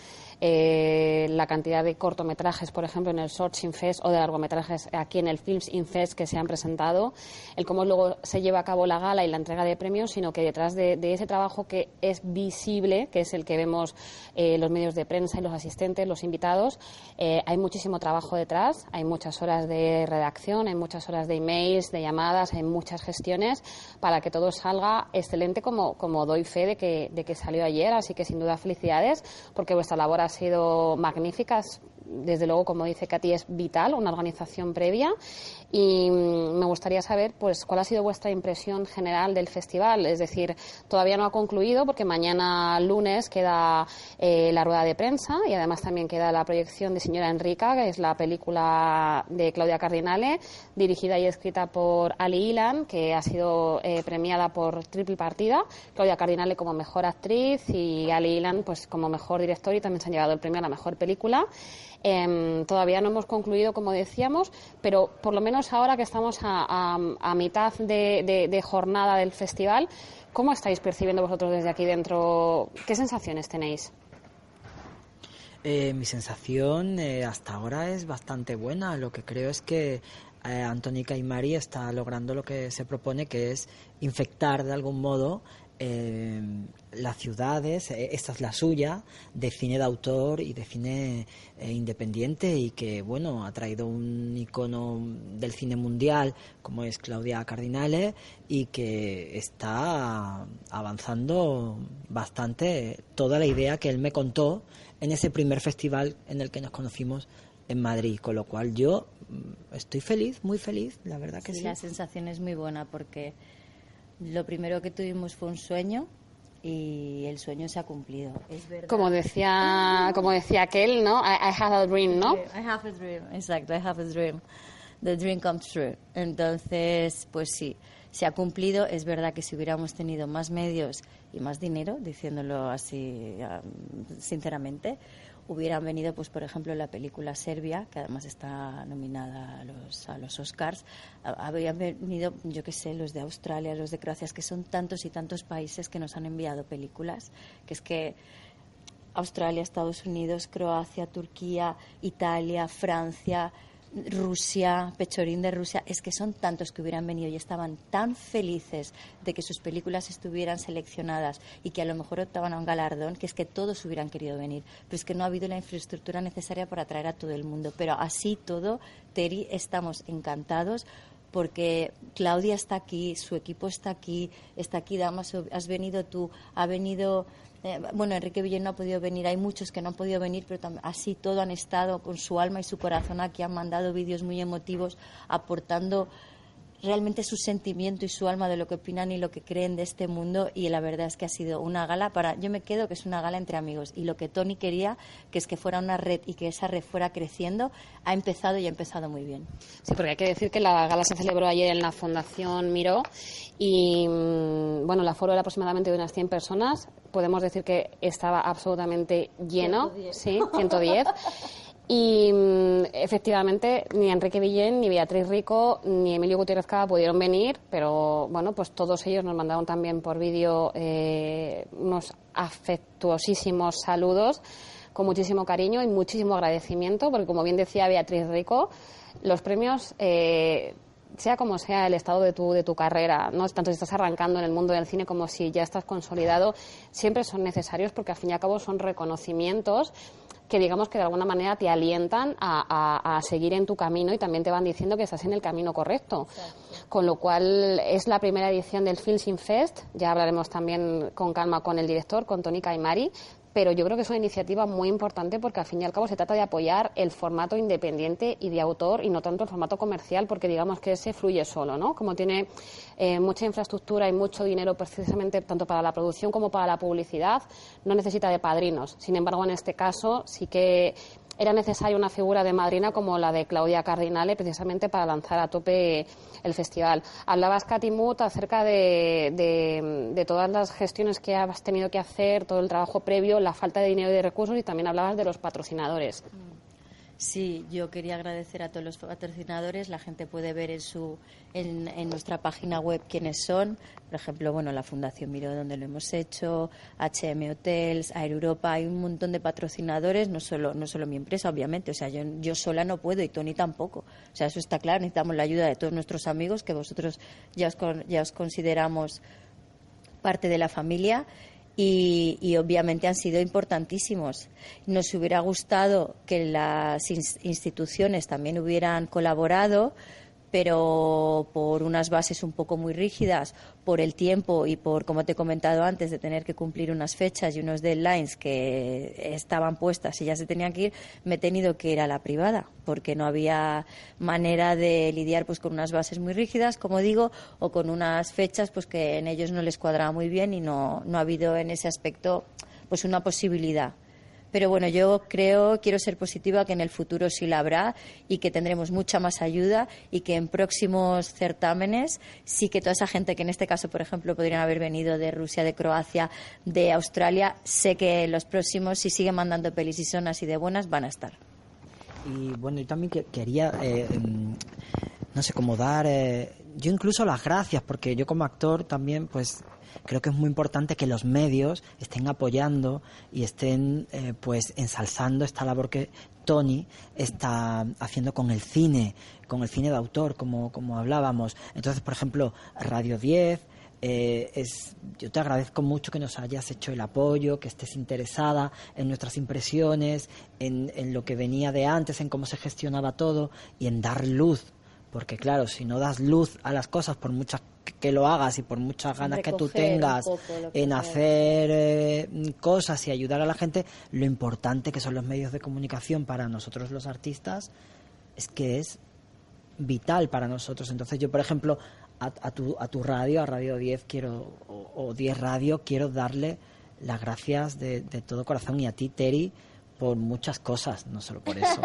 [SPEAKER 2] eh, la cantidad de cortometrajes, por ejemplo, en el Shorts in Fest o de largometrajes aquí en el Films in Fest que se han presentado, el cómo luego se lleva a cabo la gala y la entrega de premios, sino que detrás de, de ese trabajo que es visible, que es el que vemos eh, los medios de prensa y los asistentes, los invitados, eh, hay muchísimo trabajo detrás, hay muchas horas de redacción, hay muchas horas de emails, de llamadas, hay muchas gestiones para que todo salga excelente, como, como doy fe de que, de que salió ayer. Así que sin duda felicidades, porque vuestra labor ha sido magnífica. Desde luego, como dice Katy, es vital una organización previa y me gustaría saber pues cuál ha sido vuestra impresión general del festival. Es decir, todavía no ha concluido porque mañana lunes queda eh, la rueda de prensa y además también queda la proyección de Señora Enrica, que es la película de Claudia Cardinale, dirigida y escrita por Ali Ilan, que ha sido eh, premiada por Triple Partida. Claudia Cardinale como mejor actriz y Ali Ilan pues como mejor director, y también se han llevado el premio a la mejor película. Eh, todavía no hemos concluido, como decíamos, pero por lo menos ahora que estamos a, a, a mitad de, de, de jornada del festival, ¿cómo estáis percibiendo vosotros desde aquí dentro? ¿Qué sensaciones tenéis?
[SPEAKER 11] Eh, mi sensación eh, hasta ahora es bastante buena. Lo que creo es que eh, Antonica Aymari está logrando lo que se propone, que es infectar de algún modo Eh, las ciudades, eh, esta es la suya, de cine de autor y de cine eh, independiente, y que bueno, ha traído un icono del cine mundial como es Claudia Cardinale, y que está avanzando bastante toda la idea que él me contó en ese primer festival en el que nos conocimos en Madrid, con lo cual yo estoy feliz, muy feliz, la verdad que sí.
[SPEAKER 1] Sí, la sensación es muy buena porque lo primero que tuvimos fue un sueño y el sueño se ha cumplido. Es verdad.
[SPEAKER 2] Como decía, como decía aquel, ¿no? I, I have a dream, ¿no?
[SPEAKER 1] I have a dream, exacto, I have a dream. The dream comes true. Entonces, pues sí, se ha cumplido. Es verdad que si hubiéramos tenido más medios y más dinero, diciéndolo así sinceramente, hubieran venido, pues por ejemplo, la película Serbia, que además está nominada a los, a los Oscars, habrían venido, yo qué sé, los de Australia, los de Croacia, que son tantos y tantos países que nos han enviado películas, que es que Australia, Estados Unidos, Croacia, Turquía, Italia, Francia, Rusia, Pechorín de Rusia, es que son tantos que hubieran venido y estaban tan felices de que sus películas estuvieran seleccionadas y que a lo mejor optaban a un galardón, que es que todos hubieran querido venir, pero es que no ha habido la infraestructura necesaria para atraer a todo el mundo. Pero así todo, Teri, estamos encantados porque Claudia está aquí, su equipo está aquí, está aquí Damaso, has venido tú, ha venido... Eh, bueno, Enrique Villén no ha podido venir, hay muchos que no han podido venir, pero tam- así todo han estado con su alma y su corazón aquí, han mandado vídeos muy emotivos aportando realmente su sentimiento y su alma de lo que opinan y lo que creen de este mundo, y la verdad es que ha sido una gala para, yo me quedo que es una gala entre amigos, y lo que Tony quería, que es que fuera una red y que esa red fuera creciendo, ha empezado y ha empezado muy bien.
[SPEAKER 2] Sí, porque hay que decir que la gala se celebró ayer en la Fundación Miró y bueno, el aforo era aproximadamente de unas cien personas. Podemos decir que estaba absolutamente lleno,
[SPEAKER 1] ciento diez.
[SPEAKER 2] sí, ciento diez. Y mm, efectivamente ni Enrique Villén, ni Beatriz Rico, ni Emilio Gutiérrez Cava pudieron venir, pero bueno, pues todos ellos nos mandaron también por vídeo eh, unos afectuosísimos saludos con muchísimo cariño y muchísimo agradecimiento, porque como bien decía Beatriz Rico, los premios, eh, sea como sea el estado de tu, de tu carrera, no tanto si estás arrancando en el mundo del cine como si ya estás consolidado, siempre son necesarios porque al fin y al cabo son reconocimientos que digamos que de alguna manera te alientan a, a, a seguir en tu camino y también te van diciendo que estás en el camino correcto. Exacto. Con lo cual es la primera edición del Filmsin Fest, ya hablaremos también con calma con el director, con Tony Aymari, pero yo creo que es una iniciativa muy importante porque al fin y al cabo se trata de apoyar el formato independiente y de autor y no tanto el formato comercial, porque digamos que ese fluye solo, ¿no? Como tiene eh, mucha infraestructura y mucho dinero precisamente tanto para la producción como para la publicidad, no necesita de padrinos. Sin embargo, en este caso sí que era necesaria una figura de madrina como la de Claudia Cardinale precisamente para lanzar a tope el festival. Hablabas, Katy Mut, acerca de, de, de todas las gestiones que has tenido que hacer, todo el trabajo previo, la falta de dinero y de recursos, y también hablabas de los patrocinadores.
[SPEAKER 1] Sí, yo quería agradecer a todos los patrocinadores. La gente puede ver en su en, en nuestra página web quiénes son. Por ejemplo, bueno, la Fundación Miró, donde lo hemos hecho, H M Hotels, Air Europa. Hay un montón de patrocinadores, no solo no solo mi empresa, obviamente. O sea, yo, yo sola no puedo y Tony tampoco. O sea, eso está claro. Necesitamos la ayuda de todos nuestros amigos, que vosotros ya os, ya os consideramos parte de la familia. Y, y obviamente han sido importantísimos. Nos hubiera gustado que las instituciones también hubieran colaborado, pero por unas bases un poco muy rígidas, por el tiempo y por, como te he comentado antes, de tener que cumplir unas fechas y unos deadlines que estaban puestas y ya se tenían que ir, me he tenido que ir a la privada, porque no había manera de lidiar pues con unas bases muy rígidas, como digo, o con unas fechas pues que en ellos no les cuadraba muy bien y no, no ha habido en ese aspecto pues una posibilidad. Pero bueno, yo creo, quiero ser positiva, que en el futuro sí la habrá y que tendremos mucha más ayuda y que en próximos certámenes sí que toda esa gente que en este caso, por ejemplo, podrían haber venido de Rusia, de Croacia, de Australia, sé que los próximos, si siguen mandando pelis y son así de buenas, van a estar.
[SPEAKER 11] Y bueno, yo también que- quería, eh, em, no sé, cómo dar, eh, yo incluso las gracias, porque yo como actor también, pues creo que es muy importante que los medios estén apoyando y estén eh, pues ensalzando esta labor que Tony está haciendo con el cine, con el cine de autor, como, como hablábamos. Entonces, por ejemplo, Radio diez, eh, es, yo te agradezco mucho que nos hayas hecho el apoyo, que estés interesada en nuestras impresiones, en, en lo que venía de antes, en cómo se gestionaba todo y en dar luz. Porque claro, si no das luz a las cosas, por muchas que lo hagas y por muchas ganas que tú
[SPEAKER 1] Recoger un
[SPEAKER 11] tengas
[SPEAKER 1] poco lo que
[SPEAKER 11] en
[SPEAKER 1] sea.
[SPEAKER 11] hacer eh, cosas y ayudar a la gente, lo importante que son los medios de comunicación para nosotros los artistas es que es vital para nosotros. Entonces yo, por ejemplo, a, a, tu, a tu radio, a Radio diez quiero o, o diez Radio, quiero darle las gracias de, de todo corazón, y a ti, Teri, por muchas cosas, no solo por eso.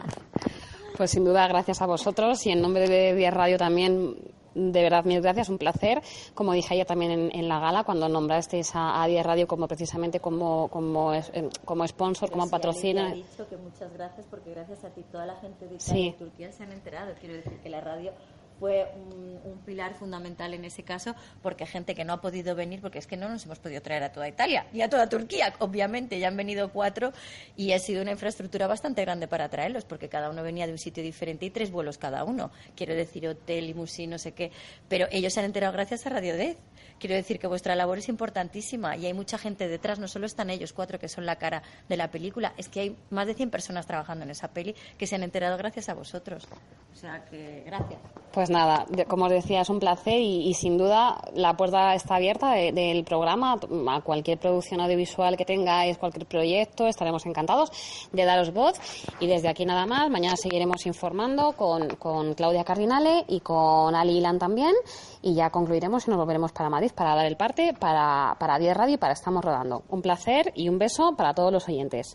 [SPEAKER 2] Pues sin duda, gracias a vosotros y en nombre de diez Radio también, de verdad, mil gracias, un placer. Como dije ayer también en, en la gala, cuando nombrasteis a, a diez Radio como precisamente como como, es- em, como sponsor, como
[SPEAKER 1] Sí,
[SPEAKER 2] patrocina.
[SPEAKER 1] Alicia ha dicho que muchas gracias, porque gracias a ti toda la gente de Italia
[SPEAKER 2] Sí.
[SPEAKER 1] y Turquía se han enterado. Quiero decir que la radio fue un, un pilar fundamental en ese caso, porque gente que no ha podido venir, porque es que no nos hemos podido traer a toda Italia y a toda Turquía, obviamente, ya han venido cuatro y ha sido una infraestructura bastante grande para traerlos, porque cada uno venía de un sitio diferente y tres vuelos cada uno. Quiero decir, hotel, limusín, no sé qué, pero ellos se han enterado gracias a Radio diez. Quiero decir que vuestra labor es importantísima y hay mucha gente detrás, no solo están ellos cuatro que son la cara de la película, es que hay más de cien personas trabajando en esa peli que se han enterado gracias a vosotros. O sea que gracias.
[SPEAKER 2] Pues nada, de- como os decía, es un placer y, y sin duda la puerta está abierta de- del programa a cualquier producción audiovisual que tengáis, cualquier proyecto, estaremos encantados de daros voz. Y desde aquí nada más, mañana seguiremos informando con, con Claudia Cardinale y con Ali Ilan también, y ya concluiremos y nos volveremos para Madrid para dar el parte para, para diez Radio y para Estamos Rodando. Un placer y un beso para todos los oyentes.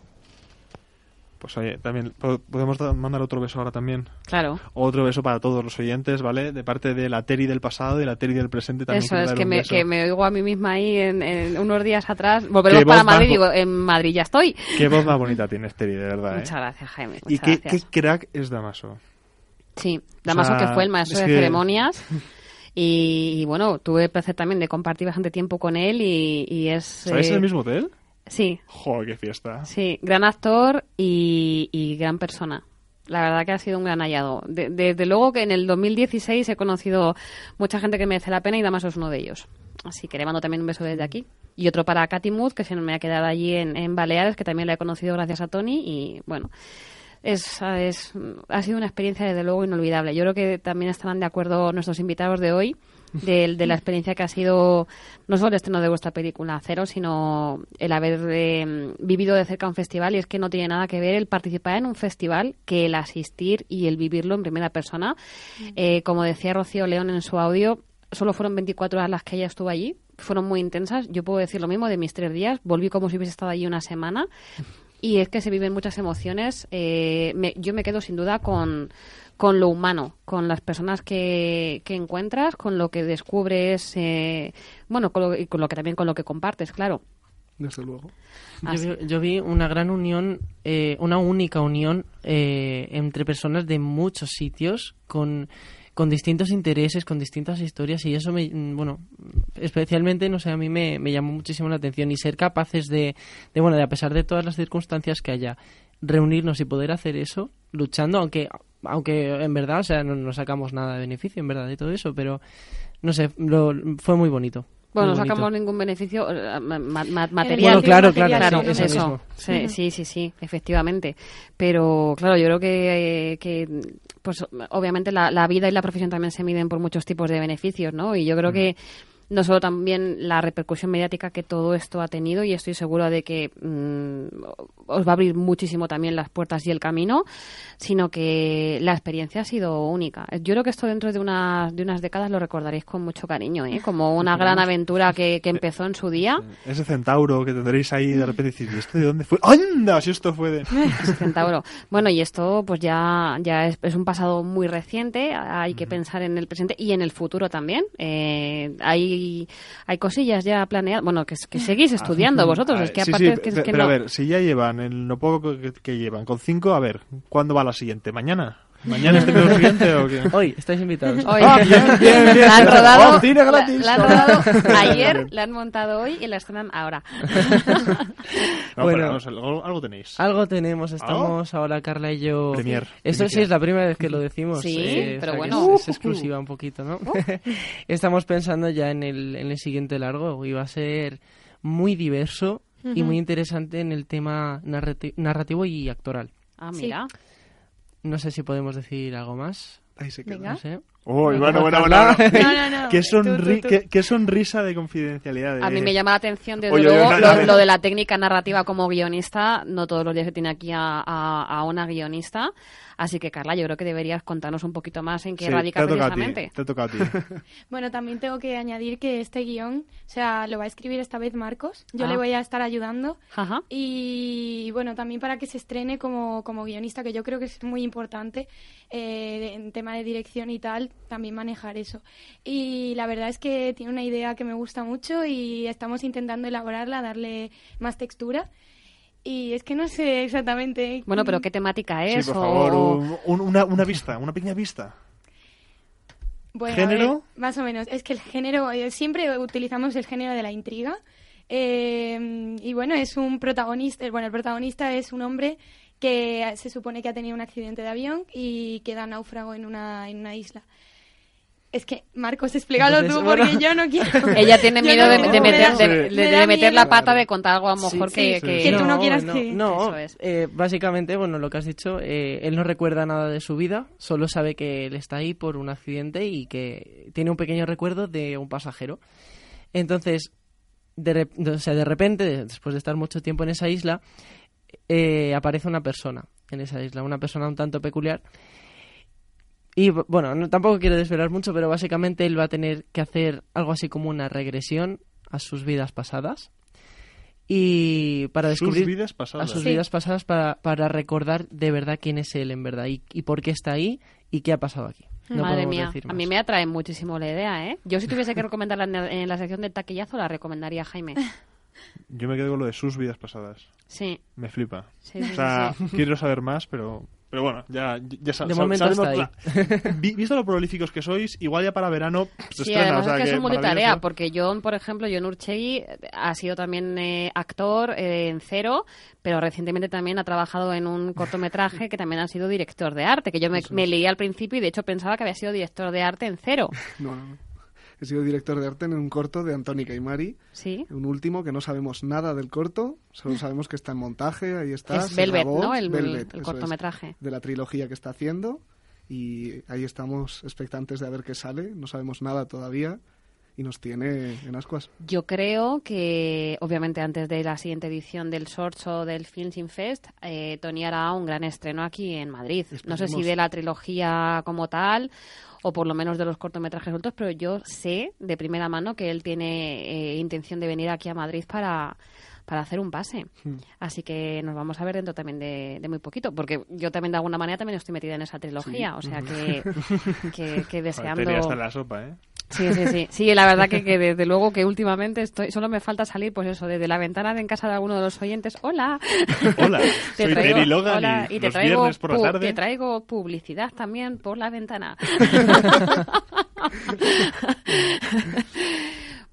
[SPEAKER 3] Pues oye, también po- podemos da- mandar otro beso ahora también.
[SPEAKER 2] Claro.
[SPEAKER 3] Otro beso para todos los oyentes, ¿vale? De parte de la Teri del pasado y la Teri del presente también.
[SPEAKER 2] Eso
[SPEAKER 3] quiero
[SPEAKER 2] es,
[SPEAKER 3] dar
[SPEAKER 2] que
[SPEAKER 3] un
[SPEAKER 2] me,
[SPEAKER 3] beso.
[SPEAKER 2] que me oigo a mí misma ahí en, en unos días atrás. Volveremos
[SPEAKER 3] Qué
[SPEAKER 2] para
[SPEAKER 3] voz más
[SPEAKER 2] Madrid y
[SPEAKER 3] bo-
[SPEAKER 2] digo, en Madrid ya estoy.
[SPEAKER 3] Qué voz más bonita tienes, Teri, de verdad.
[SPEAKER 2] Muchas
[SPEAKER 3] ¿eh?
[SPEAKER 2] gracias, Jaime.
[SPEAKER 3] Y
[SPEAKER 2] Muchas
[SPEAKER 3] qué,
[SPEAKER 2] gracias.
[SPEAKER 3] qué crack es Damaso.
[SPEAKER 2] Sí, Damaso,
[SPEAKER 3] O sea,
[SPEAKER 2] que fue el maestro
[SPEAKER 3] es
[SPEAKER 2] de
[SPEAKER 3] que-
[SPEAKER 2] ceremonias. Y, y, bueno, tuve el placer también de compartir bastante tiempo con él y, y es...
[SPEAKER 3] ¿Sabéis
[SPEAKER 2] eh,
[SPEAKER 3] en el mismo hotel?
[SPEAKER 2] Sí,
[SPEAKER 3] Joder, qué fiesta.
[SPEAKER 2] sí, gran actor y, y gran persona. La verdad que ha sido un gran hallado. De- desde luego que en el dos mil dieciséis he conocido mucha gente que merece la pena y Damaso es uno de ellos. Así que le mando también un beso desde aquí. Y otro para Katy Mood, que se me ha quedado allí en, en Baleares, que también la he conocido gracias a Tony. Y bueno, es, es, ha sido una experiencia desde luego inolvidable. Yo creo que también estarán de acuerdo nuestros invitados de hoy de, de la experiencia que ha sido no solo el estreno de vuestra película Cero, sino el haber eh, vivido de cerca un festival. Y es que no tiene nada que ver el participar en un festival que el asistir y el vivirlo en primera persona. Eh, como decía Rocío León en su audio, solo fueron veinticuatro horas las que ella estuvo allí. Fueron muy intensas. Yo puedo decir lo mismo de mis tres días. Volví como si hubiese estado allí una semana. Y es que se viven muchas emociones. Eh, me- yo me quedo sin duda con, con lo humano, con las personas que, que encuentras, con lo que descubres, eh, bueno, con lo, y con lo que también con lo que compartes, claro.
[SPEAKER 14] Desde luego.
[SPEAKER 13] Yo vi, yo vi una gran unión, eh, una única unión eh, entre personas de muchos sitios con, con distintos intereses, con distintas historias, y eso me, bueno, especialmente, no sé, a mí me, me llamó muchísimo la atención, y ser capaces de, de, bueno, de a pesar de todas las circunstancias que haya, reunirnos y poder hacer eso, luchando, aunque aunque en verdad, o sea, no, no sacamos nada de beneficio, en verdad, de todo eso, pero no sé, lo, fue muy bonito.
[SPEAKER 2] Bueno, no
[SPEAKER 13] Muy bonito.
[SPEAKER 2] sacamos ningún beneficio eh, ma- ma- material.
[SPEAKER 13] Bueno, claro, claro,
[SPEAKER 2] claro,
[SPEAKER 13] sí, eso
[SPEAKER 2] eso.
[SPEAKER 13] mismo.
[SPEAKER 2] Sí, sí, sí, sí, efectivamente. Pero, claro, yo creo que, eh, que pues obviamente la, la vida y la profesión también se miden por muchos tipos de beneficios, ¿no? Y yo creo que no solo también la repercusión mediática que todo esto ha tenido, y estoy segura de que mmm, os va a abrir muchísimo también las puertas y el camino, sino que la experiencia ha sido única. Yo creo que esto dentro de unas, de unas décadas lo recordaréis con mucho cariño, ¿eh? Como una gran aventura que, que empezó en su día.
[SPEAKER 3] Ese centauro que tendréis ahí de repente decir, ¿y esto de dónde fue? ¡Anda! Si esto fue de...
[SPEAKER 2] Ese centauro. Bueno, y esto pues ya, ya es, es un pasado muy reciente, hay que pensar en el presente y en el futuro también. Eh, hay hay cosillas ya planeadas, bueno, que, que seguís estudiando vosotros, es que
[SPEAKER 3] Sí,
[SPEAKER 2] aparte
[SPEAKER 3] sí,
[SPEAKER 2] es que, es
[SPEAKER 3] pe-
[SPEAKER 2] que
[SPEAKER 3] pero
[SPEAKER 2] no...
[SPEAKER 3] a ver, si ya llevan en lo poco que, que llevan, con cinco, a ver, ¿cuándo va la siguiente? ¿Mañana? ¿Mañana este mes siguiente o qué?
[SPEAKER 13] Hoy, estáis invitados.
[SPEAKER 2] Hoy.
[SPEAKER 3] Ah, bien, bien, bien.
[SPEAKER 2] La han rodado,
[SPEAKER 3] Oh, cine gratis.
[SPEAKER 2] la, la han rodado ayer, la han montado hoy y la estrenan ahora.
[SPEAKER 3] No,
[SPEAKER 13] Bueno.
[SPEAKER 3] pero vamos, algo, algo tenéis.
[SPEAKER 13] Algo tenemos, estamos ahora Carla y yo.
[SPEAKER 3] Premier,
[SPEAKER 13] Esto sí
[SPEAKER 3] primicia.
[SPEAKER 13] es la primera vez que lo decimos.
[SPEAKER 2] Sí,
[SPEAKER 13] eh, o
[SPEAKER 2] pero
[SPEAKER 13] sea que
[SPEAKER 2] bueno.
[SPEAKER 13] Es, es exclusiva un poquito, ¿no? Estamos pensando ya en el, en el siguiente largo y va a ser muy diverso y
[SPEAKER 2] Ujú.
[SPEAKER 13] muy interesante en el tema narrati- narrativo y actoral.
[SPEAKER 2] Ah, mira.
[SPEAKER 13] No sé si podemos decir algo más.
[SPEAKER 14] Ahí se queda.
[SPEAKER 2] Venga.
[SPEAKER 13] No sé.
[SPEAKER 3] Uy, bueno, bueno, bueno.
[SPEAKER 13] Carla.
[SPEAKER 3] bueno.
[SPEAKER 15] No, no, no.
[SPEAKER 3] Qué, sonri-
[SPEAKER 15] Tú, tú, tú.
[SPEAKER 3] Qué, qué sonrisa de confidencialidad. de-
[SPEAKER 2] A mí me llama la atención, desde
[SPEAKER 3] Oye,
[SPEAKER 2] luego,
[SPEAKER 3] oye,
[SPEAKER 2] lo,
[SPEAKER 3] oye.
[SPEAKER 2] lo de la técnica narrativa como guionista. No todos los días se tiene aquí a, a, a una guionista. Así que, Carla, yo creo que deberías contarnos un poquito más en qué
[SPEAKER 3] Sí,
[SPEAKER 2] radica
[SPEAKER 3] te ha tocado a ti,
[SPEAKER 2] precisamente.
[SPEAKER 3] te ha tocado a ti.
[SPEAKER 15] Bueno, también tengo que añadir que este guión, o sea, lo va a escribir esta vez Marcos. Yo
[SPEAKER 2] Ah.
[SPEAKER 15] le voy a estar ayudando.
[SPEAKER 2] Ajá.
[SPEAKER 15] Y bueno, también para que se estrene como, como guionista, que yo creo que es muy importante eh, en tema de dirección y tal, también manejar eso. Y la verdad es que tiene una idea que me gusta mucho y estamos intentando elaborarla, darle más textura. Y es que no sé exactamente.
[SPEAKER 2] Bueno, pero ¿qué temática es?
[SPEAKER 3] Sí, por
[SPEAKER 2] o-
[SPEAKER 3] favor, un- un- una, una vista, una pequeña vista.
[SPEAKER 15] Bueno,
[SPEAKER 3] ¿Género?
[SPEAKER 15] a ver, más o menos. Es que el género, eh, siempre utilizamos el género de la intriga. Eh, y bueno, es un protagonista. Bueno, el protagonista es un hombre que se supone que ha tenido un accidente de avión y queda náufrago en una, en una isla. Es que, Marcos, explícalo
[SPEAKER 13] Entonces,
[SPEAKER 15] tú,
[SPEAKER 13] bueno.
[SPEAKER 15] porque yo no quiero.
[SPEAKER 2] Ella tiene
[SPEAKER 15] Yo
[SPEAKER 2] miedo
[SPEAKER 15] no
[SPEAKER 2] de,
[SPEAKER 15] quiero,
[SPEAKER 2] de
[SPEAKER 15] me
[SPEAKER 2] meter,
[SPEAKER 15] da-
[SPEAKER 2] de,
[SPEAKER 15] me
[SPEAKER 2] de-
[SPEAKER 15] da
[SPEAKER 2] de meter
[SPEAKER 15] miedo.
[SPEAKER 2] la pata de contar algo a lo mejor
[SPEAKER 13] Sí,
[SPEAKER 2] que,
[SPEAKER 13] sí,
[SPEAKER 2] que-
[SPEAKER 15] Que tú no
[SPEAKER 13] No,
[SPEAKER 15] quieras
[SPEAKER 13] no,
[SPEAKER 15] que-
[SPEAKER 13] no,
[SPEAKER 2] Eso es.
[SPEAKER 13] eh, básicamente, bueno, lo que has dicho, eh, él no recuerda nada de su vida, solo sabe que él está ahí por un accidente y que tiene un pequeño recuerdo de un pasajero. Entonces, de, rep- o sea, de repente, después de estar mucho tiempo en esa isla, eh, aparece una persona en esa isla, una persona un tanto peculiar. Y b- bueno, no, tampoco quiero desvelar mucho, pero básicamente él va a tener que hacer algo así como una regresión a sus vidas pasadas. Y para
[SPEAKER 3] Sus
[SPEAKER 13] descubrir
[SPEAKER 3] vidas pasadas.
[SPEAKER 13] a sus
[SPEAKER 15] Sí.
[SPEAKER 13] vidas pasadas para, para recordar de verdad quién es él en verdad y, y por qué está ahí y qué ha pasado aquí. No
[SPEAKER 2] Madre
[SPEAKER 13] podemos
[SPEAKER 2] mía,
[SPEAKER 13] decir
[SPEAKER 2] a mí
[SPEAKER 13] más.
[SPEAKER 2] me atrae muchísimo la idea, ¿eh? Yo si tuviese que recomendarla en, en la sección del taquillazo, la recomendaría a Jaime.
[SPEAKER 3] Yo me quedo con lo de sus vidas pasadas.
[SPEAKER 2] Sí.
[SPEAKER 3] Me flipa.
[SPEAKER 2] Sí, sí,
[SPEAKER 3] o sea,
[SPEAKER 2] sí.
[SPEAKER 3] quiero saber más, pero... Pero bueno, ya, ya sab-
[SPEAKER 13] De
[SPEAKER 3] sab-
[SPEAKER 13] momento
[SPEAKER 3] sabemos...
[SPEAKER 13] hasta
[SPEAKER 3] la- Vi- Visto lo prolíficos que sois, igual ya para verano se
[SPEAKER 2] Sí,
[SPEAKER 3] estrena.
[SPEAKER 2] además
[SPEAKER 3] o sea,
[SPEAKER 2] es que es
[SPEAKER 3] que
[SPEAKER 2] un multitarea,
[SPEAKER 3] maravilloso.
[SPEAKER 2] porque John, por ejemplo, John Urchegui ha sido también eh, actor eh, en Cero, pero recientemente también ha trabajado en un cortometraje que también ha sido director de arte, que yo me, me leí al principio y de hecho pensaba que había sido director de arte en Cero.
[SPEAKER 14] No, no, no. He sido director de arte en un corto de Antónica y Mari.
[SPEAKER 2] Sí.
[SPEAKER 14] Un último que no sabemos nada del corto, solo sabemos que está en montaje, ahí está.
[SPEAKER 2] Es
[SPEAKER 14] se
[SPEAKER 2] Velvet,
[SPEAKER 14] grabó,
[SPEAKER 2] ¿no? El-
[SPEAKER 14] Velvet,
[SPEAKER 2] el
[SPEAKER 14] eso es,
[SPEAKER 2] cortometraje.
[SPEAKER 14] de la trilogía que está haciendo. Y ahí estamos expectantes de a ver qué sale. No sabemos nada todavía y nos tiene en ascuas.
[SPEAKER 2] Yo creo que, obviamente, antes de la siguiente edición del Shorts o del Filming Fest, eh, Tony hará un gran estreno aquí en Madrid. No sé si
[SPEAKER 14] Esperemos.
[SPEAKER 2] de la trilogía como tal o por lo menos de los cortometrajes sueltos, pero yo sé de primera mano que él tiene eh, intención de venir aquí a Madrid para, para hacer un pase.
[SPEAKER 14] Hmm.
[SPEAKER 2] Así que nos vamos a ver dentro también de, de muy poquito, porque yo también de alguna manera también estoy metida en esa trilogía,
[SPEAKER 3] Sí.
[SPEAKER 2] o sea que, que, que deseando...
[SPEAKER 3] Joder, tenía hasta la sopa, ¿eh?
[SPEAKER 2] Sí, sí, sí. Sí, la verdad que, que desde luego que últimamente estoy, solo me falta salir, pues eso, desde la ventana de en casa de alguno de los oyentes. Hola.
[SPEAKER 3] Hola,
[SPEAKER 2] Te
[SPEAKER 3] soy
[SPEAKER 2] traigo-
[SPEAKER 3] Terry Logan
[SPEAKER 2] hola,
[SPEAKER 3] y
[SPEAKER 2] te
[SPEAKER 3] los
[SPEAKER 2] traigo
[SPEAKER 3] viernes por la
[SPEAKER 2] pu-
[SPEAKER 3] tarde...
[SPEAKER 2] Te traigo publicidad también por la ventana.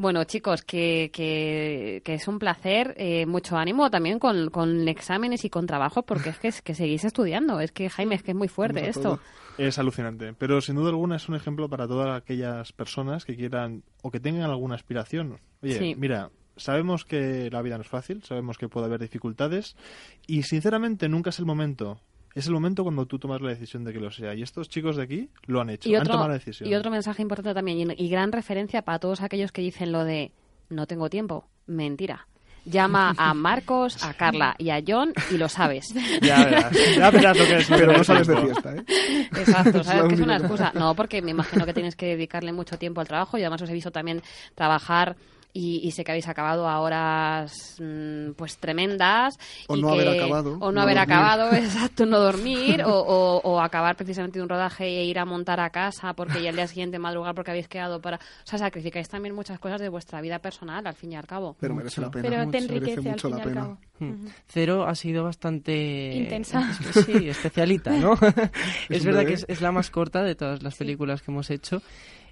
[SPEAKER 2] Bueno, chicos, que, que, que es un placer, eh, mucho ánimo también con, con exámenes y con trabajos, porque es que, es que seguís estudiando. Es que, Jaime, es que es muy fuerte esto.
[SPEAKER 3] Es alucinante, pero sin duda alguna es un ejemplo para todas aquellas personas que quieran o que tengan alguna aspiración. Oye,
[SPEAKER 2] Sí.
[SPEAKER 3] mira, sabemos que la vida no es fácil, sabemos que puede haber dificultades y sinceramente nunca es el momento. Es el momento cuando tú tomas la decisión de que lo sea. Y estos chicos de aquí lo han hecho,
[SPEAKER 2] Y
[SPEAKER 3] han
[SPEAKER 2] otro,
[SPEAKER 3] tomado la decisión.
[SPEAKER 2] y otro mensaje importante también, y, y gran referencia para todos aquellos que dicen lo de no tengo tiempo. Mentira. Llama a Marcos, a Carla y a John y lo sabes.
[SPEAKER 3] Ya verás, ya verás lo que es.
[SPEAKER 14] Pero no sales de fiesta, ¿eh?
[SPEAKER 2] Exacto, sabes
[SPEAKER 14] Es
[SPEAKER 2] que es una
[SPEAKER 14] la única.
[SPEAKER 2] excusa. No, porque me imagino que tienes que dedicarle mucho tiempo al trabajo y además os he visto también trabajar y, y sé que habéis acabado a horas mm, pues tremendas.
[SPEAKER 14] O
[SPEAKER 2] y
[SPEAKER 14] no
[SPEAKER 2] que-
[SPEAKER 14] haber acabado,
[SPEAKER 2] O no,
[SPEAKER 14] no
[SPEAKER 2] haber
[SPEAKER 14] dormir.
[SPEAKER 2] acabado, exacto, no dormir o, o, o acabar precisamente de un rodaje e ir a montar a casa porque ya al día siguiente madrugar porque habéis quedado para... O sea, sacrificáis también muchas cosas de vuestra vida personal, al fin y al cabo.
[SPEAKER 14] Pero merece la pena.
[SPEAKER 15] Pero te
[SPEAKER 14] mucho,
[SPEAKER 15] enriquece
[SPEAKER 14] merece
[SPEAKER 15] al
[SPEAKER 14] mucho
[SPEAKER 15] fin y
[SPEAKER 14] la
[SPEAKER 15] al
[SPEAKER 14] pena.
[SPEAKER 15] cabo.
[SPEAKER 13] Mm. Cero ha sido bastante...
[SPEAKER 15] Intensa.
[SPEAKER 13] Sí, especialita, ¿no? es
[SPEAKER 14] un
[SPEAKER 13] verdad
[SPEAKER 14] bebé.
[SPEAKER 13] que es, es la más corta de todas las películas que hemos hecho,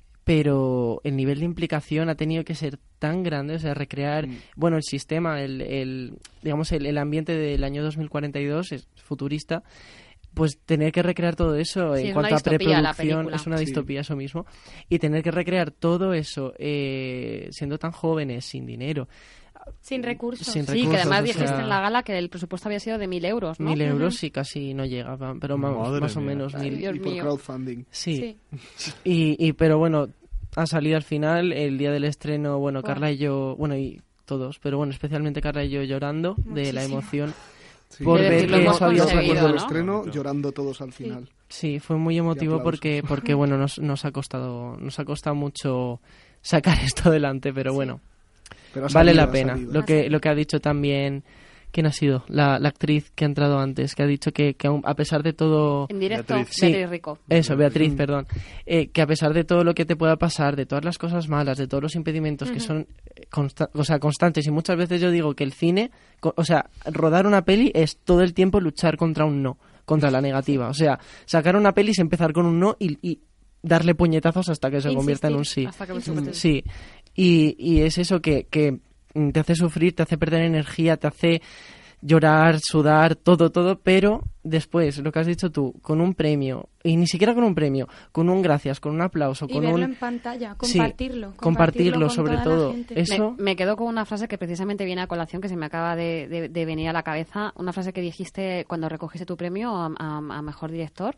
[SPEAKER 13] pero el nivel de implicación ha tenido que ser tan grande, o sea, recrear,
[SPEAKER 14] Mm.
[SPEAKER 13] bueno, el sistema, el, el digamos, el, el ambiente del año dos mil cuarenta y dos es futurista, pues tener que recrear todo eso
[SPEAKER 2] Sí,
[SPEAKER 13] en
[SPEAKER 2] es
[SPEAKER 13] cuanto
[SPEAKER 2] una
[SPEAKER 13] a
[SPEAKER 2] distopía la
[SPEAKER 13] preproducción,
[SPEAKER 2] película.
[SPEAKER 13] es una
[SPEAKER 2] Sí.
[SPEAKER 13] distopía eso mismo, y tener que recrear todo eso eh, siendo tan jóvenes, sin dinero,
[SPEAKER 15] Sin recursos.
[SPEAKER 13] Sin
[SPEAKER 2] Sí, que
[SPEAKER 13] recursos,
[SPEAKER 2] además
[SPEAKER 13] o
[SPEAKER 2] dijiste
[SPEAKER 13] sea,
[SPEAKER 2] en la gala que el presupuesto había sido de mil euros, ¿no?
[SPEAKER 13] mil euros
[SPEAKER 2] Ujú.
[SPEAKER 13] y casi no llega, va- pero vamos,
[SPEAKER 3] Madre
[SPEAKER 13] más o
[SPEAKER 3] mía.
[SPEAKER 13] menos
[SPEAKER 2] Ay,
[SPEAKER 13] mil.
[SPEAKER 2] Dios
[SPEAKER 14] Y por
[SPEAKER 2] mío.
[SPEAKER 14] crowdfunding.
[SPEAKER 13] Sí. Y, y pero bueno, ha salido al final el día del estreno, bueno,
[SPEAKER 15] Buah.
[SPEAKER 13] Carla y yo, bueno, y todos, pero bueno, especialmente Carla y yo llorando de la
[SPEAKER 15] Muchísimo.
[SPEAKER 13] emoción
[SPEAKER 14] Sí.
[SPEAKER 13] por
[SPEAKER 2] De
[SPEAKER 13] ver
[SPEAKER 2] decirlo
[SPEAKER 13] que
[SPEAKER 2] hemos
[SPEAKER 13] eso había
[SPEAKER 14] Yo
[SPEAKER 2] conseguido,
[SPEAKER 14] recuerdo el
[SPEAKER 2] ¿no?
[SPEAKER 14] estreno
[SPEAKER 3] Bonito.
[SPEAKER 14] llorando todos al final.
[SPEAKER 13] Sí, fue muy emotivo
[SPEAKER 14] aplausos.
[SPEAKER 13] porque porque bueno, nos, nos ha costado nos ha costado mucho sacar esto adelante, pero bueno,
[SPEAKER 14] Pero ha
[SPEAKER 13] vale
[SPEAKER 14] salido,
[SPEAKER 13] la
[SPEAKER 14] ha
[SPEAKER 13] pena.
[SPEAKER 14] salido.
[SPEAKER 13] Lo que lo que ha dicho también, ¿quién ha sido? La, la actriz que ha entrado antes, que ha dicho que, que aun- a pesar de todo...
[SPEAKER 2] En directo,
[SPEAKER 3] Beatriz.
[SPEAKER 13] Sí.
[SPEAKER 2] Beatriz Rico.
[SPEAKER 13] Eso, Beatriz,
[SPEAKER 14] Mm.
[SPEAKER 13] perdón. Eh, que a pesar de todo lo que te pueda pasar, de todas las cosas malas, de todos los impedimentos que son eh, consta- o sea, constantes, y muchas veces yo digo que el cine, co- o sea, rodar una peli es todo el tiempo luchar contra un no, contra la negativa. O sea, sacar una peli es empezar con un no y, y darle puñetazos hasta que se convierta en un sí.
[SPEAKER 2] Hasta que me
[SPEAKER 13] Sí, y, y es eso que, que mm, te hace sufrir, te hace perder energía, te hace llorar, sudar, todo, todo, pero después, lo que has dicho tú, con un premio, y ni siquiera con un premio, con un gracias, con un aplauso,
[SPEAKER 15] Y
[SPEAKER 13] con
[SPEAKER 15] verlo
[SPEAKER 13] un...
[SPEAKER 15] en pantalla,
[SPEAKER 13] Sí,
[SPEAKER 15] compartirlo.
[SPEAKER 13] compartirlo,
[SPEAKER 15] con
[SPEAKER 13] sobre
[SPEAKER 15] toda la
[SPEAKER 13] todo.
[SPEAKER 15] gente.
[SPEAKER 13] Eso...
[SPEAKER 2] Me, me quedo con una frase que precisamente viene a colación, que se me acaba de, de- de venir a la cabeza. Una frase que dijiste cuando recogiste tu premio a, a- a Mejor Director.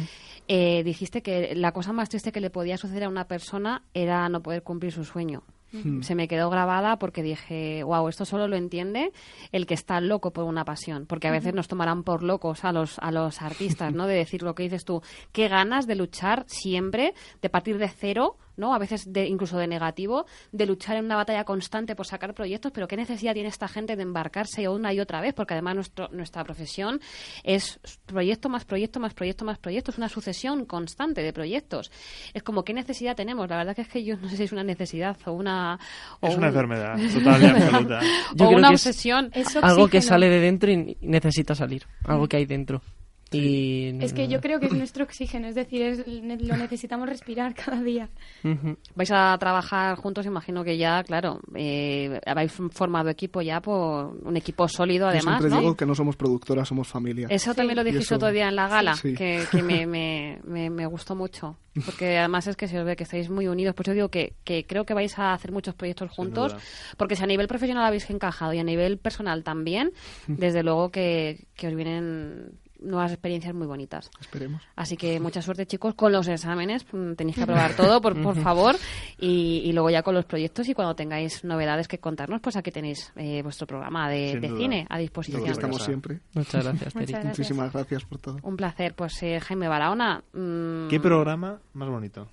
[SPEAKER 2] Eh, dijiste que la cosa más triste que le podía suceder a una persona era no poder cumplir su sueño.
[SPEAKER 14] Mm.
[SPEAKER 2] Se me quedó grabada porque dije, wow, esto solo lo entiende el que está loco por una pasión, porque a veces nos tomarán por locos a los a los artistas, ¿no? De decir lo que dices tú, qué ganas de luchar siempre, de partir de cero, ¿no? A veces de, incluso de negativo, de luchar en una batalla constante por sacar proyectos, pero qué necesidad tiene esta gente de embarcarse una y otra vez, porque además nuestro, nuestra profesión es proyecto más proyecto más proyecto más proyecto, es una sucesión constante de proyectos. Es como qué necesidad tenemos. La verdad que es que yo no sé si es una necesidad o una o
[SPEAKER 3] Es
[SPEAKER 2] un-
[SPEAKER 3] una enfermedad total y absoluta.
[SPEAKER 13] Yo
[SPEAKER 2] o
[SPEAKER 13] creo
[SPEAKER 2] una
[SPEAKER 13] que es
[SPEAKER 2] obsesión.
[SPEAKER 15] Es
[SPEAKER 13] algo que
[SPEAKER 15] oxígeno.
[SPEAKER 13] sale de dentro y necesita salir, algo que hay dentro. Y...
[SPEAKER 15] Es que yo creo que es nuestro oxígeno, es decir, es, lo necesitamos respirar cada día.
[SPEAKER 13] Ujú.
[SPEAKER 2] Vais a trabajar juntos, imagino que ya, claro, eh, habéis formado equipo ya, por un equipo sólido
[SPEAKER 14] Yo
[SPEAKER 2] además,
[SPEAKER 14] siempre
[SPEAKER 2] ¿no?
[SPEAKER 14] digo que no somos productoras, somos familia.
[SPEAKER 2] Eso también lo
[SPEAKER 14] Y
[SPEAKER 2] dijiste
[SPEAKER 14] eso-
[SPEAKER 2] otro día en la gala,
[SPEAKER 14] Sí.
[SPEAKER 2] que, que me, me, me, me gustó mucho. Porque además es que se os ve que estáis muy unidos. Pues yo digo que, que creo que vais a hacer muchos proyectos juntos.
[SPEAKER 3] duda.
[SPEAKER 2] Porque si a nivel profesional habéis encajado y a nivel personal también, desde luego que, que os vienen nuevas experiencias muy bonitas.
[SPEAKER 14] Esperemos.
[SPEAKER 2] Así que mucha suerte, chicos, con los exámenes. Mm, Tenéis que aprobar todo, por, por favor. Y, y luego ya con los proyectos y cuando tengáis novedades que contarnos, pues aquí tenéis eh, vuestro programa de,
[SPEAKER 3] Sin
[SPEAKER 2] de
[SPEAKER 3] duda.
[SPEAKER 2] cine a
[SPEAKER 14] Aquí
[SPEAKER 2] disposición.
[SPEAKER 14] estamos
[SPEAKER 3] casa.
[SPEAKER 14] siempre.
[SPEAKER 13] Muchas gracias, Teri.
[SPEAKER 15] Muchas gracias.
[SPEAKER 14] Muchísimas gracias por todo.
[SPEAKER 2] Un placer. Pues eh, Jaime Barahona. mm,
[SPEAKER 3] ¿Qué programa más bonito?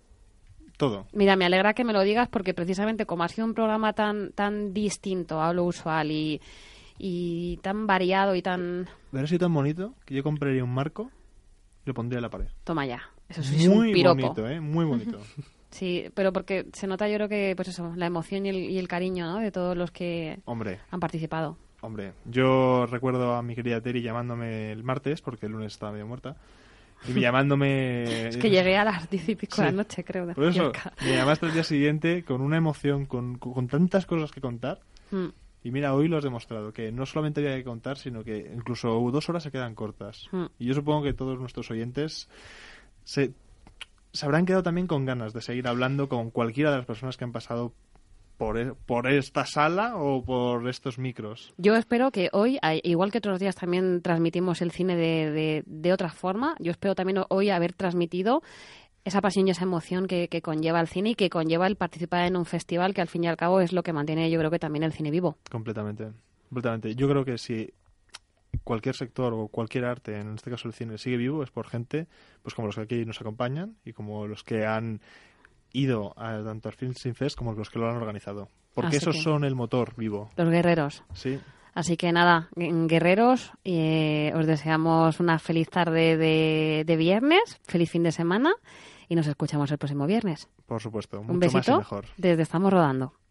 [SPEAKER 3] Todo.
[SPEAKER 2] Mira, me alegra que me lo digas porque precisamente como ha sido un programa tan tan distinto a lo usual y, y tan variado y tan...
[SPEAKER 3] Hubiera sido tan bonito que yo compraría un marco y lo pondría en la pared.
[SPEAKER 2] Toma ya. Eso sí,
[SPEAKER 3] Muy
[SPEAKER 2] un piropo.
[SPEAKER 3] bonito, ¿eh? Muy bonito.
[SPEAKER 2] Sí, pero porque se nota yo creo que, pues eso, la emoción y el, y el cariño, ¿no? De todos los que
[SPEAKER 3] Hombre,
[SPEAKER 2] han participado.
[SPEAKER 3] hombre. Yo recuerdo a mi querida Teri llamándome el martes, porque el lunes estaba medio muerta, y llamándome...
[SPEAKER 2] Es que llegué a las diez y pico
[SPEAKER 3] Sí.
[SPEAKER 2] de la noche, creo. De
[SPEAKER 3] Por eso,
[SPEAKER 2] Mallorca.
[SPEAKER 3] me llamaste el día siguiente con una emoción, con, con tantas cosas que contar.
[SPEAKER 2] Mm.
[SPEAKER 3] Y mira, hoy lo has demostrado, que no solamente había que contar, sino que incluso dos horas se quedan cortas.
[SPEAKER 2] Mm.
[SPEAKER 3] Y yo supongo que todos nuestros oyentes se, se habrán quedado también con ganas de seguir hablando con cualquiera de las personas que han pasado por, e- por esta sala o por estos micros.
[SPEAKER 2] Yo espero que hoy, a- igual que otros días también transmitimos el cine de, de, de otra forma, yo espero también hoy haber transmitido esa pasión y esa emoción que, que conlleva el cine y que conlleva el participar en un festival que al fin y al cabo es lo que mantiene, yo creo que también el cine vivo.
[SPEAKER 3] Completamente, completamente. Yo creo que si cualquier sector o cualquier arte, en este caso el cine, sigue vivo es por gente pues como los que aquí nos acompañan y como los que han ido a, tanto al Film Scene Fest como los que lo han organizado. Porque
[SPEAKER 2] Así
[SPEAKER 3] esos
[SPEAKER 2] que-
[SPEAKER 3] son el motor vivo.
[SPEAKER 2] Los guerreros.
[SPEAKER 3] Sí.
[SPEAKER 2] Así que nada, guerreros, eh, os deseamos una feliz tarde de, de viernes, feliz fin de semana y nos escuchamos el próximo viernes.
[SPEAKER 3] Por supuesto.
[SPEAKER 2] Un
[SPEAKER 3] Mucho más y
[SPEAKER 2] besito
[SPEAKER 3] mejor.
[SPEAKER 2] desde Estamos Rodando.